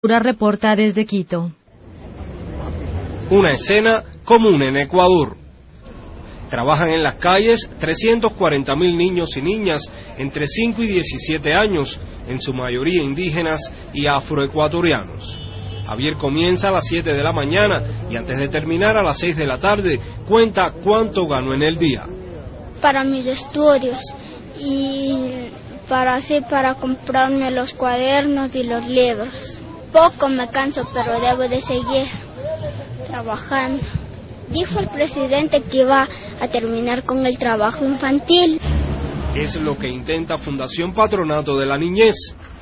Reporta desde Quito. Una escena común en Ecuador. Trabajan en las calles 340.000 niños y niñas entre 5 y 17 años, en su mayoría indígenas y afroecuatorianos. Javier comienza a las 7 de la mañana y antes de terminar a las 6 de la tarde cuenta cuánto ganó en el día. Para mis estudios y para comprarme los cuadernos y los libros. Poco me canso, pero debo de seguir trabajando. Dijo el presidente que iba a terminar con el trabajo infantil. Es lo que intenta Fundación Patronato de la Niñez.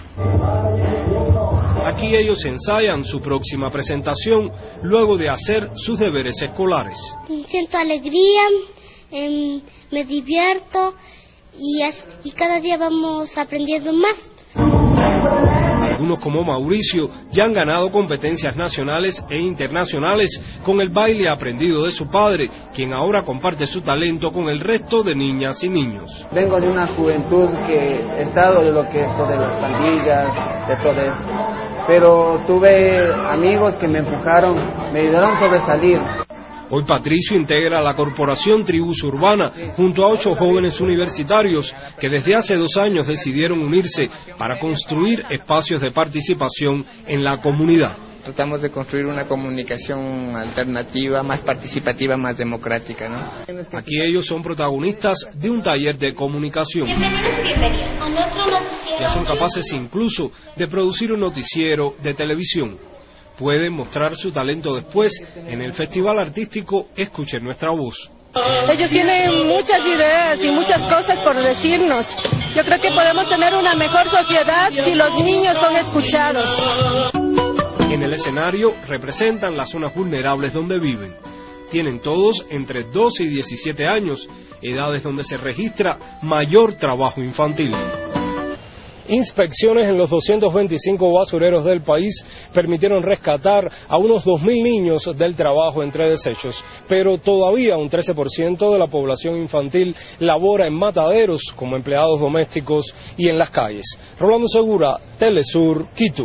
Aquí ellos ensayan su próxima presentación luego de hacer sus deberes escolares. Siento alegría, me divierto y cada día vamos aprendiendo más. Algunos como Mauricio ya han ganado competencias nacionales e internacionales con el baile aprendido de su padre, quien ahora comparte su talento con el resto de niñas y niños. Vengo de una juventud que he estado de lo que esto de las pandillas, de todo esto. Pero tuve amigos que me empujaron, me ayudaron a sobresalir. Hoy Patricio integra la corporación Tribus Urbana junto a 8 jóvenes universitarios que desde hace 2 años decidieron unirse para construir espacios de participación en la comunidad. Tratamos de construir una comunicación alternativa, más participativa, más democrática, ¿no? Aquí ellos son protagonistas de un taller de comunicación. Bienvenidos a nuestro noticiero. Ya son capaces incluso de producir un noticiero de televisión. Pueden mostrar su talento después en el Festival Artístico Escuchen Nuestra Voz. Ellos tienen muchas ideas y muchas cosas por decirnos. Yo creo que podemos tener una mejor sociedad si los niños son escuchados. En el escenario representan las zonas vulnerables donde viven. Tienen todos entre 12 y 17 años, edades donde se registra mayor trabajo infantil. Inspecciones en los 225 basureros del país permitieron rescatar a unos 2.000 niños del trabajo entre desechos, pero todavía un 13% de la población infantil labora en mataderos como empleados domésticos y en las calles. Rolando Segura, Telesur, Quito.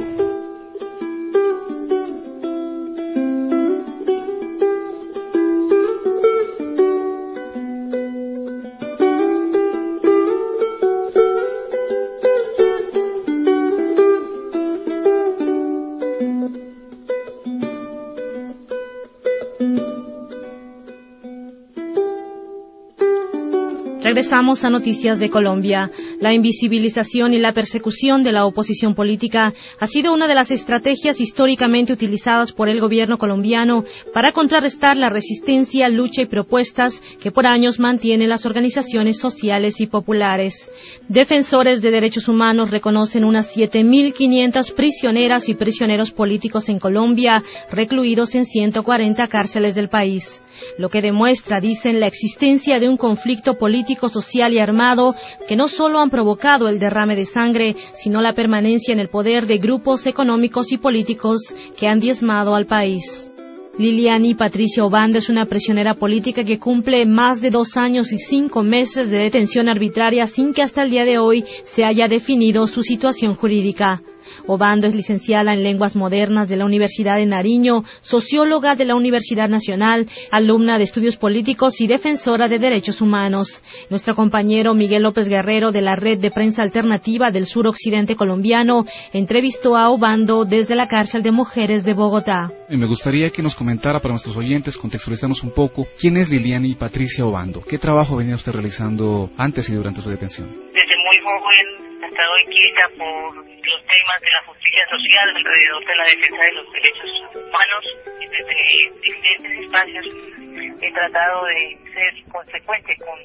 Regresamos a Noticias de Colombia. La invisibilización y la persecución de la oposición política ha sido una de las estrategias históricamente utilizadas por el gobierno colombiano para contrarrestar la resistencia, lucha y propuestas que por años mantienen las organizaciones sociales y populares. Defensores de derechos humanos reconocen unas 7.500 prisioneras y prisioneros políticos en Colombia, recluidos en 140 cárceles del país. Lo que demuestra, dicen, la existencia de un conflicto político, social y armado que no solo han provocado el derrame de sangre, sino la permanencia en el poder de grupos económicos y políticos que han diezmado al país. Liliani Patricia Obando es una prisionera política que cumple más de 2 años y 5 meses de detención arbitraria sin que hasta el día de hoy se haya definido su situación jurídica. Obando es licenciada en Lenguas Modernas de la Universidad de Nariño, socióloga de la Universidad Nacional, alumna de Estudios Políticos y defensora de derechos humanos. Nuestro compañero Miguel López Guerrero de la Red de Prensa Alternativa del Suroccidente Colombiano entrevistó a Obando desde la cárcel de mujeres de Bogotá. Me gustaría que nos comentara para nuestros oyentes, contextualizarnos un poco, ¿quién es Liliani Patricia Obando? ¿Qué trabajo venía usted realizando antes y durante su detención? Desde muy joven he estado inquieta por los temas de la justicia social alrededor de la defensa de los derechos humanos y desde diferentes espacios he tratado de ser consecuente con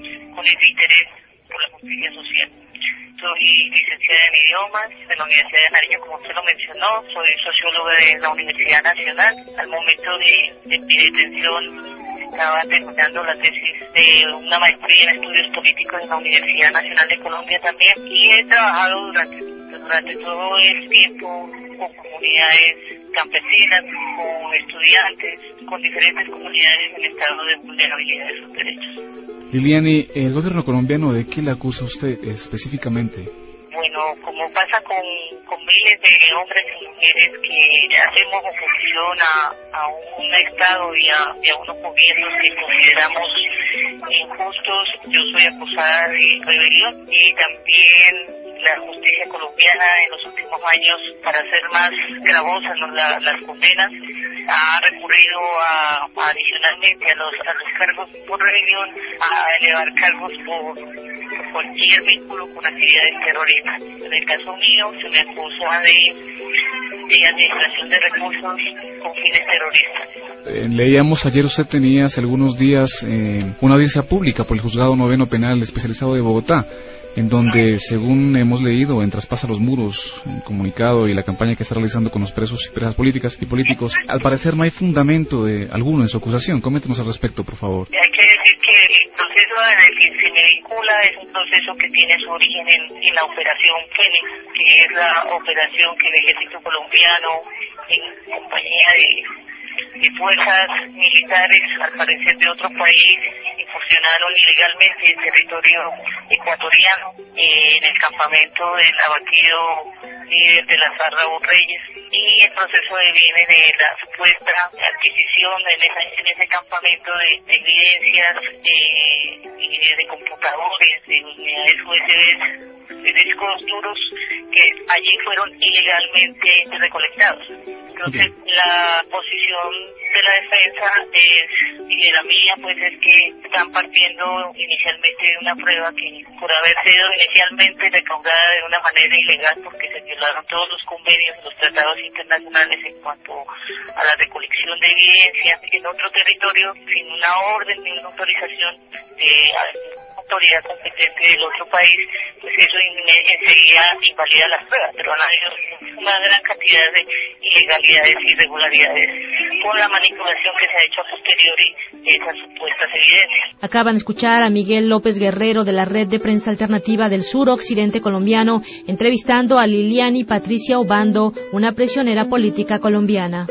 ese interés por la justicia social. Soy licenciada en idiomas de la Universidad de Nariño, como usted lo mencionó, soy socióloga de la Universidad Nacional. Al momento de mi detención estaba terminando la tesis de una maestría en estudios políticos en la Universidad Nacional de Colombia también, y he trabajado durante todo el tiempo con comunidades campesinas, con estudiantes, con diferentes comunidades en estado de vulnerabilidad de sus derechos. Liliani, ¿el gobierno colombiano de qué le acusa usted específicamente? bueno, como pasa con miles de hombres y mujeres que hacemos oposición a un Estado y a unos gobiernos que consideramos injustos, yo soy acusada de rebelión, y también la justicia colombiana en los últimos años, para hacer más gravosas las condenas, ha recurrido adicionalmente a los cargos por rebelión, a elevar cargos por cualquier vínculo con actividades terroristas. En el caso mío se me acusa de administración de recursos con fines terroristas. Leíamos ayer, usted tenía hace algunos días una audiencia pública por el Juzgado Noveno Penal Especializado de Bogotá, en donde, según hemos leído en Traspasa los Muros, el comunicado y la campaña que está realizando con los presos y presas políticas y políticos, al parecer no hay fundamento alguno en su acusación. Coméntenos al respecto, por favor. Hay que decir que el proceso en el que se me vincula es un proceso que tiene su origen en la Operación Fénix, que es la operación que el ejército colombiano, en compañía de fuerzas militares, al parecer de otro país, incursionaron ilegalmente en territorio ecuatoriano, en el campamento del abatido líder de la FARC, Raúl Reyes, y el proceso viene de la supuesta adquisición en ese campamento de evidencias, de computadores, de unidades USB, de discos duros que allí fueron ilegalmente recolectados. Entonces, la posición de la defensa y de la mía, pues, es que están partiendo inicialmente de una prueba que, por haber sido inicialmente recaudada de una manera ilegal, porque se violaron todos los convenios, los tratados internacionales en cuanto a la recolección de evidencia en otro territorio, sin una orden ni una autorización de autoridad competente del otro país, pues eso enseguida invalida las pruebas, pero han habido una gran cantidad de ilegalidades y irregularidades con la manipulación que se ha hecho a posteriori de esas supuestas evidencias. Acaban de escuchar a Miguel López Guerrero de la Red de Prensa Alternativa del Suroccidente Colombiano entrevistando a Liliani Patricia Obando, una prisionera política colombiana.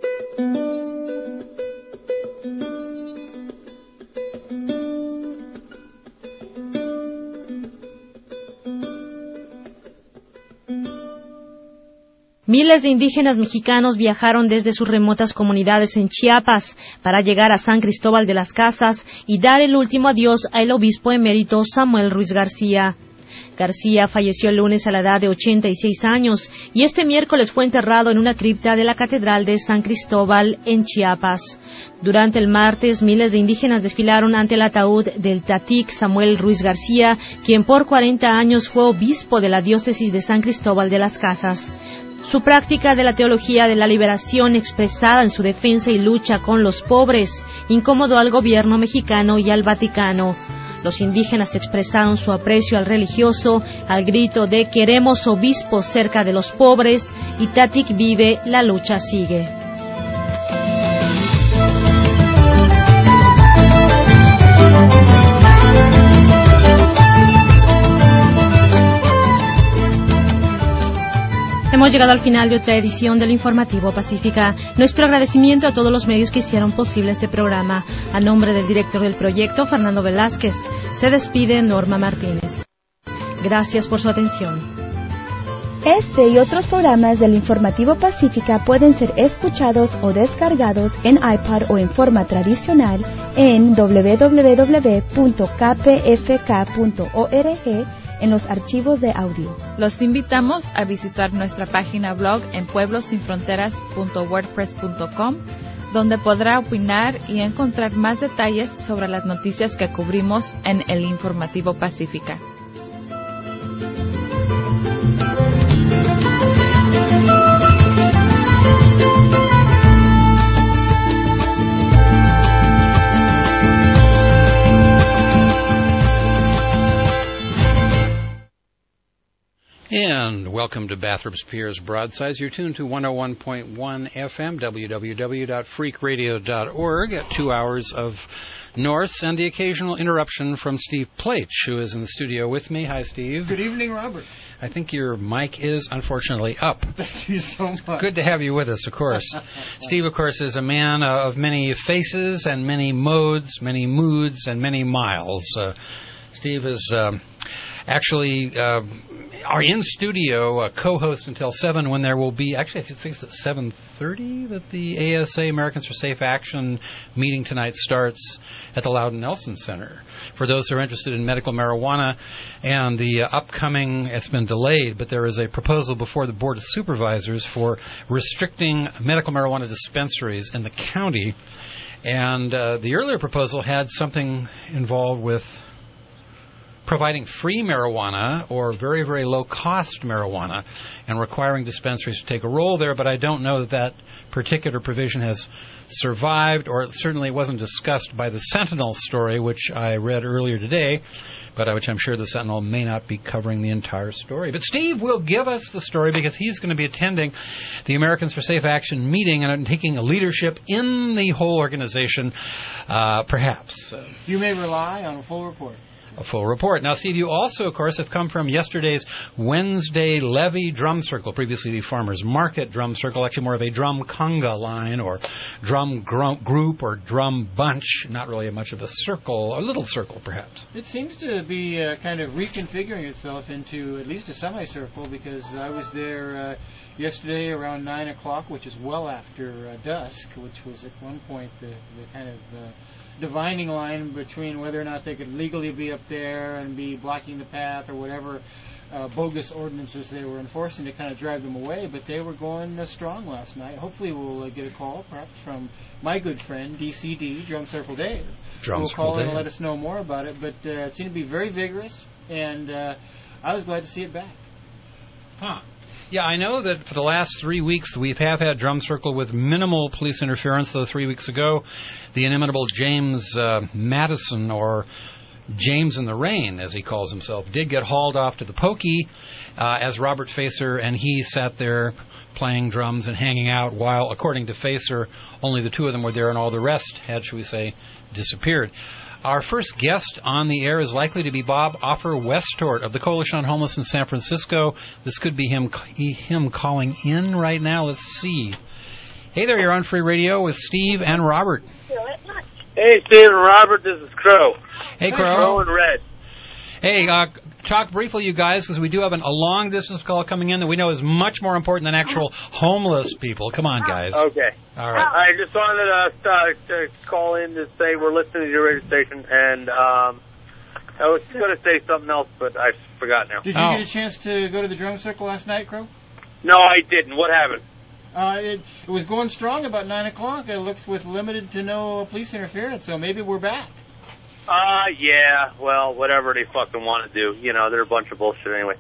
Miles de indígenas mexicanos viajaron desde sus remotas comunidades en Chiapas para llegar a San Cristóbal de las Casas y dar el último adiós al obispo emérito Samuel Ruiz García. García falleció el lunes a la edad de 86 años y este miércoles fue enterrado en una cripta de la Catedral de San Cristóbal en Chiapas. Durante el martes, miles de indígenas desfilaron ante el ataúd del Tatic Samuel Ruiz García, quien por 40 años fue obispo de la diócesis de San Cristóbal de las Casas. Su práctica de la teología de la liberación expresada en su defensa y lucha con los pobres incomodó al gobierno mexicano y al Vaticano. Los indígenas expresaron su aprecio al religioso al grito de "Queremos obispos cerca de los pobres" y Tatic vive, la lucha sigue. Hemos llegado al final de otra edición del Informativo Pacífica. Nuestro agradecimiento a todos los medios que hicieron posible este programa. A nombre del director del proyecto, Fernando Velázquez, se despide Norma Martínez. Gracias por su atención. Este y otros programas del Informativo Pacífica pueden ser escuchados o descargados en iPad o en forma tradicional en www.kpfk.org en los archivos de audio. Los invitamos a visitar nuestra página blog en pueblosinfronteras.wordpress.com, donde podrá opinar y encontrar más detalles sobre las noticias que cubrimos en el Informativo Pacífica. And welcome to Bathurst Piers Broadsides. You're tuned to 101.1 FM, www.freakradio.org, at 2 hours of Norse, and the occasional interruption from Steve Plaich, who is in the studio with me. Hi, Steve. Good evening, Robert. I think your mic is, unfortunately, up. Thank you so much. Good to have you with us, of course. Steve, of course, is a man of many faces and many modes, many moods, and many miles. Steve is actually are in studio, co-host until 7, when there will be, actually I think it's at 7:30 that the ASA, Americans for Safe Action, meeting tonight starts at the Loudon Nelson Center. For those who are interested in medical marijuana and the upcoming, it's been delayed, but there is a proposal before the Board of Supervisors for restricting medical marijuana dispensaries in the county. And the earlier proposal had something involved with providing free marijuana or very, very low-cost marijuana and requiring dispensaries to take a role there, but I don't know that that particular provision has survived, or certainly it wasn't discussed by the Sentinel story, which I read earlier today, but which I'm sure the Sentinel may not be covering the entire story. But Steve will give us the story because he's going to be attending the Americans for Safe Action meeting and taking a leadership in the whole organization, perhaps. You may rely on a full report. A full report. Now, Steve, you also, of course, have come from yesterday's Wednesday Levy Drum Circle, previously the Farmers Market Drum Circle, actually more of a drum conga line or drum group or drum bunch, not really much of a circle, a little circle, perhaps. It seems to be kind of reconfiguring itself into at least a semicircle, because I was there yesterday around 9 o'clock, which is well after dusk, which was at one point the kind of dividing line between whether or not they could legally be up there and be blocking the path or whatever bogus ordinances they were enforcing to kind of drive them away. But they were going strong last night. Hopefully we'll get a call perhaps from my good friend DCD, Drum Circle Dave, who will call in and let us know more about it. But it seemed to be very vigorous, and I was glad to see it back. Huh. Yeah, I know that for the last 3 weeks we have had Drum Circle with minimal police interference, though 3 weeks ago the inimitable James Madison, or James in the Rain, as he calls himself, did get hauled off to the pokey as Robert Facer, and he sat there playing drums and hanging out while, according to Facer, only the two of them were there and all the rest had, shall we say, disappeared. Our first guest on the air is likely to be Bob Offer Westort of the Coalition on Homeless in San Francisco. This could be him calling in right now. Let's see. Hey there, you're on Free Radio with Steve and Robert. Hey, Steve and Robert, this is Crow. Hey, Crow. Crow and Red. Hey, talk briefly, you guys, because we do have a long-distance call coming in that we know is much more important than actual homeless people. Come on, guys. Okay. All right. I just wanted to call in to say we're listening to your radio station, and I was going to say something else, but I forgot now. Did you get a chance to go to the Drum Circle last night, Crow? No, I didn't. What happened? It was going strong about 9 o'clock. It looks with limited to no police interference, so maybe we're back. Yeah, well, whatever they fucking want to do. You know, they're a bunch of bullshit anyway.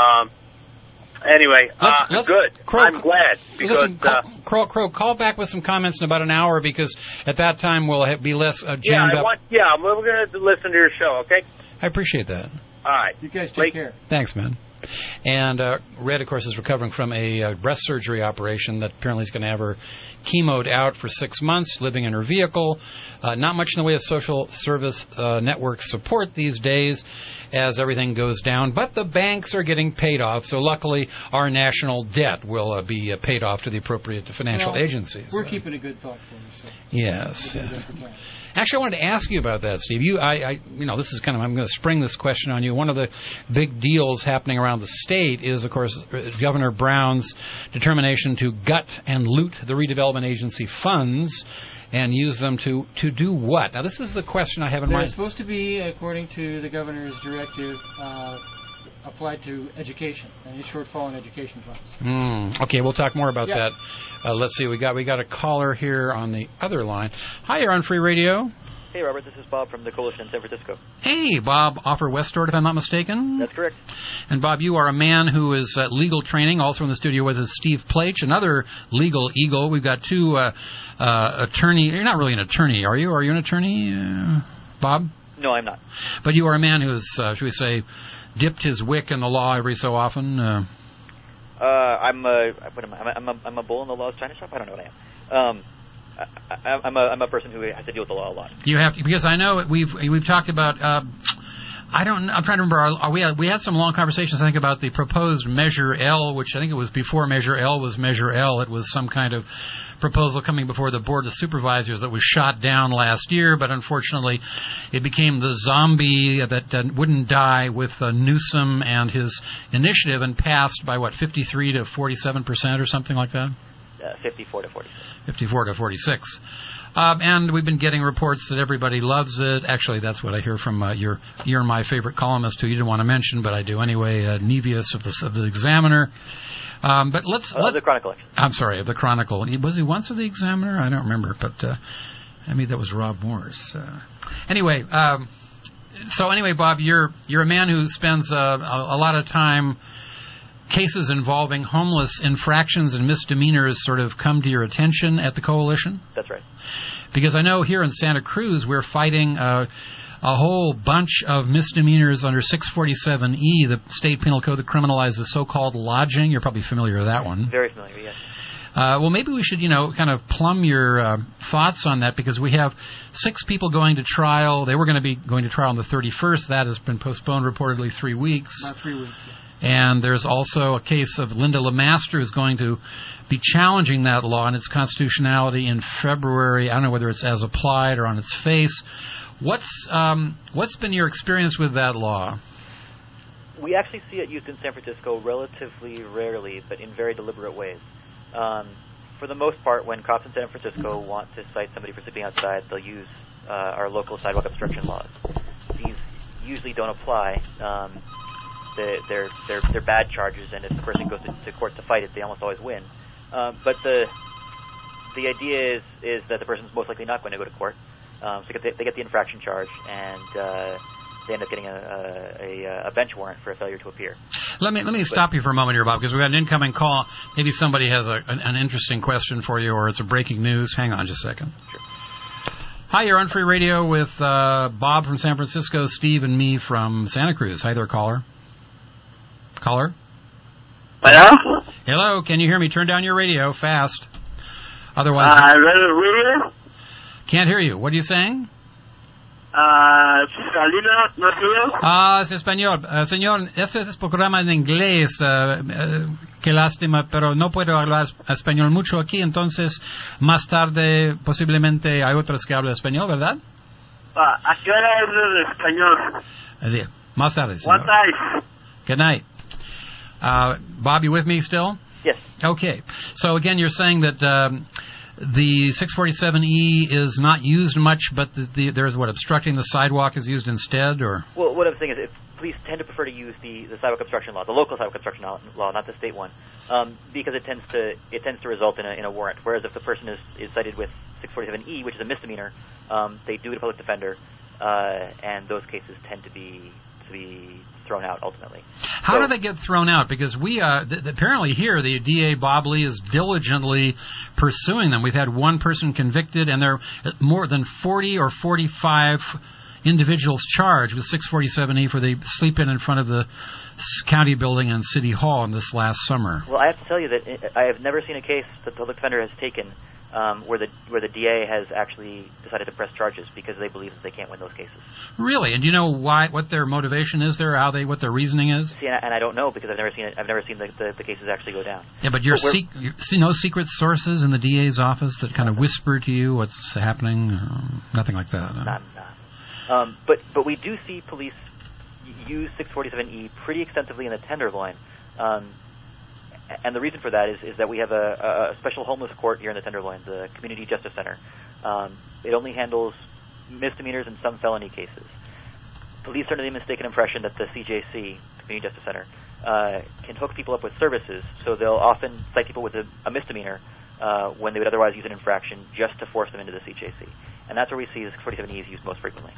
Anyway, good. Crow, I'm glad. Because, listen, Crow, call back with some comments in about an hour, because at that time we'll be less jammed up. We're going to listen to your show, okay? I appreciate that. All right. You guys take care. Thanks, man. And Red, of course, is recovering from a breast surgery operation that apparently is going to have her chemoed out for 6 months, living in her vehicle. Not much in the way of social service network support these days as everything goes down. But the banks are getting paid off, so luckily our national debt will be paid off to the appropriate financial agencies. We're keeping a good thought for you. So yes. Actually, I wanted to ask you about that, Steve. This is I'm going to spring this question on you. One of the big deals happening around the state is, of course, Governor Brown's determination to gut and loot the redevelopment agency funds and use them to do what? Now, this is the question I have in mind. They're supposed to be, according to the governor's directive, applied to education, any shortfall in education funds. Okay, we'll talk more about that. Let's see, we got a caller here on the other line. Hi, you're on Free Radio. Hey, Robert, this is Bob from the Coalition in San Francisco. Hey, Bob Offer Westort, if I'm not mistaken. That's correct. And Bob, you are a man who is legal training. Also in the studio with us, Steve Plaich, another legal eagle. We've got two attorney. You're not really an attorney, are you? Are you an attorney, Bob? No, I'm not. But you are a man who has, should we say, dipped his wick in the law every so often. I'm a bull in the law's china shop. I don't know what I am. I'm a person who has to deal with the law a lot. You have to, because I know we've talked about I'm trying to remember. We had some long conversations, I think, about the proposed Measure L, which I think it was before Measure L was Measure L. It was some kind of proposal coming before the Board of Supervisors that was shot down last year, but unfortunately it became the zombie that wouldn't die with Newsom and his initiative, and passed by, 53 to 47% or something like that? 54 to 46. 54 to 46. And we've been getting reports that everybody loves it. Actually, that's what I hear from you're my favorite columnist, who you didn't want to mention, but I do anyway, Nevius of the Examiner. But let's the Chronicle. I'm sorry, of the Chronicle. Was he once of the Examiner? I don't remember, but I mean that was Rob Morse. Anyway, Bob, you're a man who spends a lot of time. Cases involving homeless infractions and misdemeanors sort of come to your attention at the Coalition? That's right. Because I know here in Santa Cruz we're fighting a whole bunch of misdemeanors under 647E, the state penal code that criminalizes so-called lodging. You're probably familiar with that one. Very familiar, yes. Well, maybe we should, kind of plumb your thoughts on that, because we have 6 people going to trial. They were going to be going to trial on the 31st. That has been postponed reportedly 3 weeks. About 3 weeks, yeah. And there's also a case of Linda LeMaster, who's going to be challenging that law and its constitutionality in February. I don't know whether it's as applied or on its face. What's been your experience with that law? We actually see it used in San Francisco relatively rarely, but in very deliberate ways. For the most part, when cops in San Francisco want to cite somebody for sleeping outside, they'll use our local sidewalk obstruction laws. These usually don't apply. They're bad charges, and if the person goes to court to fight it, they almost always win. But the idea is that the person's most likely not going to go to court, so they get the infraction charge, and they end up getting a bench warrant for a failure to appear. Let me stop you for a moment here, Bob, because we've got an incoming call. Maybe somebody has an interesting question for you, or it's a breaking news. Hang on just a second. Sure. Hi, you're on Free Radio with Bob from San Francisco, Steve, and me from Santa Cruz. Hi there, caller. Caller? Hello? Hello, can you hear me? Turn down your radio fast. Otherwise... radio? Can't hear you. What are you saying? Salina, no sé. Es español. Señor, este es programa en inglés. Qué lástima, pero no puedo hablar español mucho aquí, entonces más tarde posiblemente hay otros que hablan español, ¿verdad? ¿A qué hora es el español? Así, más tarde, señor. What time? Good night. Bob, you with me still? Yes. Okay. So again, you're saying that the 647E is not used much, but there's obstructing the sidewalk is used instead, or? Well, what I'm saying is, police tend to prefer to use the sidewalk obstruction law, the local sidewalk obstruction law, not the state one, because it tends to result in a warrant. Whereas if the person is cited with 647E, which is a misdemeanor, they do it a public defender, and those cases tend to be thrown out ultimately. How do they get thrown out? Because we apparently here the DA Bob Lee is diligently pursuing them. We've had one person convicted, and there are more than 40 or 45 individuals charged with 647E for the sleep-in front of the county building and city hall in this last summer. Well, I have to tell you that I have never seen a case that the public defender has taken where the DA has actually decided to press charges because they believe that they can't win those cases. Really? And do you know what their motivation is there? What their reasoning is? See, and I don't know because I've never seen it. I've never seen the cases actually go down. Yeah, but you see no secret sources in the DA's office that kind of whisper to you what's happening? Nothing like that. Nah. But we do see police use 647E pretty extensively in the Tenderloin. And the reason for that is that we have a special homeless court here in the Tenderloin, the Community Justice Center. It only handles misdemeanors and some felony cases. Police are under the mistaken impression that the CJC, the Community Justice Center, can hook people up with services, so they'll often cite people with a misdemeanor when they would otherwise use an infraction just to force them into the CJC. And that's where we see this 647E is used most frequently.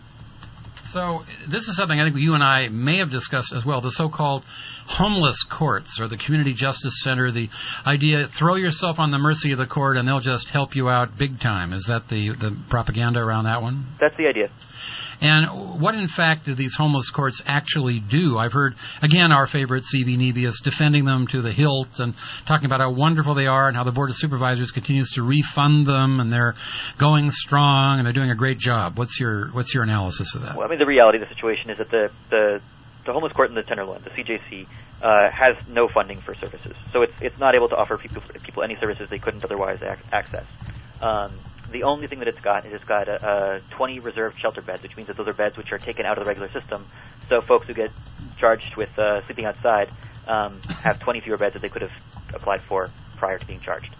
So this is something I think you and I may have discussed as well, the so-called homeless courts or the Community Justice Center, the idea, throw yourself on the mercy of the court and they'll just help you out big time. Is that the propaganda around that one? That's the idea. And what, in fact, do these homeless courts actually do? I've heard, again, our favorite C.B. Nebius defending them to the hilt and talking about how wonderful they are and how the Board of Supervisors continues to refund them and they're going strong and they're doing a great job. What's your analysis of that? Well, I mean, the reality of the situation is that the homeless court in the Tenderloin, the CJC, has no funding for services. So it's not able to offer people any services they couldn't otherwise access. The only thing that it's got is 20 reserved shelter beds, which means that those are beds which are taken out of the regular system. So folks who get charged with sleeping outside have 20 fewer beds that they could have applied for prior to being charged.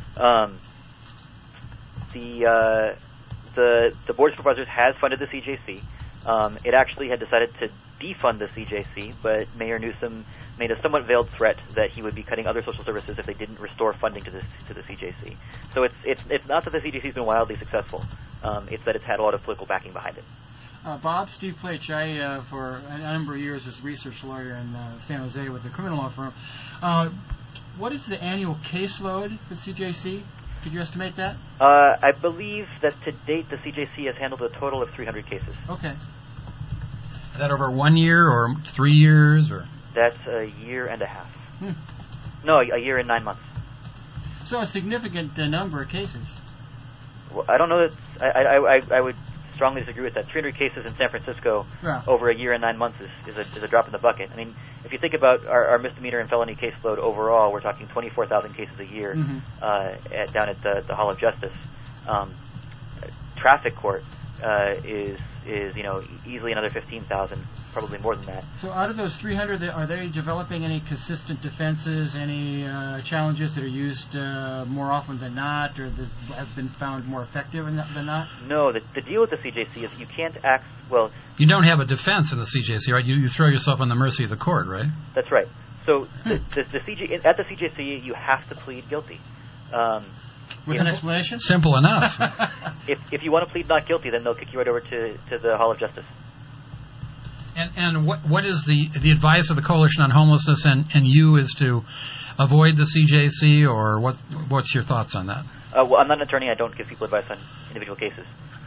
The Board of Supervisors has funded the CJC. It actually had decided to defund the CJC, but Mayor Newsom made a somewhat veiled threat that he would be cutting other social services if they didn't restore funding to the CJC. So it's not that the CJC has been wildly successful. It's that it's had a lot of political backing behind it. Bob, Steve Plech, I, for a number of years, was a research lawyer in San Jose with a criminal law firm. What is the annual caseload for CJC? Could you estimate that? I believe that to date the CJC has handled a total of 300 cases. Okay. Is that over 1 year or 3 years? Or that's a year and a half. No, a year and 9 months. So a significant number of cases. Well, I don't know that. I would strongly disagree with that. 300 cases in San Francisco over a year and 9 months is a drop in the bucket. I mean, if you think about our misdemeanor and felony caseload overall, we're talking 24,000 cases a year down at the Hall of Justice. Traffic court is easily another 15,000, probably more than that. So out of those 300, are they developing any consistent defenses, any challenges that are used more often than not, or that have been found more effective than not? No, the deal with the CJC is you can't act, well... You don't have a defense in the CJC, right? You throw yourself on the mercy of the court, right? That's right. So at the CJC, you have to plead guilty. With an explanation? Simple enough. If you want to plead not guilty, then they'll kick you right over to the Hall of Justice. And what is the advice of the Coalition on Homelessness and you is to avoid the CJC, or what's your thoughts on that? Well, I'm not an attorney. I don't give people advice on individual cases.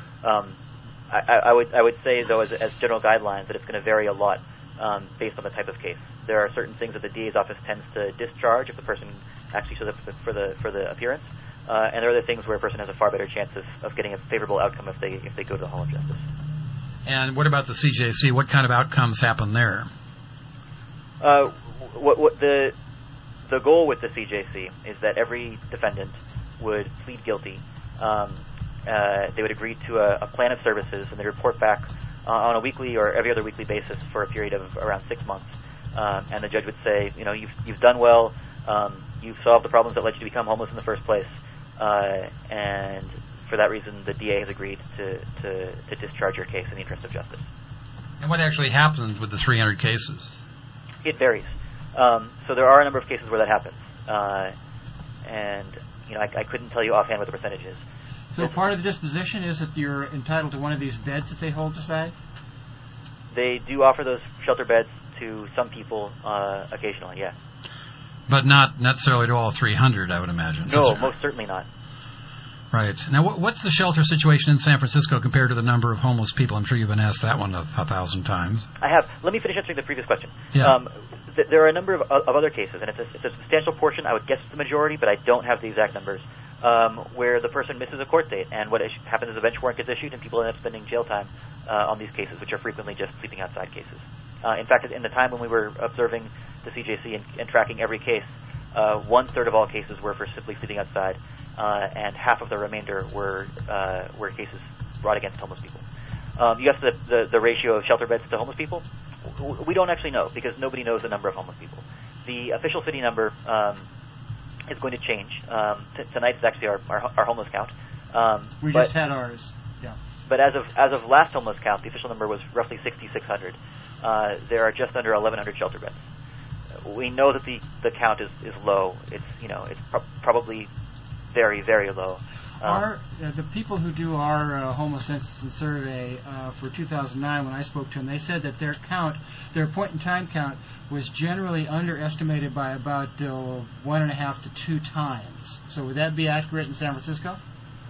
I would say, though, as general guidelines, that it's going to vary a lot based on the type of case. There are certain things that the DA's office tends to discharge if the person actually shows up for the appearance. And there are other things where a person has a far better chance of getting a favorable outcome if they go to the Hall of Justice. And what about the CJC? What kind of outcomes happen there? What the goal with the CJC is that every defendant would plead guilty. They would agree to a plan of services, and they report back on a weekly or every other weekly basis for a period of around 6 months. And the judge would say, you've done well. You've solved the problems that led you to become homeless in the first place. And for that reason, the DA has agreed to discharge your case in the interest of justice. And what actually happens with the 300 cases? It varies. So there are a number of cases where that happens. And I couldn't tell you offhand what the percentage is. So part of the disposition is that you're entitled to one of these beds that they hold aside? They do offer those shelter beds to some people occasionally, yes. But not necessarily to all 300, I would imagine. No, most certainly not. Right. Now, what's the shelter situation in San Francisco compared to the number of homeless people? I'm sure you've been asked that one 1,000 times. I have. Let me finish answering the previous question. Yeah. There are a number of other cases, and it's a substantial portion. I would guess it's the majority, but I don't have the exact numbers, where the person misses a court date, and what happens is a bench warrant gets issued, and people end up spending jail time on these cases, which are frequently just sleeping outside cases. In fact, in the time when we were observing the CJC and tracking every case, 1/3 of all cases were for simply sleeping outside, and half of the remainder were cases brought against homeless people. You asked the ratio of shelter beds to homeless people. We don't actually know because nobody knows the number of homeless people. The official city number is going to change. Tonight is actually our homeless count. We just had ours. Yeah. But as of last homeless count, the official number was roughly 6,600. There are just under 1,100 shelter beds. We know that the count is low. It's probably very, very low. The people who do our homeless census survey for 2009, when I spoke to them, they said that their point-in-time count, was generally underestimated by about 1.5 to 2 times. So would that be accurate in San Francisco?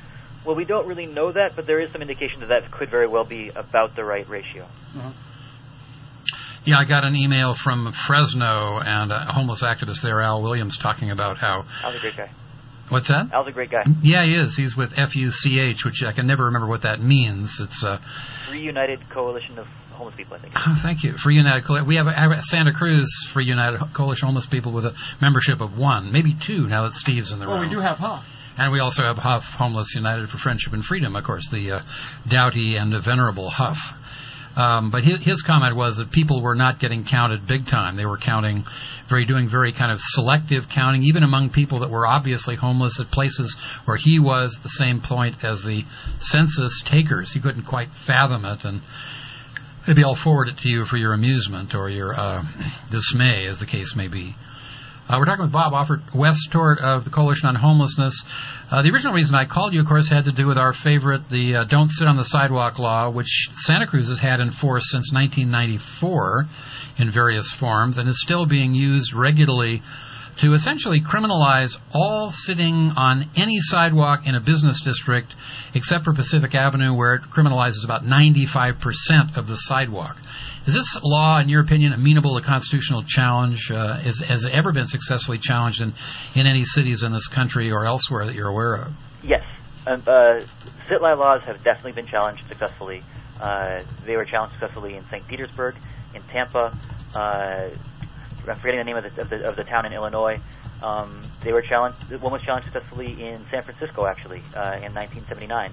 Well, we don't really know that, but there is some indication that could very well be about the right ratio. Yeah, I got an email from Fresno and a homeless activist there, Al Williams, talking about how... Al's a great guy. What's that? Al's a great guy. Yeah, he is. He's with FUCH, which I can never remember what that means. It's Free United Coalition of Homeless People, I think. Oh, thank you. Free United Coalition. We have a Santa Cruz Free United Coalition of Homeless People with a membership of 1, maybe 2, now that Steve's in the room. Well, we do have Huff. And we also have Huff, Homeless United for Friendship and Freedom, of course, the doughty and venerable Huff. But his comment was that people were not getting counted big time. They were doing very kind of selective counting, even among people that were obviously homeless at places where he was at the same point as the census takers. He couldn't quite fathom it, and maybe I'll forward it to you for your amusement or your dismay, as the case may be. We're talking with Bob Westort of the Coalition on Homelessness. The original reason I called you, of course, had to do with our favorite, the Don't Sit on the Sidewalk law, which Santa Cruz has had in force since 1994 in various forms and is still being used regularly to essentially criminalize all sitting on any sidewalk in a business district except for Pacific Avenue, where it criminalizes about 95% of the sidewalk. Is this law, in your opinion, amenable to constitutional challenge? Has it ever been successfully challenged in any cities in this country or elsewhere that you're aware of? Yes. Sit-lie laws have definitely been challenged successfully. They were challenged successfully in St. Petersburg, in Tampa. I'm forgetting the name of the town in Illinois. They were challenged. One was challenged successfully in San Francisco, actually, in 1979.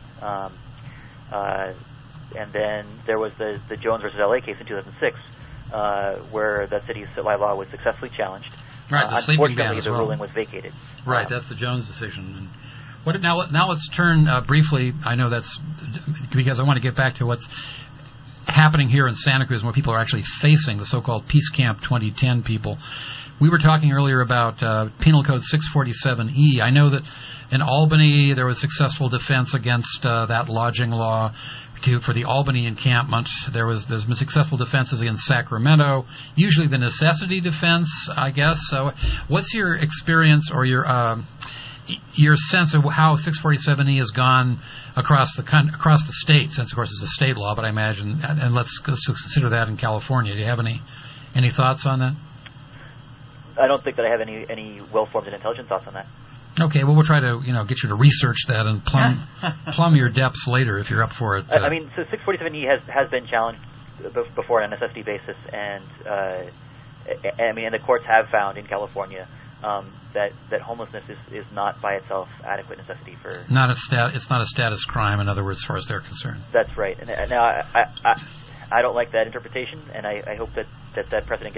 And then there was the Jones versus LA case in 2006, where the city's sit-lie law was successfully challenged. Right, the sleeping ban as well. Unfortunately, the ruling was vacated. Right, that's the Jones decision. And now let's turn briefly. I know that's because I want to get back to what's happening here in Santa Cruz, where people are actually facing the so-called Peace Camp 2010 people. We were talking earlier about Penal Code 647E. I know that in Albany there was successful defense against that lodging law. For the Albany encampment, there's been successful defenses against Sacramento. Usually the necessity defense, I guess. So, what's your experience or your sense of how 647E has gone across the state? Since of course it's a state law, but I imagine, and let's consider that in California. Do you have any thoughts on that? I don't think that I have any well-formed and intelligent thoughts on that. Okay, well, we'll try to get you to research that and plumb your depths later if you're up for it. I mean, so 647E has been challenged before on a necessity basis, and I mean, and the courts have found in California that homelessness is not by itself adequate necessity for. It's not a status crime, in other words, as far as they're concerned. That's right. And now I don't like that interpretation, and I hope that precedent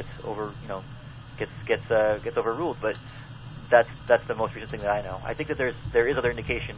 gets overruled, but. That's the most recent thing that I know. I think that there is other indication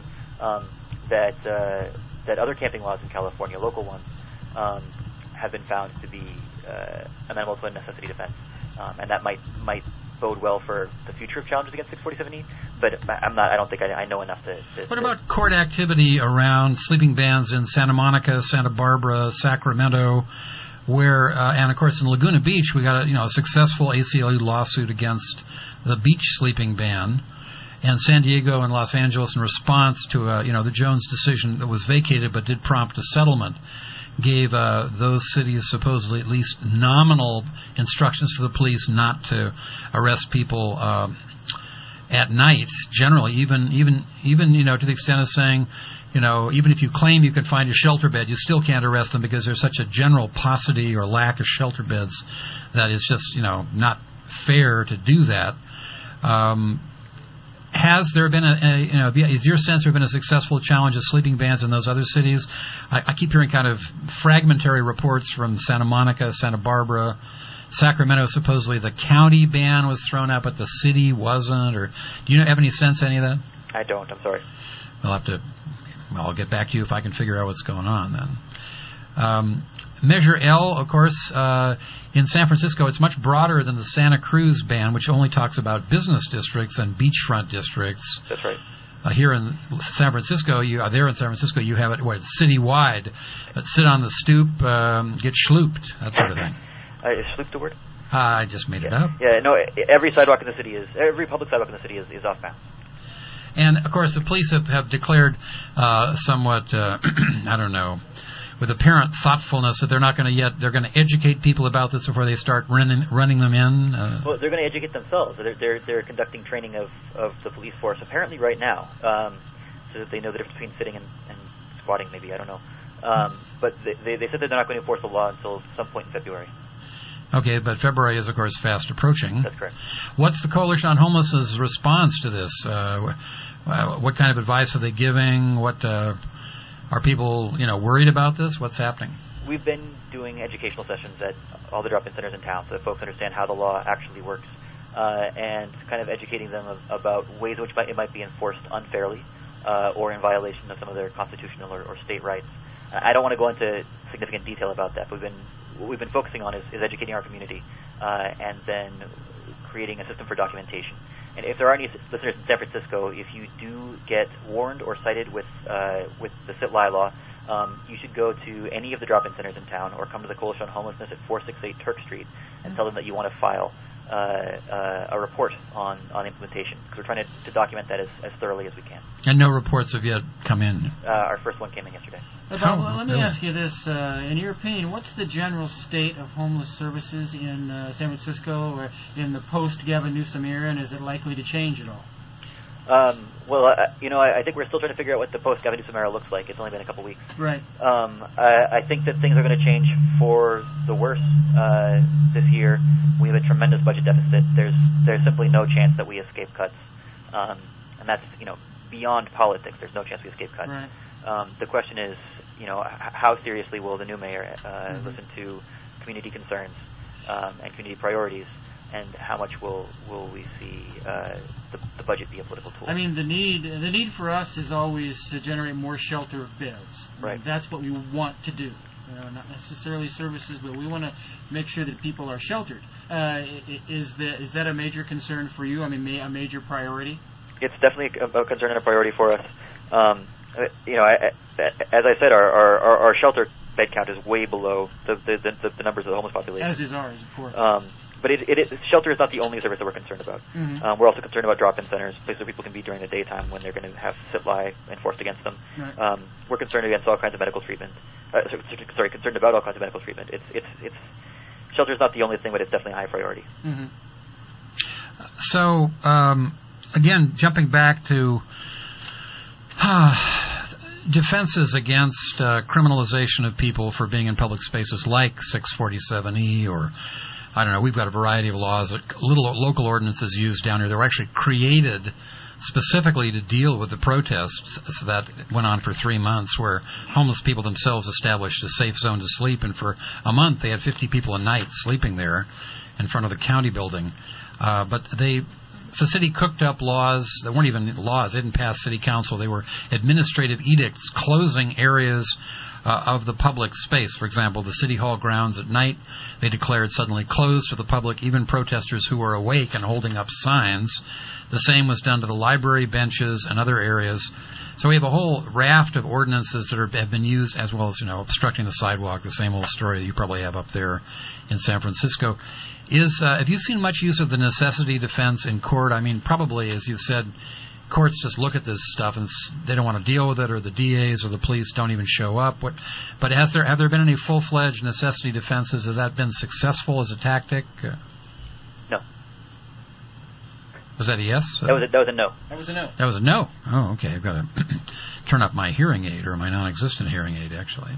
that other camping laws in California, local ones, have been found to be amenable to a necessity defense, and that might bode well for the future of challenges against 647E. But I don't think I know enough to. What about court activity around sleeping bans in Santa Monica, Santa Barbara, Sacramento? Where and of course in Laguna Beach we got a successful ACLU lawsuit against the beach sleeping ban, and San Diego and Los Angeles, in response to the Jones decision that was vacated but did prompt a settlement, gave those cities supposedly at least nominal instructions to the police not to arrest people at night. Generally, even to the extent of saying. Even if you claim you can find a shelter bed, you still can't arrest them because there's such a general paucity or lack of shelter beds that it's just, not fair to do that. Has there been is your sense there been a successful challenge of sleeping bans in those other cities? I keep hearing kind of fragmentary reports from Santa Monica, Santa Barbara, Sacramento. Supposedly the county ban was thrown out, but the city wasn't. Or do you have any sense of any of that? I don't. I'm sorry. I'll get back to you if I can figure out what's going on then. Measure L, of course, in San Francisco, it's much broader than the Santa Cruz ban, which only talks about business districts and beachfront districts. That's right. Here in San Francisco, you have it citywide. Sit on the stoop, get schlooped, that sort of thing. Is schlooped a word? I just made it up. Yeah, no. Every public sidewalk in the city is off bounds. And, of course, the police have declared somewhat, I don't know, with apparent thoughtfulness that they're not going to they're going to educate people about this before they start running them in. Well, they're going to educate themselves. They're conducting training of the police force apparently right now, so that they know the difference between sitting and squatting. Maybe, I don't know. But they said that they're not going to enforce the law until some point in February. Okay, but February is, of course, fast approaching. That's correct. What's the Coalition on Homelessness' response to this? What kind of advice are they giving? What are people, worried about this? What's happening? We've been doing educational sessions at all the drop-in centers in town so that folks understand how the law actually works, and kind of educating them about ways in which it might be enforced unfairly or in violation of some of their constitutional or state rights. I don't want to go into significant detail about that, but what we've been focusing on is educating our community and then creating a system for documentation. And if there are any listeners in San Francisco, if you do get warned or cited with the sit-lie law, you should go to any of the drop-in centers in town or come to the Coalition on Homelessness at 468 Turk Street and tell them that you want to file a report on implementation, because we're trying to document that as thoroughly as we can. And no reports have yet come in? Our first one came in yesterday. Let me ask you this. In your opinion, what's the general state of homeless services in San Francisco or in the post-Gavin Newsom era, and is it likely to change at all? I think we're still trying to figure out what the post-Gavin Newsom era looks like. It's only been a couple weeks. Right. I think that things are going to change for the worse this year. We have a tremendous budget deficit. There's simply no chance that we escape cuts, and that's beyond politics. There's no chance we escape cuts. Right. The question is, how seriously will the new mayor listen to community concerns and community priorities, and how much will we see the budget be a political tool? I mean, the need for us is always to generate more shelter beds. Right. That's what we want to do. Not necessarily services, but we want to make sure that people are sheltered. Is that a major concern for you? I mean, a major priority? It's definitely a concern and a priority for us. As I said, our shelter bed count is way below the numbers of the homeless population. As is ours, of course. But shelter is not the only service that we're concerned about. Mm-hmm. We're also concerned about drop-in centers, places where people can be during the daytime when they're going to have sit-lie enforced against them. Right. We're concerned against all kinds of medical treatment. Concerned about all kinds of medical treatment. Shelter is not the only thing, but it's definitely a high priority. Mm-hmm. So, again, jumping back to defenses against criminalization of people for being in public spaces like 647E or, I don't know, we've got a variety of laws, little local ordinances used down here that were actually created specifically to deal with the protests that went on for 3 months, where homeless people themselves established a safe zone to sleep, and for a month they had 50 people a night sleeping there in front of the county building. But the city cooked up laws that weren't even laws. They didn't pass city council. They were administrative edicts closing areas of the public space. For example, the city hall grounds at night, they declared suddenly closed to the public, even protesters who were awake and holding up signs. The same was done to the library benches and other areas. So we have a whole raft of ordinances that have been used, as well as, obstructing the sidewalk, the same old story that you probably have up there in San Francisco. Have you seen much use of the necessity defense in court? I mean, probably, as you've said, courts just look at this stuff and they don't want to deal with it, or the DAs or the police don't even show up. But have there been any full-fledged necessity defenses? Has that been successful as a tactic? No. Was that a yes? That was a no. That was a no. That was a no. Oh, okay. I've got to turn up my hearing aid, or my non-existent hearing aid, actually.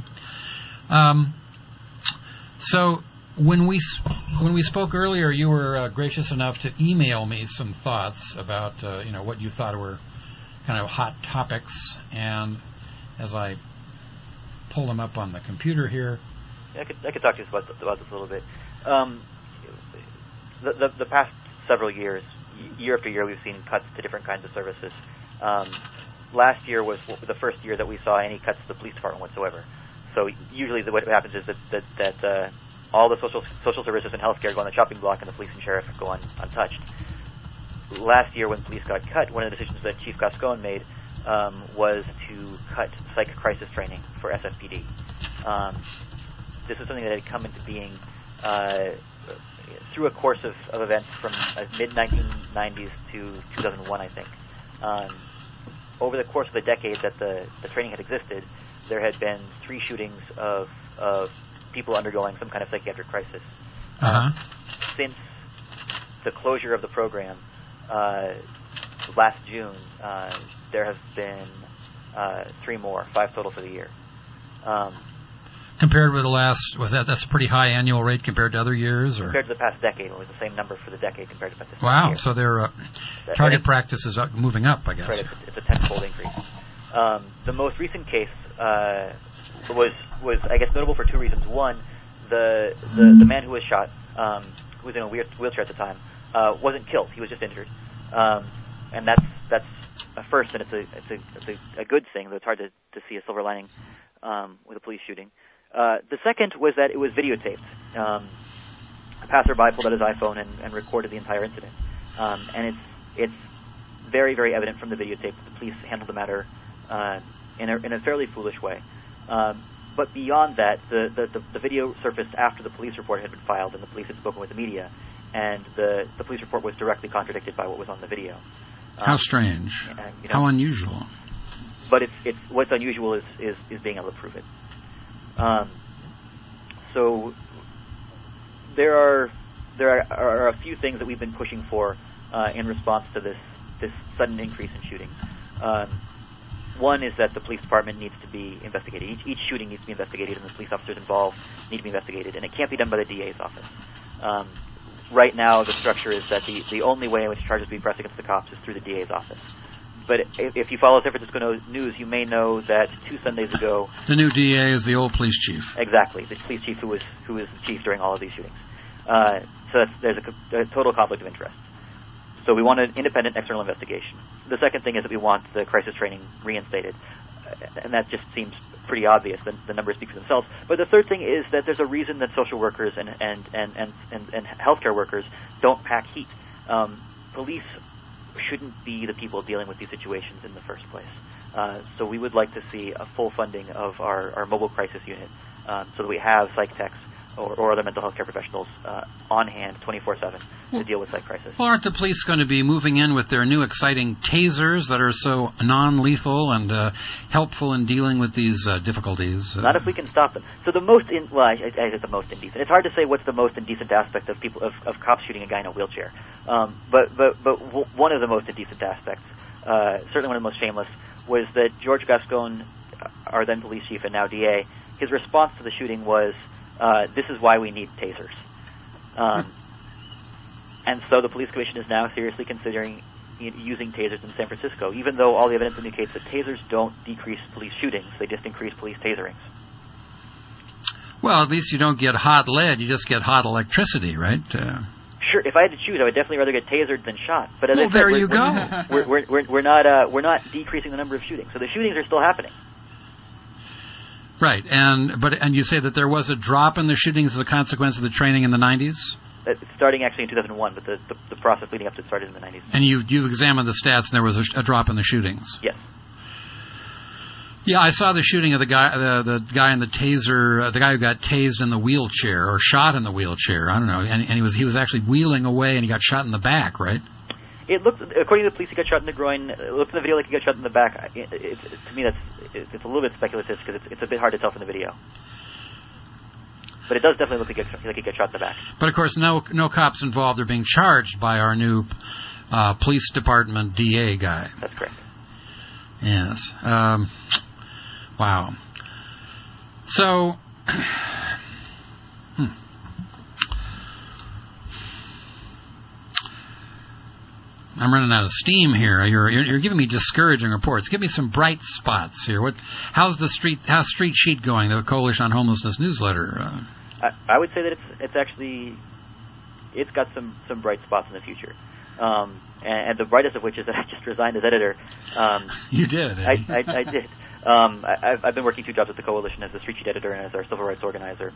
So when we spoke earlier, you were gracious enough to email me some thoughts about what you thought were kind of hot topics, and as I pull them up on the computer here, I could talk to you about this a little bit. The past several years, year after year, we've seen cuts to different kinds of services. Last year was the first year that we saw any cuts to the police department whatsoever. So usually what happens is that all the social services and healthcare go on the chopping block, and the police and sheriff go untouched. Last year, when police got cut, one of the decisions that Chief Gascon made was to cut psych crisis training for SFPD. This is something that had come into being through a course of events from mid-1990s to 2001, I think. over the course of the decade that the training had existed, there had been 3 shootings of people undergoing some kind of psychiatric crisis. Since the closure of the program last June, there have been 3 more, 5 total for the year. Compared with the last, that's a pretty high annual rate compared to other years? Or? Compared to the past decade, it was the same number for the decade compared to the past Wow, year. so their target practice is moving up, I guess. Right, it's a 10-fold increase. The most recent case was I guess, notable for 2 reasons. One, the man who was shot, who was in a wheelchair at the time, wasn't killed. He was just injured. And that's a first, and it's a good thing, though it's hard to see a silver lining with a police shooting. The second was that it was videotaped. A passerby pulled out his iPhone and recorded the entire incident. And it's very, very evident from the videotape that the police handled the matter in a fairly foolish way. But beyond that, the video surfaced after the police report had been filed and the police had spoken with the media, and the police report was directly contradicted by what was on the video. How strange. How unusual. But it's what's unusual is being able to prove it. So there are a few things that we've been pushing for in response to this sudden increase in shootings. One is that the police department needs to be investigated. Each shooting needs to be investigated, and the police officers involved need to be investigated, and it can't be done by the DA's office. Right now, the structure is that the only way in which charges will be pressed against the cops is through the DA's office. But if you follow San Francisco News, you may know that 2 Sundays ago... The new DA is the old police chief. Exactly, the police chief who was the chief during all of these shootings. So there's a total conflict of interest. So we want an independent external investigation. The second thing is that we want the crisis training reinstated. And that just seems pretty obvious. The numbers speak for themselves. But the third thing is that there's a reason that social workers and healthcare workers don't pack heat. Police shouldn't be the people dealing with these situations in the first place. So we would like to see a full funding of our mobile crisis unit so that we have psych techs or other mental health care professionals on hand 24/7 to deal with psych crisis. Well, aren't the police going to be moving in with their new exciting tasers that are so non-lethal and helpful in dealing with these difficulties? Not if we can stop them. So the most the most indecent. It's hard to say what's the most indecent aspect of cops shooting a guy in a wheelchair. But one of the most indecent aspects, certainly one of the most shameless, was that George Gascon, our then police chief and now DA, his response to the shooting was, this is why we need tasers. And so the police commission is now seriously considering using tasers in San Francisco, even though all the evidence indicates that tasers don't decrease police shootings, they just increase police taserings. Well, at least you don't get hot lead, you just get hot electricity, right? Sure, if I had to choose, I would definitely rather get tasered than shot. But as I said, there you go. We're not decreasing the number of shootings, so the shootings are still happening. Right, and you say that there was a drop in the shootings as a consequence of the training in the 90s? Starting actually in 2001, but the process leading up to it started in the 90s. And you've examined the stats, and there was a drop in the shootings? Yes. Yeah, I saw the shooting of the guy in the taser, the guy who got tased in the wheelchair or shot in the wheelchair. I don't know, and he was actually wheeling away, and he got shot in the back, right? It looked, according to the police, he got shot in the groin. It looked in the video like he got shot in the back. To me, it's a little bit speculative because it's a bit hard to tell from the video. But it does definitely look like he got shot in the back. But of course, no cops involved are being charged by our new police department DA guy. That's correct. Yes. Wow. So. I'm running out of steam here. You're giving me discouraging reports. Give me some bright spots here. How's Street Sheet going? The Coalition on Homelessness newsletter. I would say that it's got some bright spots in the future. And the brightest of which is that I just resigned as editor. You did. I did. I've been working 2 jobs at the Coalition as the Street Sheet editor and as our civil rights organizer.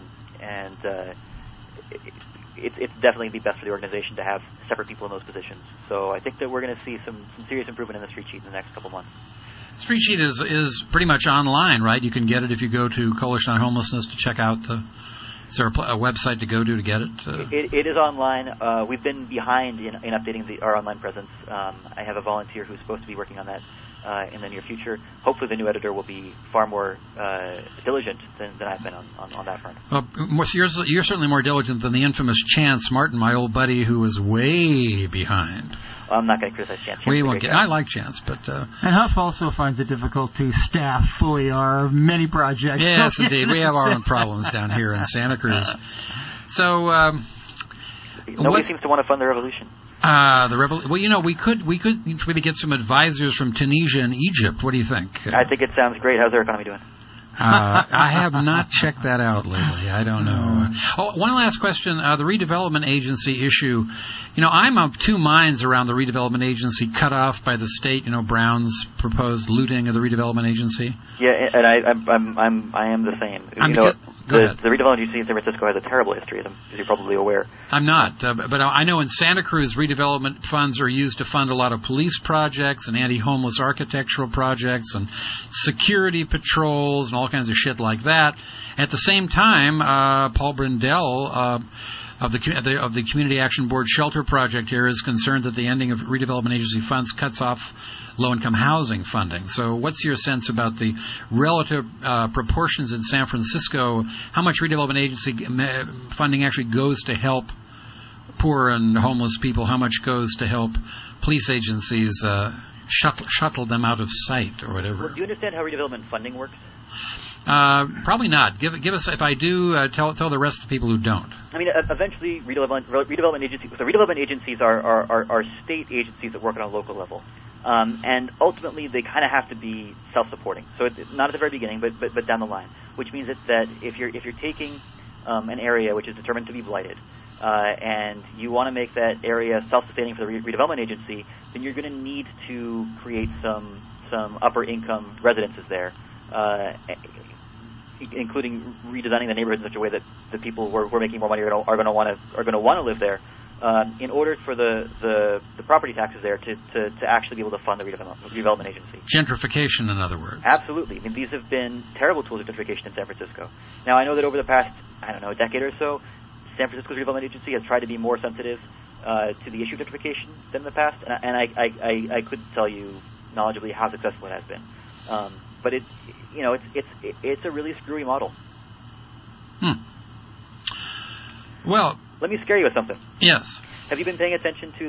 It's definitely be best for the organization to have separate people in those positions. So I think that we're going to see some serious improvement in the Street Sheet in the next couple months. Street Sheet is pretty much online, right? You can get it if you go to Coalition on Homelessness to check out is there a website to go to get it? It is online. We've been behind in updating our online presence. I have a volunteer who's supposed to be working on that in the near future. Hopefully the new editor will be far more diligent than I've been on that front. Well, you're certainly more diligent than the infamous Chance Martin, my old buddy, who was way behind. I'm not going to criticize Chance. We won't get. I like Chance, but and Huff also finds it difficult to staff fully our many projects. Yes, indeed, we have our own problems down here in Santa Cruz. So nobody seems to want to fund the revolution. Well, we could maybe get some advisors from Tunisia and Egypt. What do you think? I think it sounds great. How's their economy doing? I have not checked that out lately. I don't know. One last question. The redevelopment agency issue. I'm of two minds around the redevelopment agency cut off by the state. Brown's proposed looting of the redevelopment agency. Yeah, and I am the same. The redevelopment agency in San Francisco has a terrible history, as you're probably aware. I'm not, but I know in Santa Cruz, redevelopment funds are used to fund a lot of police projects and anti-homeless architectural projects and security patrols and all kinds of shit like that. At the same time, Paul Brindell of the Community Action Board Shelter Project here is concerned that the ending of redevelopment agency funds cuts off low-income housing funding. So what's your sense about the relative proportions in San Francisco? How much redevelopment agency funding actually goes to help poor and homeless people? How much goes to help police agencies shuttle them out of sight or whatever? Well, do you understand how redevelopment funding works? Probably not. Give us, if I do, tell the rest of the people who don't. I mean, eventually, redevelopment agencies. The redevelopment agencies are state agencies that work on a local level, and ultimately they kind of have to be self-supporting. So it's not at the very beginning, but down the line, which means that if you're taking an area which is determined to be blighted, and you want to make that area self-sustaining for the redevelopment agency, then you're going to need to create some upper income residences there. Including redesigning the neighborhoods in such a way that the people who are making more money are going to want to live there, in order for the property taxes there to actually be able to fund the redevelopment agency. Gentrification, in other words. Absolutely. I mean, these have been terrible tools of gentrification in San Francisco. Now, I know that over the past, a decade or so, San Francisco's redevelopment agency has tried to be more sensitive to the issue of gentrification than in the past, and I couldn't tell you knowledgeably how successful it has been. But it's a really screwy model. Well, let me scare you with something. Yes. Have you been paying attention to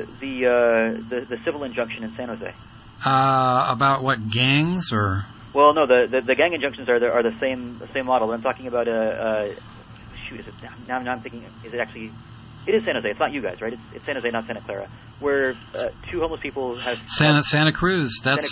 the civil injunction in San Jose? About what, gangs or? Well, no, the gang injunctions are the same model. I'm talking about is it now I'm thinking, is it actually? It is San Jose. It's not you guys, right? It's San Jose, not Santa Clara, where two homeless people have Santa Cruz. That's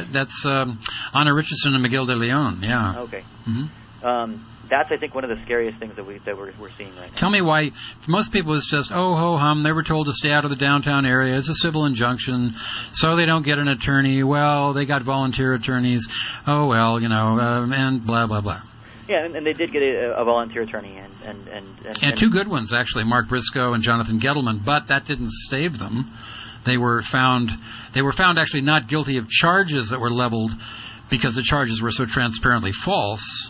Anna Richardson and Miguel de Leon. Yeah. Okay. Mm-hmm. That's, I think, one of the scariest things that we're seeing right now. Tell me why. For most people, it's just ho hum. They were told to stay out of the downtown area. It's a civil injunction, so they don't get an attorney. Well, they got volunteer attorneys. Oh well, and blah blah blah. Yeah, and they did get a volunteer attorney and two good ones actually, Mark Briscoe and Jonathan Gettleman, but that didn't save them. They were found actually not guilty of charges that were leveled because the charges were so transparently false.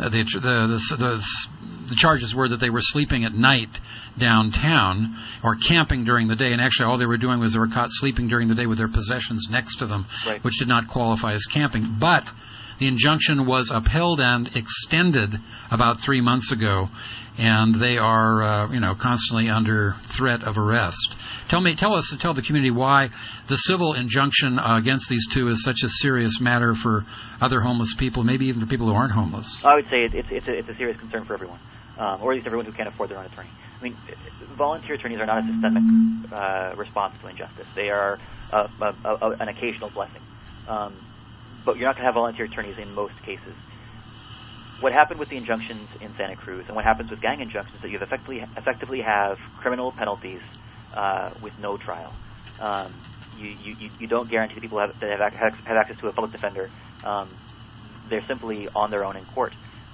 The charges were that they were sleeping at night downtown or camping during the day, and actually all they were doing was they were caught sleeping during the day with their possessions next to them, right, which did not qualify as camping. But the injunction was upheld and extended about 3 months ago, and they are, constantly under threat of arrest. Tell the community why the civil injunction against these two is such a serious matter for other homeless people, maybe even for people who aren't homeless. I would say it's a serious concern for everyone, or at least everyone who can't afford their own attorney. I mean, volunteer attorneys are not a systemic response to injustice. They are an occasional blessing. But you're not going to have volunteer attorneys in most cases. What happened with the injunctions in Santa Cruz and what happens with gang injunctions is that you effectively have criminal penalties with no trial. You don't guarantee the people that have access to a public defender. They're simply on their own in court.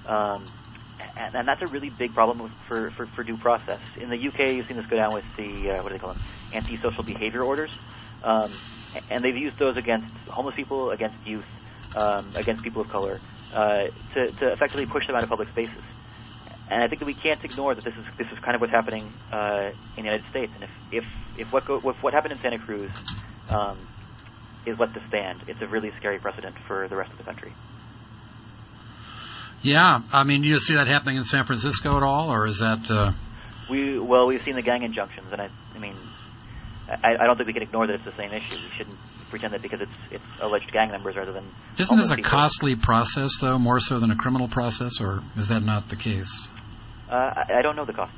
And that's a really big problem for due process. In the UK, you've seen this go down with the, what do they call them, antisocial behavior orders. And they've used those against homeless people, against youth, against people of color, to effectively push them out of public spaces. And I think that we can't ignore that this is kind of what's happening in the United States. And if what happened in Santa Cruz is let this stand, it's a really scary precedent for the rest of the country. Yeah, I mean, do you see that happening in San Francisco at all, or is that... We've seen the gang injunctions, and I don't think we can ignore that it's the same issue. We shouldn't pretend that because it's alleged gang members rather than... Isn't this a costly process, though, more so than a criminal process, or is that not the case? I don't know the cost.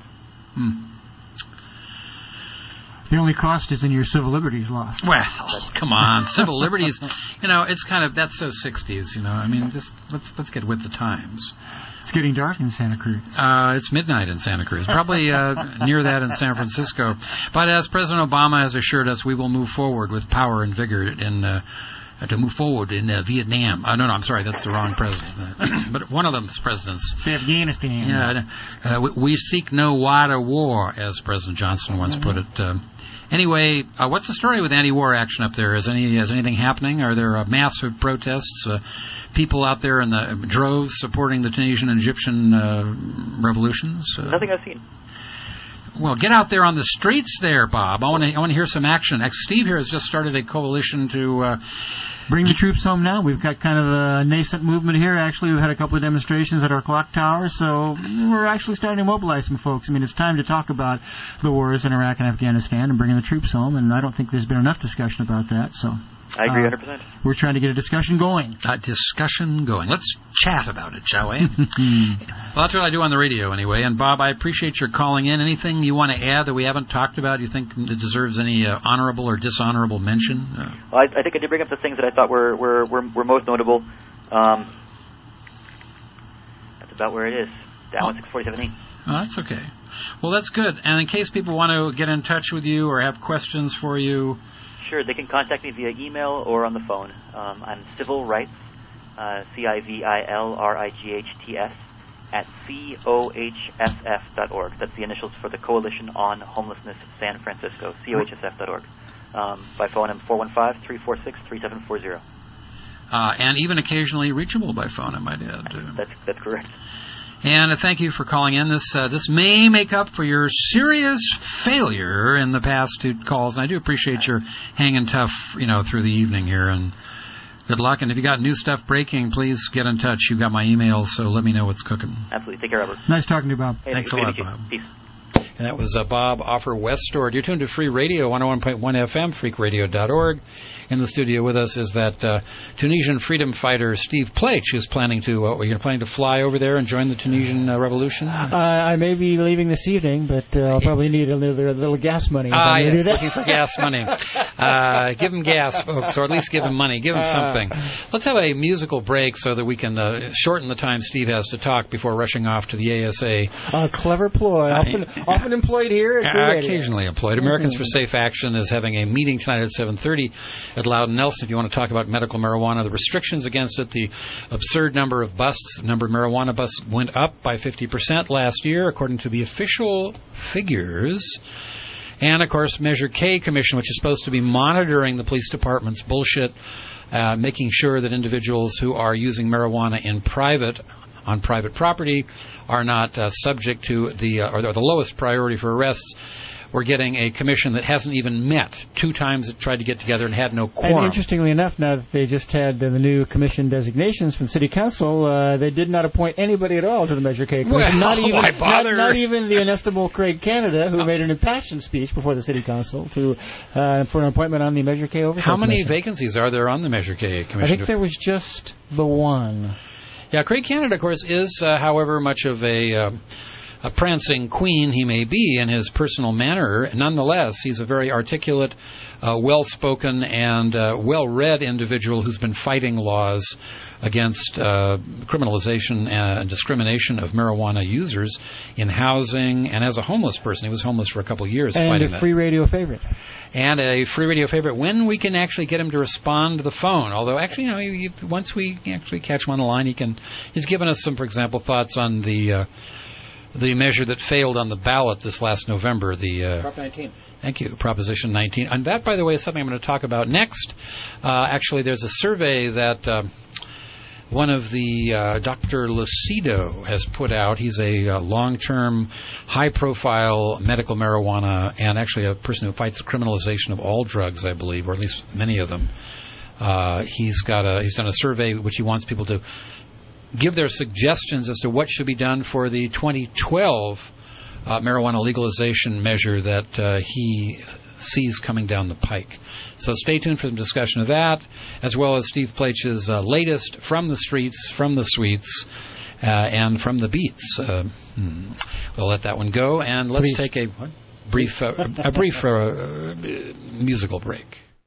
The only cost is in your civil liberties lost. Well, come on, civil liberties. It's kind of that's so 60s. I mean, just let's get with the times. It's getting dark in Santa Cruz. It's midnight in Santa Cruz. Probably near that in San Francisco. But as President Obama has assured us, we will move forward with power and vigor to move forward in Vietnam. No, I'm sorry, that's the wrong president. But one of them's presidents. Afghanistan. Yeah, we seek no wider war, as President Johnson once put it. Anyway, what's the story with anti-war action up there? Is anything happening? Are there massive protests? People out there in the droves supporting the Tunisian and Egyptian revolutions? Nothing I've seen. Well, get out there on the streets there, Bob. I want to hear some action. Steve here has just started a coalition to bring the troops home now. We've got kind of a nascent movement here. Actually, we've had a couple of demonstrations at our clock tower, so we're actually starting to mobilize some folks. I mean, it's time to talk about the wars in Iraq and Afghanistan and bringing the troops home, and I don't think there's been enough discussion about that, so... I agree 100%. We're trying to get a discussion going. Let's chat about it, shall we? Well, that's what I do on the radio anyway. And, Bob, I appreciate your calling in. Anything you want to add that we haven't talked about you think that deserves any honorable or dishonorable mention? Well, I think I did bring up the things that I thought were most notable. That's about where it is. Down at 647E. Oh, that's okay. Well, that's good. And in case people want to get in touch with you or have questions for you... Sure, they can contact me via email or on the phone. I'm Civil Rights, CIVILRIGHTS, at COHSF.org. That's the initials for the Coalition on Homelessness San Francisco, COHSF.org. By phone, I'm 415-346-3740. And even occasionally reachable by phone, I might add. That's correct. And thank you for calling in. This may make up for your serious failure in the past two calls. And I do appreciate your hanging tough, through the evening here. And good luck. And if you got new stuff breaking, please get in touch. You've got my email, so let me know what's cooking. Absolutely. Take care, Robert. Nice talking to you, Bob. Hey, thanks a lot, Bob. Peace. And that was Bob Offer Westord. You're tuned to Free Radio, 101.1 FM, freakradio.org. In the studio with us is that Tunisian freedom fighter Steve Plech, who's planning to. Are you planning to fly over there and join the Tunisian revolution? I may be leaving this evening, but I'll probably need a little gas money. Yes, looking for gas money. Give him gas, folks, or at least give him money. Give him something. Let's have a musical break so that we can shorten the time Steve has to talk before rushing off to the ASA. Clever ploy. Often employed here. Occasionally employed. Americans for Safe Action is having a meeting tonight at 7:30 at Loudon Nelson. If you want to talk about medical marijuana, the restrictions against it, the absurd number of busts, number of marijuana busts went up by 50% last year, according to the official figures. And, of course, Measure K Commission, which is supposed to be monitoring the police department's bullshit, making sure that individuals who are using marijuana on private property are not subject to the lowest priority for arrests. We're getting a commission that hasn't even met. 2 times it tried to get together and had no quorum. And interestingly enough, now that they just had the new commission designations from City Council, they did not appoint anybody at all to the Measure K Commission. Well, not even the inestimable Craig Canada, who made an impassioned speech before the City Council for an appointment on the Measure K Oversight How many Commission. Vacancies are there on the Measure K Commission? I think there was just the one. Yeah, Craig Canada, of course, is, however much of a prancing queen he may be in his personal manner, nonetheless, he's a very articulate, well-spoken, and well-read individual who's been fighting laws against criminalization and discrimination of marijuana users in housing and as a homeless person. He was homeless for a couple of years fighting that. And a free radio favorite. And a free radio favorite when we can actually get him to respond to the phone. Although, actually, once we actually catch him on the line, he's given us some, for example, thoughts on the measure that failed on the ballot this last November, Prop 19. Thank you, Proposition 19. And that, by the way, is something I'm going to talk about next. Actually, there's a survey that one of the Dr. Lucido has put out. He's a long-term, high-profile medical marijuana and actually a person who fights the criminalization of all drugs, I believe, or at least many of them. He's done a survey which he wants people to give their suggestions as to what should be done for the 2012 marijuana legalization measure that he sees coming down the pike. So stay tuned for the discussion of that, as well as Steve Plaitch's latest From the Streets, From the Suites, and From the Beats. We'll let that one go, and let's take a brief musical break.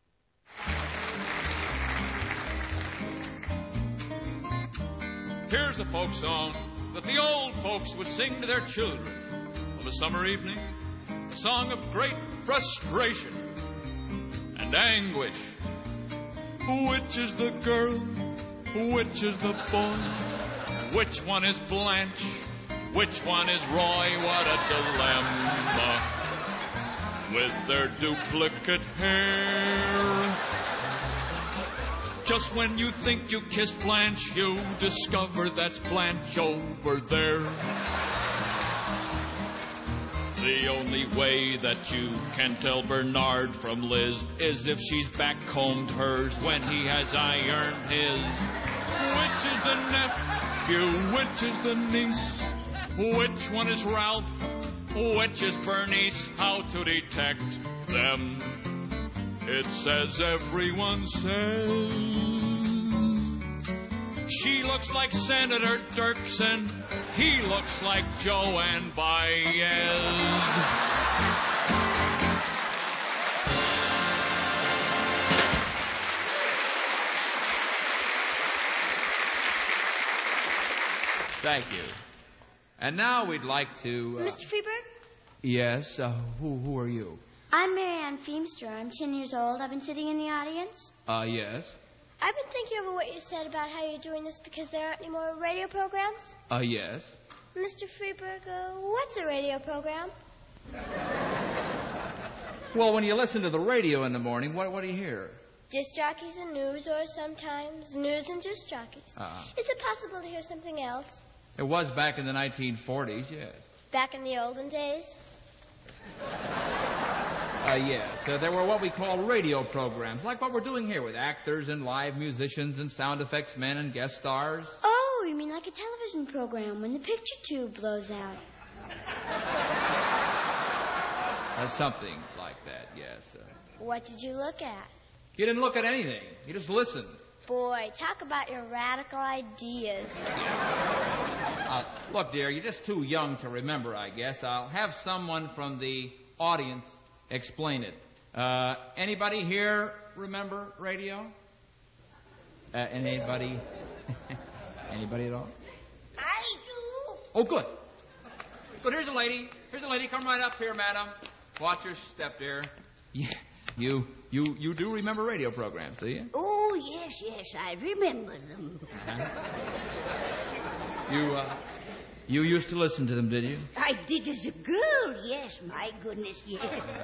Here's a folk song that the old folks would sing to their children of a summer evening, a song of great frustration and anguish. Which is the girl? Which is the boy? Which one is Blanche? Which one is Roy? What a dilemma with their duplicate hair. Just when you think you kissed Blanche, you discover that's Blanche over there. The only way that you can tell Bernard from Liz is if she's backcombed hers when he has ironed his. Which is the nephew? Which is the niece? Which one is Ralph? Which is Bernice? How to detect them? It says everyone says she looks like Senator Dirksen. He looks like Joanne Baez. Thank you. And now we'd like to... Mr. Freeberg? Yes, who are you? I'm Marianne Feemster. I'm 10 years old. I've been sitting in the audience. Yes. I've been thinking over what you said about how you're doing this because there aren't any more radio programs. Yes. Mr. Freeberg, what's a radio program? Well, when you listen to the radio in the morning, what do you hear? Disc jockeys and news, or sometimes news and disc jockeys. Is it possible to hear something else? It was back in the 1940s, yes. Back in the olden days? Yes. There were what we call radio programs, like what we're doing here with actors and live musicians and sound effects men and guest stars. Oh, you mean like a television program when the picture tube blows out? Something like that, yes. What did you look at? You didn't look at anything. You just listened. Boy, talk about your radical ideas. Look, dear, you're just too young to remember, I guess. I'll have someone from the audience explain it. Anybody here remember radio? Anybody? Anybody at all? I do. Oh, good. Good. Here's a lady. Come right up here, madam. Watch your step, dear. Yeah. You do remember radio programs, do you? Oh, yes, I remember them. You used to listen to them, did you? I did as a girl, yes. My goodness, yes.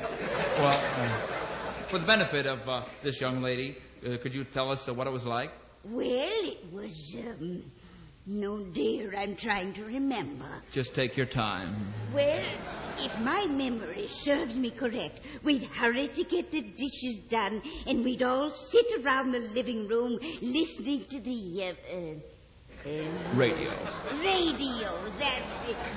Well, for the benefit of this young lady, could you tell us what it was like? Well, it was, no, dear, I'm trying to remember. Just take your time. Well, if my memory serves me correct, we'd hurry to get the dishes done, and we'd all sit around the living room listening to the, radio. Radio, that's it.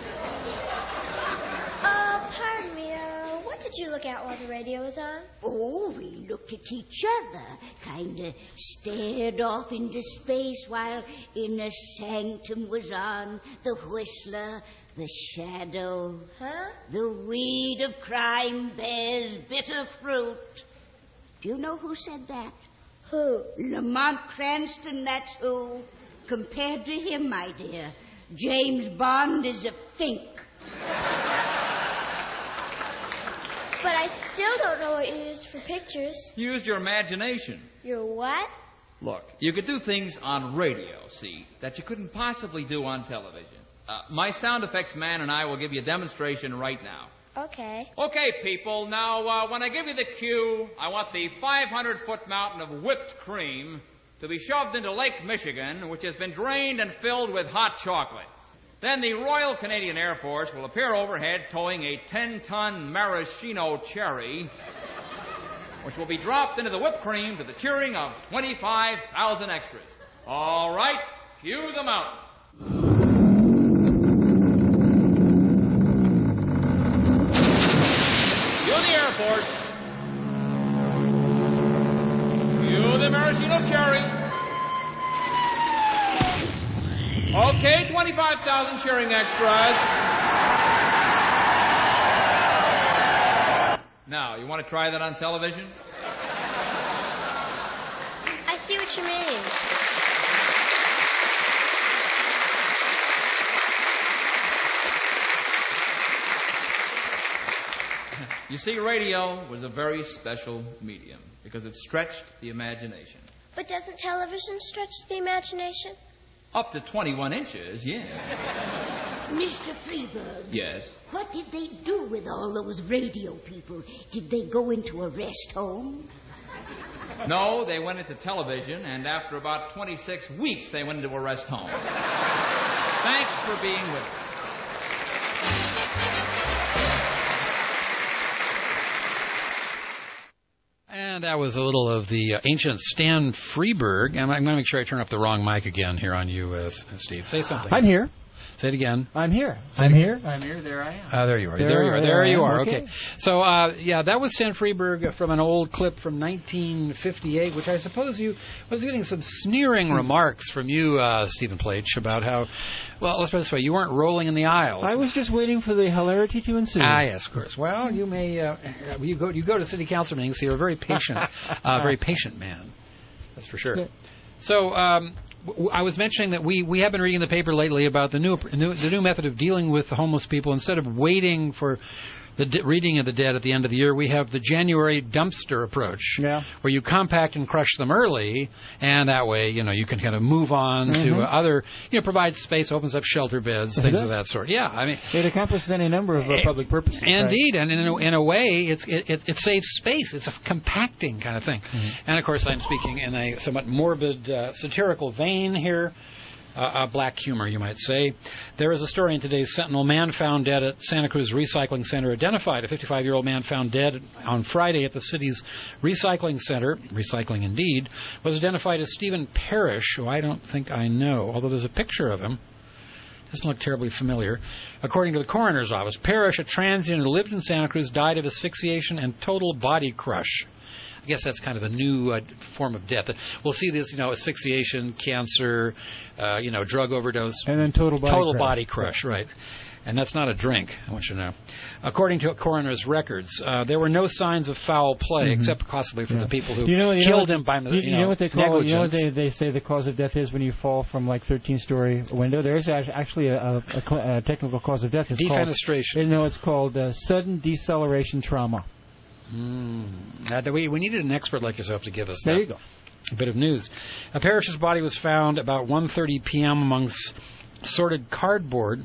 Pardon me, what did you look at while the radio was on? Oh, we looked at each other, kind of stared off into space while Inner Sanctum was on, The Whistler, The Shadow, The Weed of Crime Bears Bitter Fruit. Do you know who said that? Who? Lamont Cranston, that's who. Compared to him, my dear, James Bond is a fink. But I still don't know what you used for pictures. You used your imagination. Your what? Look, you could do things on radio, see, that you couldn't possibly do on television. My sound effects man and I will give you a demonstration right now. Okay. Okay, people. Now, when I give you the cue, I want the 500-foot mountain of whipped cream to be shoved into Lake Michigan, which has been drained and filled with hot chocolate. Then the Royal Canadian Air Force will appear overhead towing a 10-ton maraschino cherry which will be dropped into the whipped cream to the cheering of 25,000 extras. All right, cue the mountain. Cue the Air Force. Cue the maraschino cherry. Okay, 25,000 cheering extras. Now, you want to try that on television? I see what you mean. You see, radio was a very special medium because it stretched the imagination. But doesn't television stretch the imagination? Up to 21 inches, yeah. Mr. Freeberg. Yes? What did they do with all those radio people? Did they go into a rest home? No, they went into television, and after about 26 weeks, they went into a rest home. Thanks for being with us. And that was a little of the ancient Stan Freeberg. I'm going to make sure I turn up the wrong mic again here on you, Steve. Say something. I'm here. Say it again. I'm here. I'm here. I'm here. There I am. There you are. There you are. Okay. So, that was Stan Freeberg from an old clip from 1958, which I suppose you was getting some sneering remarks from you, Stephen Plage, about how, well, let's put it this way, you weren't rolling in the aisles. I was just waiting for the hilarity to ensue. Yes, of course. Well, you may, you go to city council meetings, so you're a very patient man. That's for sure. So, I was mentioning that we have been reading the paper lately about the new method of dealing with the homeless people. Instead of waiting for the reading of the dead at the end of the year, we have the January dumpster approach, where you compact and crush them early, and that way, you can kind of move on to other, provide space, opens up shelter beds, things of that sort. Yeah, I mean, it accomplishes any number of public purposes. Indeed, right? And in a way, it saves space. It's a compacting kind of thing. And of course, I'm speaking in a somewhat morbid, satirical vein here. Black humor, you might say. There is a story in today's Sentinel. Man found dead at Santa Cruz Recycling Center identified. A 55-year-old man found dead on Friday at the city's recycling center, recycling indeed, was identified as Stephen Parrish, who I don't think I know, although there's a picture of him. Doesn't look terribly familiar. According to the coroner's office, Parrish, a transient who lived in Santa Cruz, died of asphyxiation and total body crush. I guess that's kind of a new form of death. We'll see this, asphyxiation, cancer, drug overdose. And then total body crush, right. And that's not a drink, I want you to know. According to coroner's records, there were no signs of foul play, except possibly from the people who killed him by negligence. You know what they call? You know what they say the cause of death is when you fall from 13-story window? There is actually a technical cause of death. It's defenestration. It's called sudden deceleration trauma. Now, we needed an expert like yourself to give us There you go. A bit of news. Parrish's body was found about 1:30 p.m. amongst sorted cardboard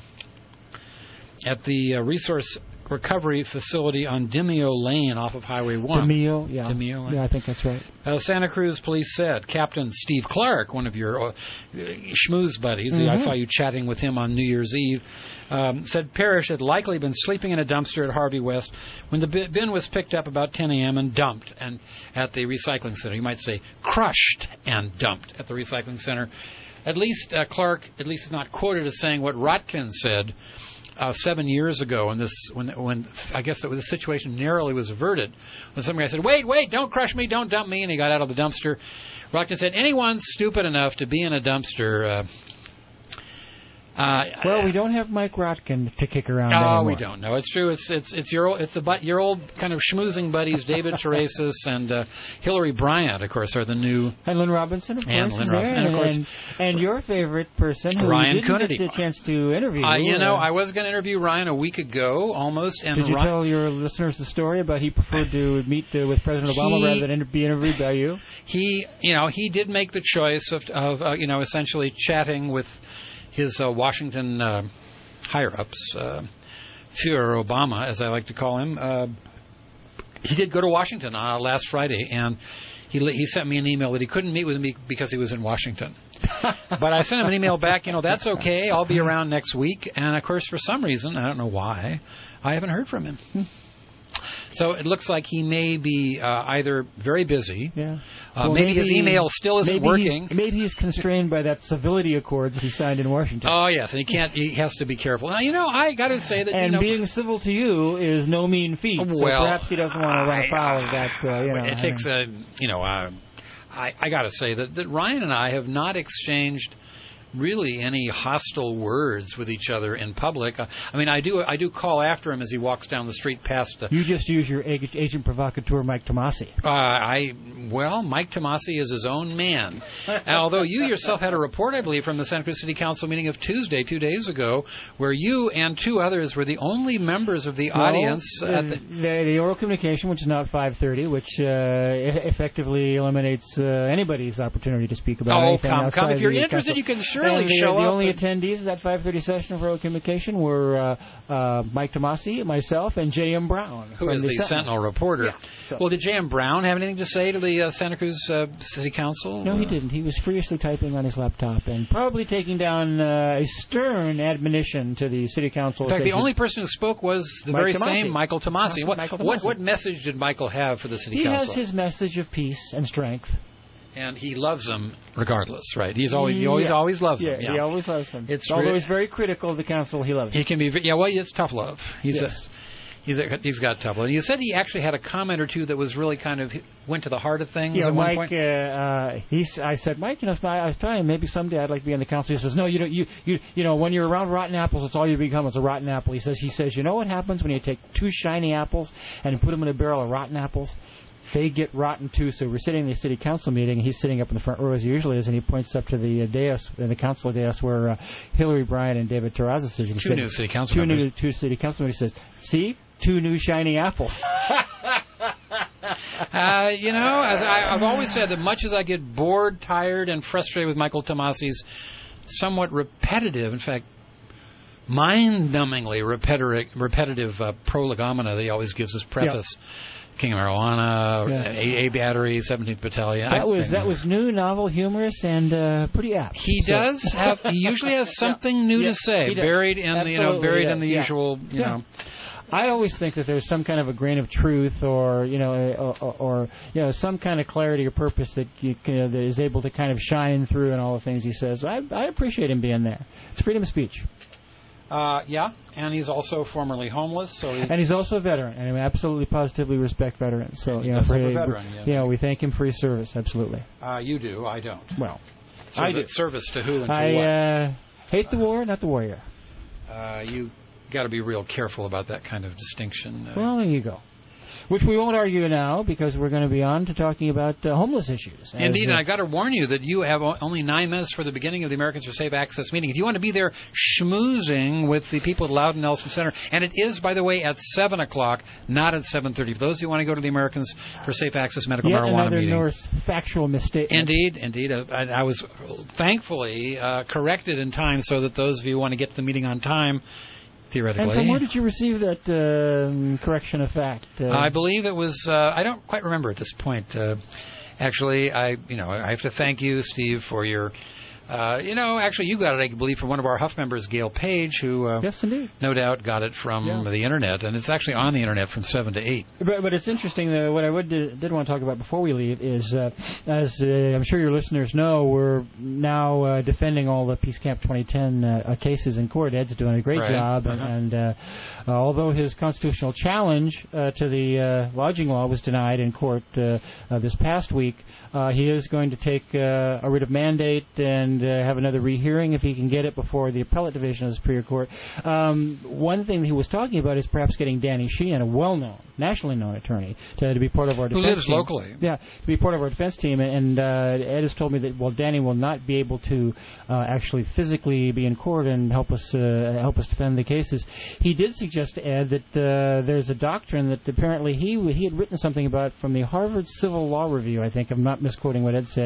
at the Resource Recovery Facility on Demio Lane off of Highway 1. Demio, yeah. Demio Lane. Yeah, I think that's right. Santa Cruz police said. Captain Steve Clark, one of your schmooze buddies, I saw you chatting with him on New Year's Eve, said Parrish had likely been sleeping in a dumpster at Harvey West when the bin was picked up about 10 a.m. and dumped at the recycling center. You might say crushed and dumped at the recycling center. At least Clark is not quoted as saying what Rotkin said 7 years ago, when I guess the situation narrowly was averted, when some guy said, "Wait, don't crush me, don't dump me," and he got out of the dumpster. Rotkin said, "Anyone stupid enough to be in a dumpster." Well, we don't have Mike Rotkin to kick around anymore. We don't. No, it's true. It's your old kind of schmoozing buddies, David Teresis and Hillary Bryant, of course, are the new. And Lynn Robinson, of course. And Lynn Robinson, and of course, and your favorite person, who Ryan you didn't Coonerty. get a chance to interview. I was going to interview Ryan a week ago, almost. And did you tell your listeners the story about he preferred to meet with President Obama rather than be interviewed by you? He did make the choice of essentially chatting with his Washington higher-ups, Führer Obama, as I like to call him. He did go to Washington last Friday, and he sent me an email that he couldn't meet with me because he was in Washington. But I sent him an email back, that's okay, I'll be around next week. And, of course, for some reason, I don't know why, I haven't heard from him. So it looks like he may be either very busy. Yeah. Maybe his email still isn't working. Maybe he's constrained by that civility accord that he signed in Washington. Oh yes, and he has to be careful. Now, I got to say that. And being civil to you is no mean feat. So perhaps he doesn't want to run afoul of that. It takes I got to say that Ryan and I have not exchanged really any hostile words with each other in public. I mean, I do call after him as he walks down the street past. You just use your agent provocateur, Mike Tomasi. Mike Tomasi is his own man. Although you yourself had a report, I believe, from the Santa Cruz City Council meeting of Tuesday, 2 days ago, where you and two others were the only members of the audience. The oral communication, which is not 5:30, which effectively eliminates anybody's opportunity to speak about anything. Come! If you're interested, you can show up. The only attendees of that 5:30 session of oral communication were Mike Tomasi, myself, and J.M. Brown. Who is the Sentinel reporter. Yeah, Well, did J.M. Brown have anything to say to the Santa Cruz City Council? No, he didn't. He was furiously typing on his laptop and probably taking down a stern admonition to the City Council. In fact, the only person who spoke was the very same Michael Tomasi. What message did Michael have for the City Council? He has his message of peace and strength. And he loves them regardless, right? He always loves them. Yeah, he always loves them. Although he's very critical of the council, he loves them. He can be, it's tough love. He's got tough love. And you said he actually had a comment or two that was really kind of went to the heart of things at one point. I said, Mike, I was telling him maybe someday I'd like to be on the council. He says, no, when you're around rotten apples, it's all you become is a rotten apple. He says, you know what happens when you take two shiny apples and put them in a barrel of rotten apples? They get rotten too. So we're sitting in the city council meeting, and he's sitting up in the front row as he usually is, and he points up to the dais, the council dais, where Hillary Bryant and David Terraza sit. Two new city council members. Two city council members. He says, "See, two new shiny apples." I've always said that much as I get bored, tired, and frustrated with Michael Tomasi's somewhat repetitive, in fact, mind-numbingly repetitive prolegomena that he always gives as preface. Yeah. King of Marijuana, AA Battery, 17th Battalion. That was new, novel, humorous, and pretty apt. He usually has something new to say, buried in the usual. I always think that there's some kind of a grain of truth, or some kind of clarity or purpose that that is able to kind of shine through in all the things he says. I appreciate him being there. It's freedom of speech. And he's also formerly homeless. And he's also a veteran, and we absolutely, positively respect veterans. So, we thank him for his service, absolutely. You do, I don't. Well, I do. Service to who and to what? I hate the war, not the warrior. You got to be real careful about that kind of distinction. Well, there you go. Which we won't argue now, because we're going to be on to talking about homeless issues. Indeed, and I got to warn you that you have only 9 minutes for the beginning of the Americans for Safe Access meeting. If you want to be there schmoozing with the people at Loudon Nelson Center, and it is, by the way, at 7 o'clock, not at 7:30. For those who want to go to the Americans for Safe Access Medical Marijuana meeting. Another Norse factual mistake. Indeed. I was thankfully corrected in time so that those of you who want to get to the meeting on time, theoretically. And from where did you receive that correction of fact? I believe it was. I don't quite remember at this point. Actually, I have to thank you, Steve, for your. Actually, you got it, I believe, from one of our Huff members, Gail Page, who yes, indeed, no doubt got it from the internet, and it's actually on the internet from 7 to 8. But it's interesting. What I did want to talk about before we leave is, as I'm sure your listeners know, we're now defending all the Peace Camp 2010 cases in court. Ed's doing a great job, and although his constitutional challenge to the lodging law was denied in court this past week, he is going to take a writ of mandate and have another rehearing if he can get it before the appellate division of the Superior Court. One thing he was talking about is perhaps getting Danny Sheehan, a well-known, nationally known attorney, to be part of our defense team. Who lives locally. Yeah, to be part of our defense team. And Ed has told me that Danny will not be able to actually physically be in court and help us defend the cases. He did suggest to Ed that there's a doctrine that apparently he had written something about from the Harvard Civil Law Review. I think I'm not misquoting what Ed said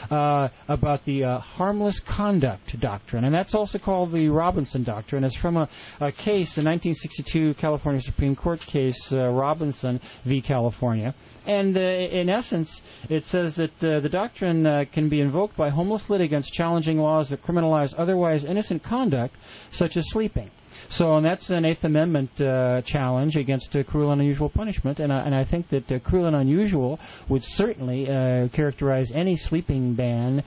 about the harmless conduct doctrine, and that's also called the Robinson Doctrine. It's from a case, a 1962 California Supreme Court case, Robinson v. California. And in essence, it says that the doctrine can be invoked by homeless litigants challenging laws that criminalize otherwise innocent conduct, such as sleeping. So, and that's an Eighth Amendment challenge against cruel and unusual punishment, and I think that cruel and unusual would certainly characterize any sleeping ban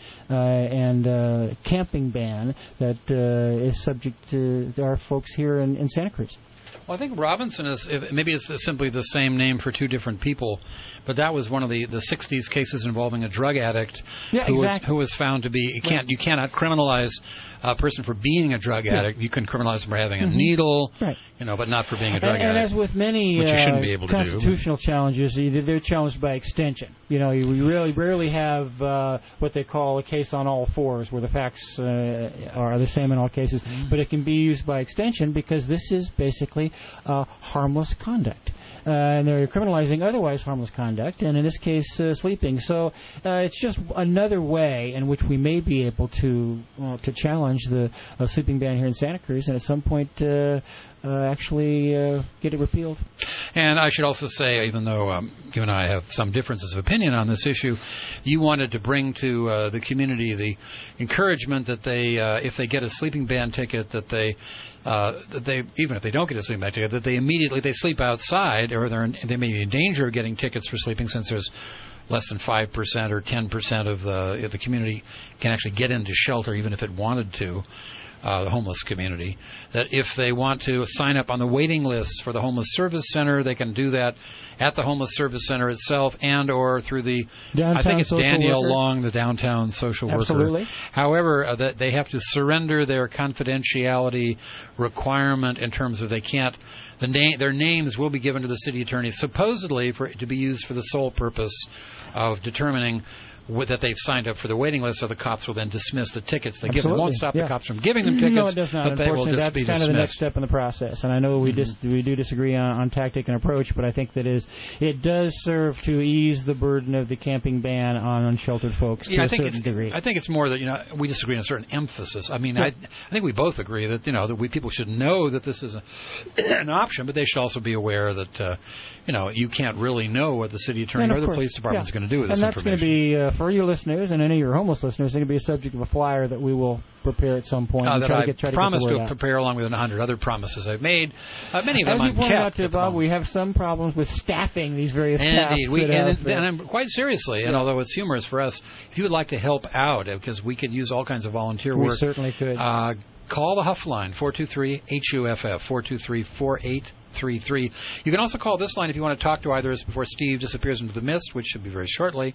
and camping ban that is subject to our folks here in Santa Cruz. Well, I think Robinson is, maybe it's simply the same name for two different people, but that was one of the 60s cases involving a drug addict who was found to be, you cannot criminalize a person for being a drug addict. You can criminalize them for having a needle, but not for being a drug addict. And as with many which you shouldn't be able to constitutional challenges, they're challenged by extension. You really rarely have what they call a case on all fours, where the facts are the same in all cases, but it can be used by extension because this is basically harmless conduct. And they're criminalizing otherwise harmless conduct, and in this case, sleeping. So it's just another way in which we may be able to challenge the sleeping ban here in Santa Cruz, and at some point actually get it repealed. And I should also say, even though you and I have some differences of opinion on this issue, you wanted to bring to the community the encouragement that they, if they get a sleeping ban ticket, that they even if they don't get a sleeping bag ticket, that they immediately sleep outside, or they may be in danger of getting tickets for sleeping, since there's less than 5% or 10% of the community can actually get into shelter, even if it wanted to. The homeless community, that if they want to sign up on the waiting list for the Homeless Service Center, they can do that at the Homeless Service Center itself and or through the downtown I think it's Danielle worker. Long, the downtown social Absolutely. worker. However, that they have to surrender their confidentiality requirement in terms of they can't. Their names will be given to the city attorney, supposedly to be used for the sole purpose of determining that they've signed up for the waiting list, so the cops will then dismiss the tickets they give them. It won't stop the cops from giving them tickets, no, it does not. but they will just be dismissed. That's kind of the next step in the process. And I know we do disagree on tactic and approach, but I think that it does serve to ease the burden of the camping ban on unsheltered folks to a certain degree. I think it's more that we disagree on a certain emphasis. I mean, I think we both agree that that people should know that this is an option, but they should also be aware that you can't really know what the city attorney or the police department is going to do with this information. And that's going to be for your listeners and any of your homeless listeners, it's going to be a subject of a flyer that we will prepare at some point. That I promise to prepare along with 100 other promises I've made. Many of them unkept. As you pointed out to Bob, we have some problems with staffing these various tasks. And I'm quite seriously, and although it's humorous for us, if you would like to help out, because we could use all kinds of volunteer work. We certainly could. Call the Huff line, 423-HUFF, 423-4833. You can also call this line if you want to talk to either of us before Steve disappears into the mist, which should be very shortly,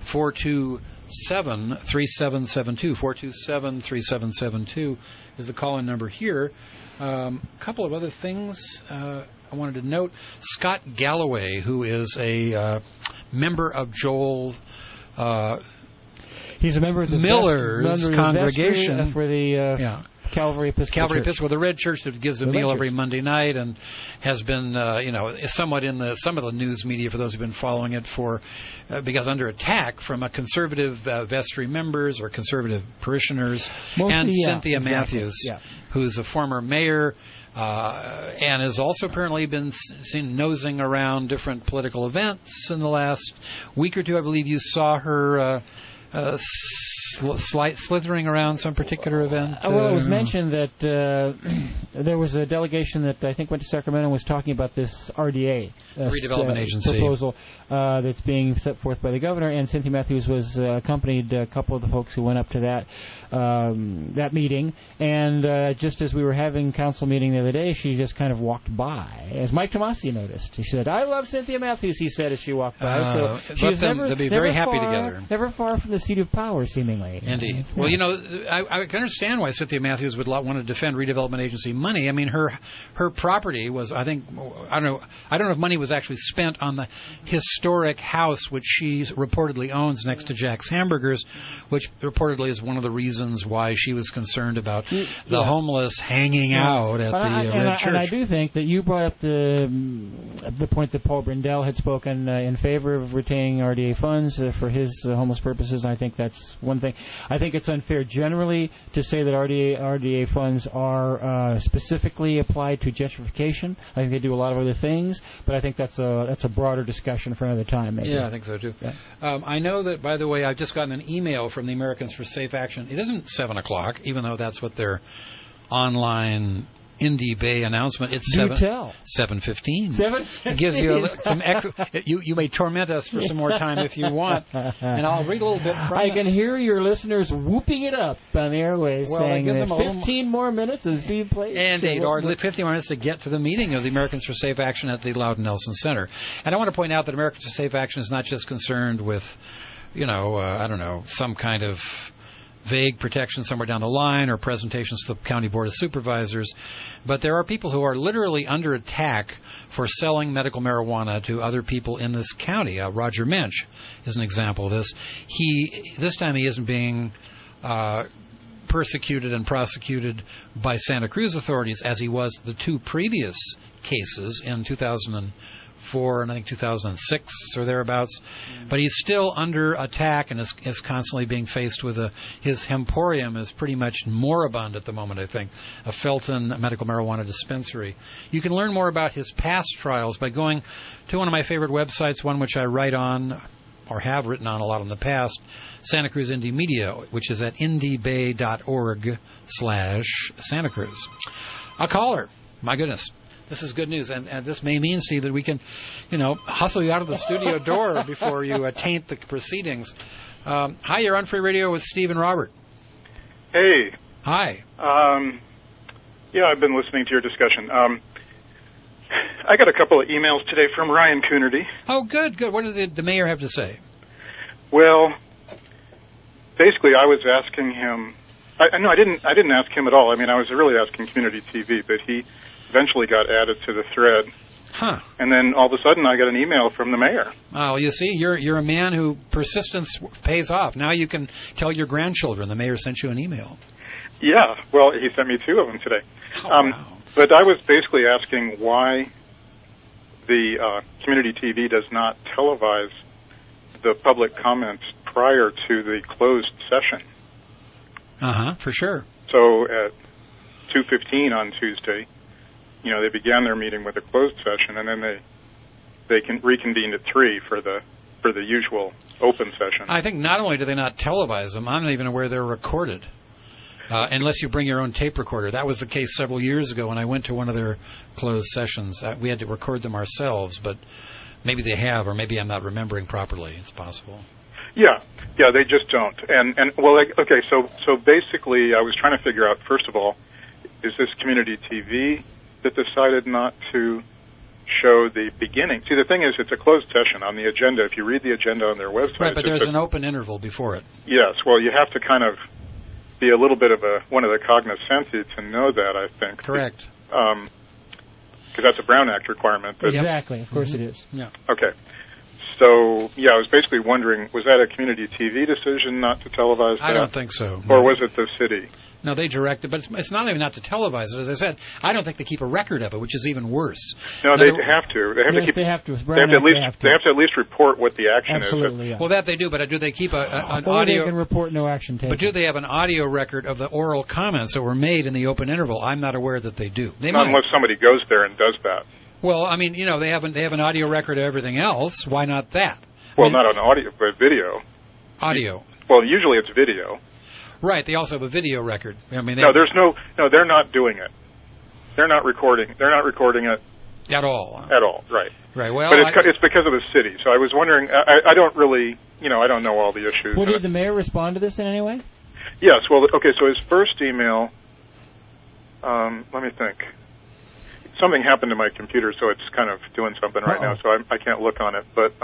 427-3772. 427-3772 is the call-in number here. A couple of other things I wanted to note. Scott Galloway, who is a member of Joel... he's a member of the Miller's congregation for the Calvary Episcopal, the Red Church that gives a meal every Monday night, and has been somewhat in some of the news media for those who've been following it because under attack from a conservative vestry members or conservative parishioners, Cynthia Matthews, who's a former mayor. And has also apparently been seen nosing around different political events in the last week or two. I believe you saw her slithering around some particular event? Well, it was mentioned that there was a delegation that I think went to Sacramento and was talking about this RDA redevelopment agency proposal that's being set forth by the governor, and Cynthia Matthews was accompanied a couple of the folks who went up to that meeting, and just as we were having council meeting the other day, she just kind of walked by, as Mike Tomasi noticed. She said, "I love Cynthia Matthews," he said as she walked by. So she was they'll be very happy together. Never far from the seat of power, seemingly. Indeed. Well, I can understand why Cynthia Matthews would want to defend redevelopment agency money. I mean, her property was, I don't know if money was actually spent on the historic house which she reportedly owns next to Jack's Hamburgers, which reportedly is one of the reasons why she was concerned about the homeless hanging out at the Red Church. And I do think that you brought up the point that Paul Brindell had spoken in favor of retaining RDA funds for his homeless purposes. I think that's one thing. I think it's unfair generally to say that RDA funds are specifically applied to gentrification. I think they do a lot of other things, but I think that's a broader discussion for another time. Maybe. Yeah, I think so too. Yeah. I know that, by the way, I've just gotten an email from the Americans for Safe Action. It isn't 7 o'clock, even though that's what their online Indy Bay announcement. It's 7:15. 7:15. It gives you you may torment us for some more time if you want, and I'll read a little bit from I can hear your listeners whooping it up on the airways, saying that 15 more minutes of Steve Plate. Indeed, or 15 more minutes to get to the meeting of the Americans for Safe Action at the Loudon Nelson Center. And I want to point out that Americans for Safe Action is not just concerned with, some kind of vague protection somewhere down the line or presentations to the County Board of Supervisors, but there are people who are literally under attack for selling medical marijuana to other people in this county. Roger Mensch is an example of this. This time he isn't being persecuted and prosecuted by Santa Cruz authorities as he was the two previous cases in 2004 and I think 2006 or thereabouts. But he's still under attack and is constantly being faced with his Hemporium is pretty much moribund at the moment, I think, a Felton medical marijuana dispensary. You can learn more about his past trials by going to one of my favorite websites, one which I write on or have written on a lot in the past, Santa Cruz Indy Media, which is at indybay.org/Santa Cruz. A caller. My goodness. This is good news, and this may mean, Steve, that we can, hustle you out of the studio door before you taint the proceedings. Hi, you're on Free Radio with Steve and Robert. Hey. Hi. I've been listening to your discussion. I got a couple of emails today from Ryan Coonerty. Oh, good. What did the mayor have to say? Well, basically, I was asking him. I didn't ask him at all. I mean, I was really asking Community TV, but he eventually got added to the thread. Huh. And then all of a sudden, I got an email from the mayor. Oh, you see, you're a man who persistence pays off. Now you can tell your grandchildren the mayor sent you an email. Yeah. Well, he sent me 2 of them today. Oh, wow. But I was basically asking why the Community TV does not televise the public comments prior to the closed session. For sure. So at 2:15 on Tuesday, they began their meeting with a closed session, and then they reconvened at 3 for the usual open session. I think not only do they not televise them, I'm not even aware they're recorded. Unless you bring your own tape recorder. That was the case several years ago when I went to one of their closed sessions. We had to record them ourselves, but maybe they have, or maybe I'm not remembering properly. It's possible. Yeah, they just don't. So basically I was trying to figure out, first of all, is this Community TV that decided not to show the beginning? See, the thing is, it's a closed session on the agenda. If you read the agenda on their website... Right, but there's an open interval before it. Yes, well, you have to kind of be a little bit of one of the cognoscenti to know that, I think. Correct. Because that's a Brown Act requirement. Exactly, of course it is. Yeah. Okay. So, I was basically wondering, was that a Community TV decision not to televise that? I don't think so. Or was it the city? No, they directed, but it's not even not to televise it. As I said, I don't think they keep a record of it, which is even worse. No, they have to. They have to at least report what the action is. Absolutely, yeah. Well, that they do, but do they keep an or audio? They can report no action taken. But do they have an audio record of the oral comments that were made in the open interval? I'm not aware that they do. Not unless somebody goes there and does that. Well, I mean, they have an audio record of everything else. Why not that? Well, not on audio, but video. Audio. Well, usually it's video. Right. They also have a video record. I mean, they're not doing it. They're not recording it at all. At all. Right. Right. Well, but it's because of the city. So I was wondering. I don't really, I don't know all the issues. Well, did the mayor respond to this in any way? Yes. Well, okay. So his first email. Let me think. Something happened to my computer, so it's kind of doing something right now, so I can't look on it. But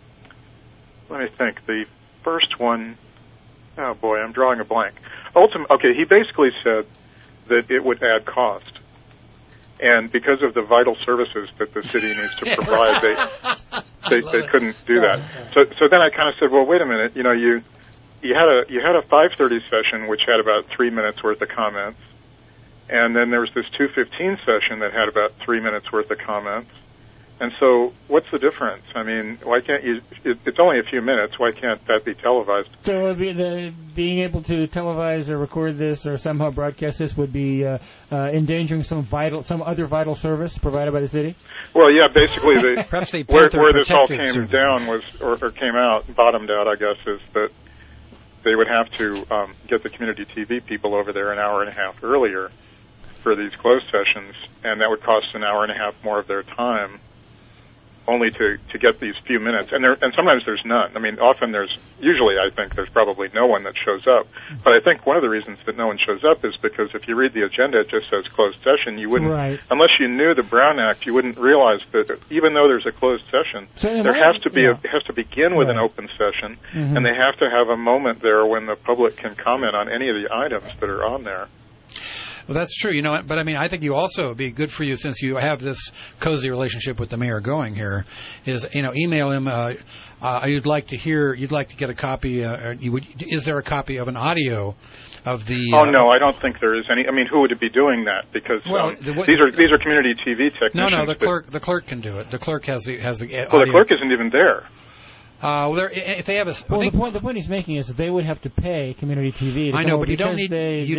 let me think. The first one, oh boy, I'm drawing a blank. He basically said that it would add cost. And because of the vital services that the city needs to provide, they couldn't do that. So then I kind of said, well, wait a minute. You had a 5:30 session which had about 3 minutes worth of comments. And then there was this 2:15 session that had about 3 minutes worth of comments. And so, what's the difference? I mean, why can't you? It's only a few minutes. Why can't that be televised? So, being able to televise or record this or somehow broadcast this would be endangering some other vital service provided by the city. Well, yeah, basically, where this all came services. down was, or came out, bottomed out, I guess, is that they would have to get the Community TV people over there an hour and a half earlier for these closed sessions, and that would cost an hour and a half more of their time, only to get these few minutes. And sometimes there's none. I mean, usually I think there's probably no one that shows up. But I think one of the reasons that no one shows up is because if you read the agenda, it just says closed session. You wouldn't, unless you knew the Brown Act, you wouldn't realize that even though there's a closed session, there has to be it has to begin with an open session, and they have to have a moment there when the public can comment on any of the items that are on there. Well, that's true, but I mean, I think you also, it'd be good for you, since you have this cozy relationship with the mayor going here, is, email him, you'd like to get a copy, is there a copy of an audio of the... no, I don't think there is any. I mean, who would be doing that? Because these are community TV technicians. No, the clerk can do it. The clerk has the audio. Well, the clerk isn't even there. If they have the point he's making is that they would have to pay community TV. I know, but you don't need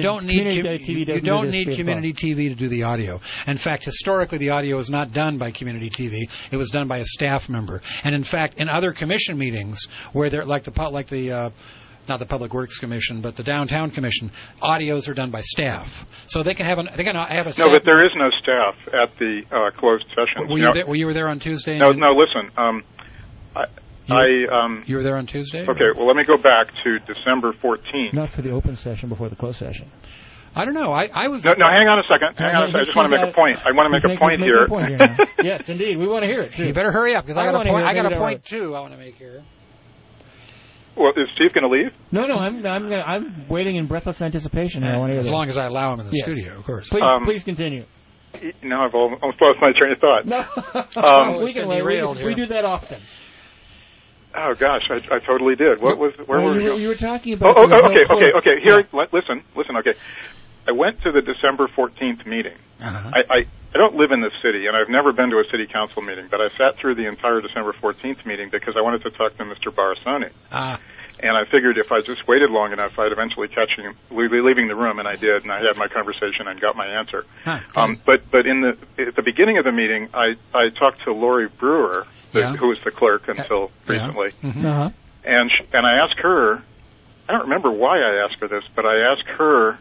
community TV to do the audio. In fact, historically, the audio is not done by community TV. It was done by a staff member. And in fact, in other commission meetings where they're not the Public Works Commission, but the Downtown Commission, audios are done by staff. So they can have a staff. No, but there is no staff at the closed sessions. Were you there on Tuesday? No, listen. You were there on Tuesday? Okay, well, let me go back to December 14th. Not for the open session, before the closed session. I don't know. I was... No, hang on a second. I just want to make a point. I want to make a point here. Yes, indeed. We want to hear it, too. You better hurry up, because I got a point, too, I want to make here. Well, is Steve going to leave? No, I'm waiting in breathless anticipation. I want to hear as long as I allow him in the studio, of course. Please continue. Now I've almost lost my train of thought. No, we do that often. Oh gosh, I totally did. Where were you? You were talking about. Okay. Here, listen. Okay, I went to the December 14th meeting. I don't live in this city, and I've never been to a city council meeting, but I sat through the entire December 14th meeting because I wanted to talk to Mr. Barasoni. And I figured if I just waited long enough, I'd eventually catch him leaving the room, and I did, and I had my conversation and got my answer. But at the beginning of the meeting, I talked to Lori Brewer, who was the clerk until recently, and I asked her. I don't remember why I asked her this, but I asked her.